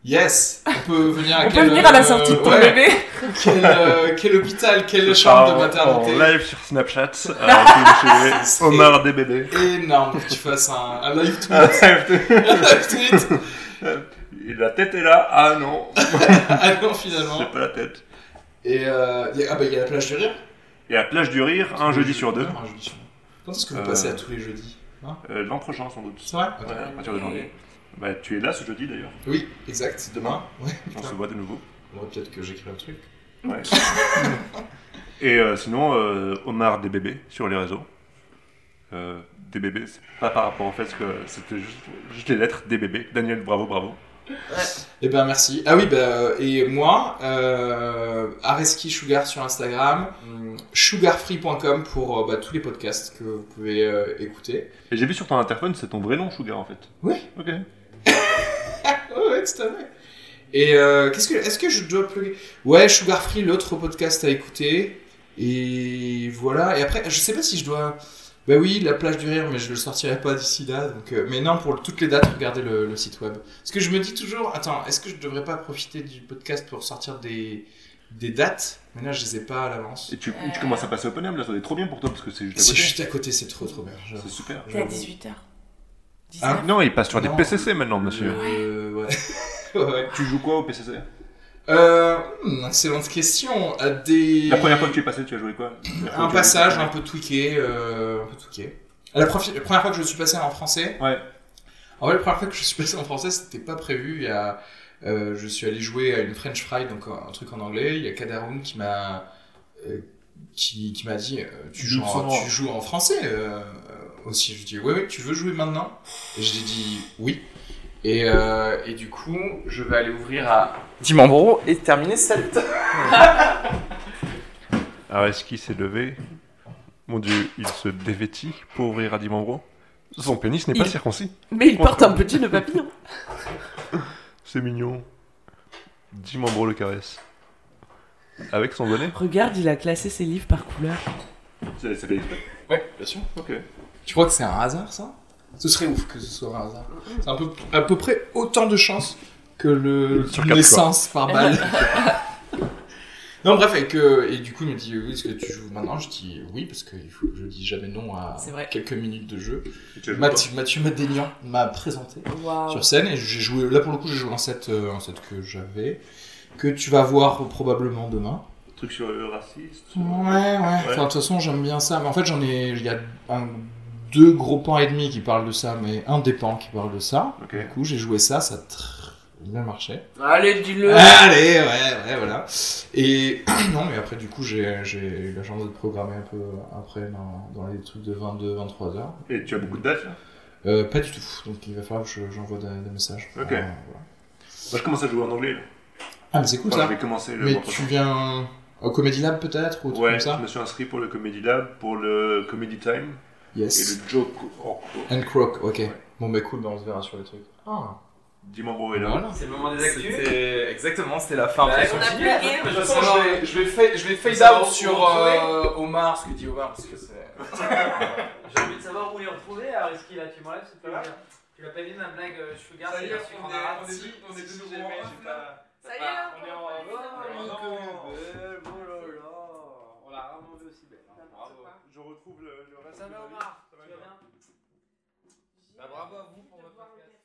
Yes, on peut venir à On peut venir à la sortie de ton bébé. Quel hôpital, quelle chambre de maternité. En live sur Snapchat, chez Omar des bébés. Énorme que tu fasses un live tweet. Un live tweet. Et la tête est là. Ah non. Ah non, finalement. C'est pas la tête. Et il y a la plage du rire. Et la plage du rire, un jeudi sur deux. Un jeudi sur deux. Quand est-ce que vous passez à tous les jeudis L'an prochain, sans doute. C'est vrai. Ouais, à partir de janvier. Bah, tu es là ce jeudi d'ailleurs. Oui, exact. Demain. Ouais, on se voit de nouveau. Bon, peut-être que j'écris un truc. Ouais. Et sinon, Omar des bébés sur les réseaux. Des bébés, c'est pas par rapport au fait que c'était juste les lettres des bébés. Daniel, bravo. Ouais. Eh ben merci. Ah oui, et moi, Areski Sugar sur Instagram, sugarfree.com pour tous les podcasts que vous pouvez écouter. Et j'ai vu sur ton interphone, c'est ton vrai nom, Sugar en fait. Oui. Ok. Ouais, tout à fait. Et est-ce que je dois plugger ? Ouais, Sugar Free, l'autre podcast à écouter. Et voilà. Et après, je sais pas si je dois. Bah oui, la plage du rire, mais je le sortirai pas d'ici là. Donc, mais non, pour toutes les dates, regardez le site web. Parce que je me dis toujours, attends, est-ce que je devrais pas profiter du podcast pour sortir des dates ? Mais là, je les ai pas à l'avance. Et tu commences à passer open air, là, ça va être trop bien pour toi parce que c'est juste à côté. C'est juste à côté, c'est trop bien. C'est super. T'es à 18h. Ah, non, il passe sur des PCC maintenant, monsieur. Ouais. Ouais. Tu joues quoi au PCC ? Excellente question. La première fois que tu es passé, tu as joué quoi ? Un passage un peu tweaké. La première fois que je suis passé en français. Ouais. En fait, la première fois que je suis passé en français, c'était pas prévu. Je suis allé jouer à une French Fry, donc un truc en anglais. Il y a Kadarun qui m'a dit tu joues en français aussi. Je dis oui, tu veux jouer maintenant ? Et je lui ai dit oui. Et du coup, je vais aller ouvrir à Dimambro et terminer cette. Areski s'est levé. Mon Dieu, il se dévêtit pour ouvrir à Dimambro. Son pénis n'est pas circoncis. Mais il porte un petit nœud papillon. C'est mignon. Dimambro le caresse. Avec son bonnet. Regarde, il a classé ses livres par couleur. C'est fait exprès. Ouais, bien sûr. Ok. Tu crois que c'est un hasard, ça ? Ce serait ouf que ce soit un hasard. C'est à peu près autant de chances que une naissance par balle. Non, bref, et du coup, il me dit oui, est-ce que tu joues maintenant ? Je dis oui, parce que je dis jamais non à quelques minutes de jeu. Mathieu Madénian m'a présenté sur scène et j'ai joué, là pour le coup, j'ai joué en set que j'avais, que tu vas voir probablement demain. Truc sur le raciste. Ouais. Enfin, de toute façon, j'aime bien ça, mais en fait, il y a 2 gros pans et demi qui parlent de ça, mais un des pans qui parle de ça. Okay. Du coup, j'ai joué ça a bien marché. Allez, dis-le. Allez, ouais, voilà. Et non, mais après, du coup, j'ai eu la chance de programmer un peu après dans les trucs de 22-23 heures. Et tu as beaucoup de dates là ? Pas du tout. Donc, il va falloir que j'envoie des messages. Ok. Voilà. Moi, je commence à jouer en anglais là. Ah, mais c'est cool ça. Je vais commencer le mais tu viens au Comedy Lab peut-être ou truc comme ça ? Je me suis inscrit pour le Comedy Lab, pour le Comedy Time. Yes. Et le Joke and Croc, ok. Ouais. Bon, bah cool, on se verra sur les trucs. Ah. Dimambro est là. Voilà. C'est le moment des actus. Exactement, c'était la fin. On a plus rien. De toute façon, je vais fade out sur Omar, ce que dit Omar, parce que c'est... J'ai envie de savoir où les retrouver, Areski, là, tu m'enlèves, c'est pas grave. Tu l'as pas dit ma blague Sugar, Ça y est, on est de nouveau jamais, en j'ai pas... Ça y est, là, on est en... On l'a rarement vu aussi belle. Bravo. Je retrouve le reste. Ça va Omar, tu vas bien ? Bravo à vous pour votre podcast.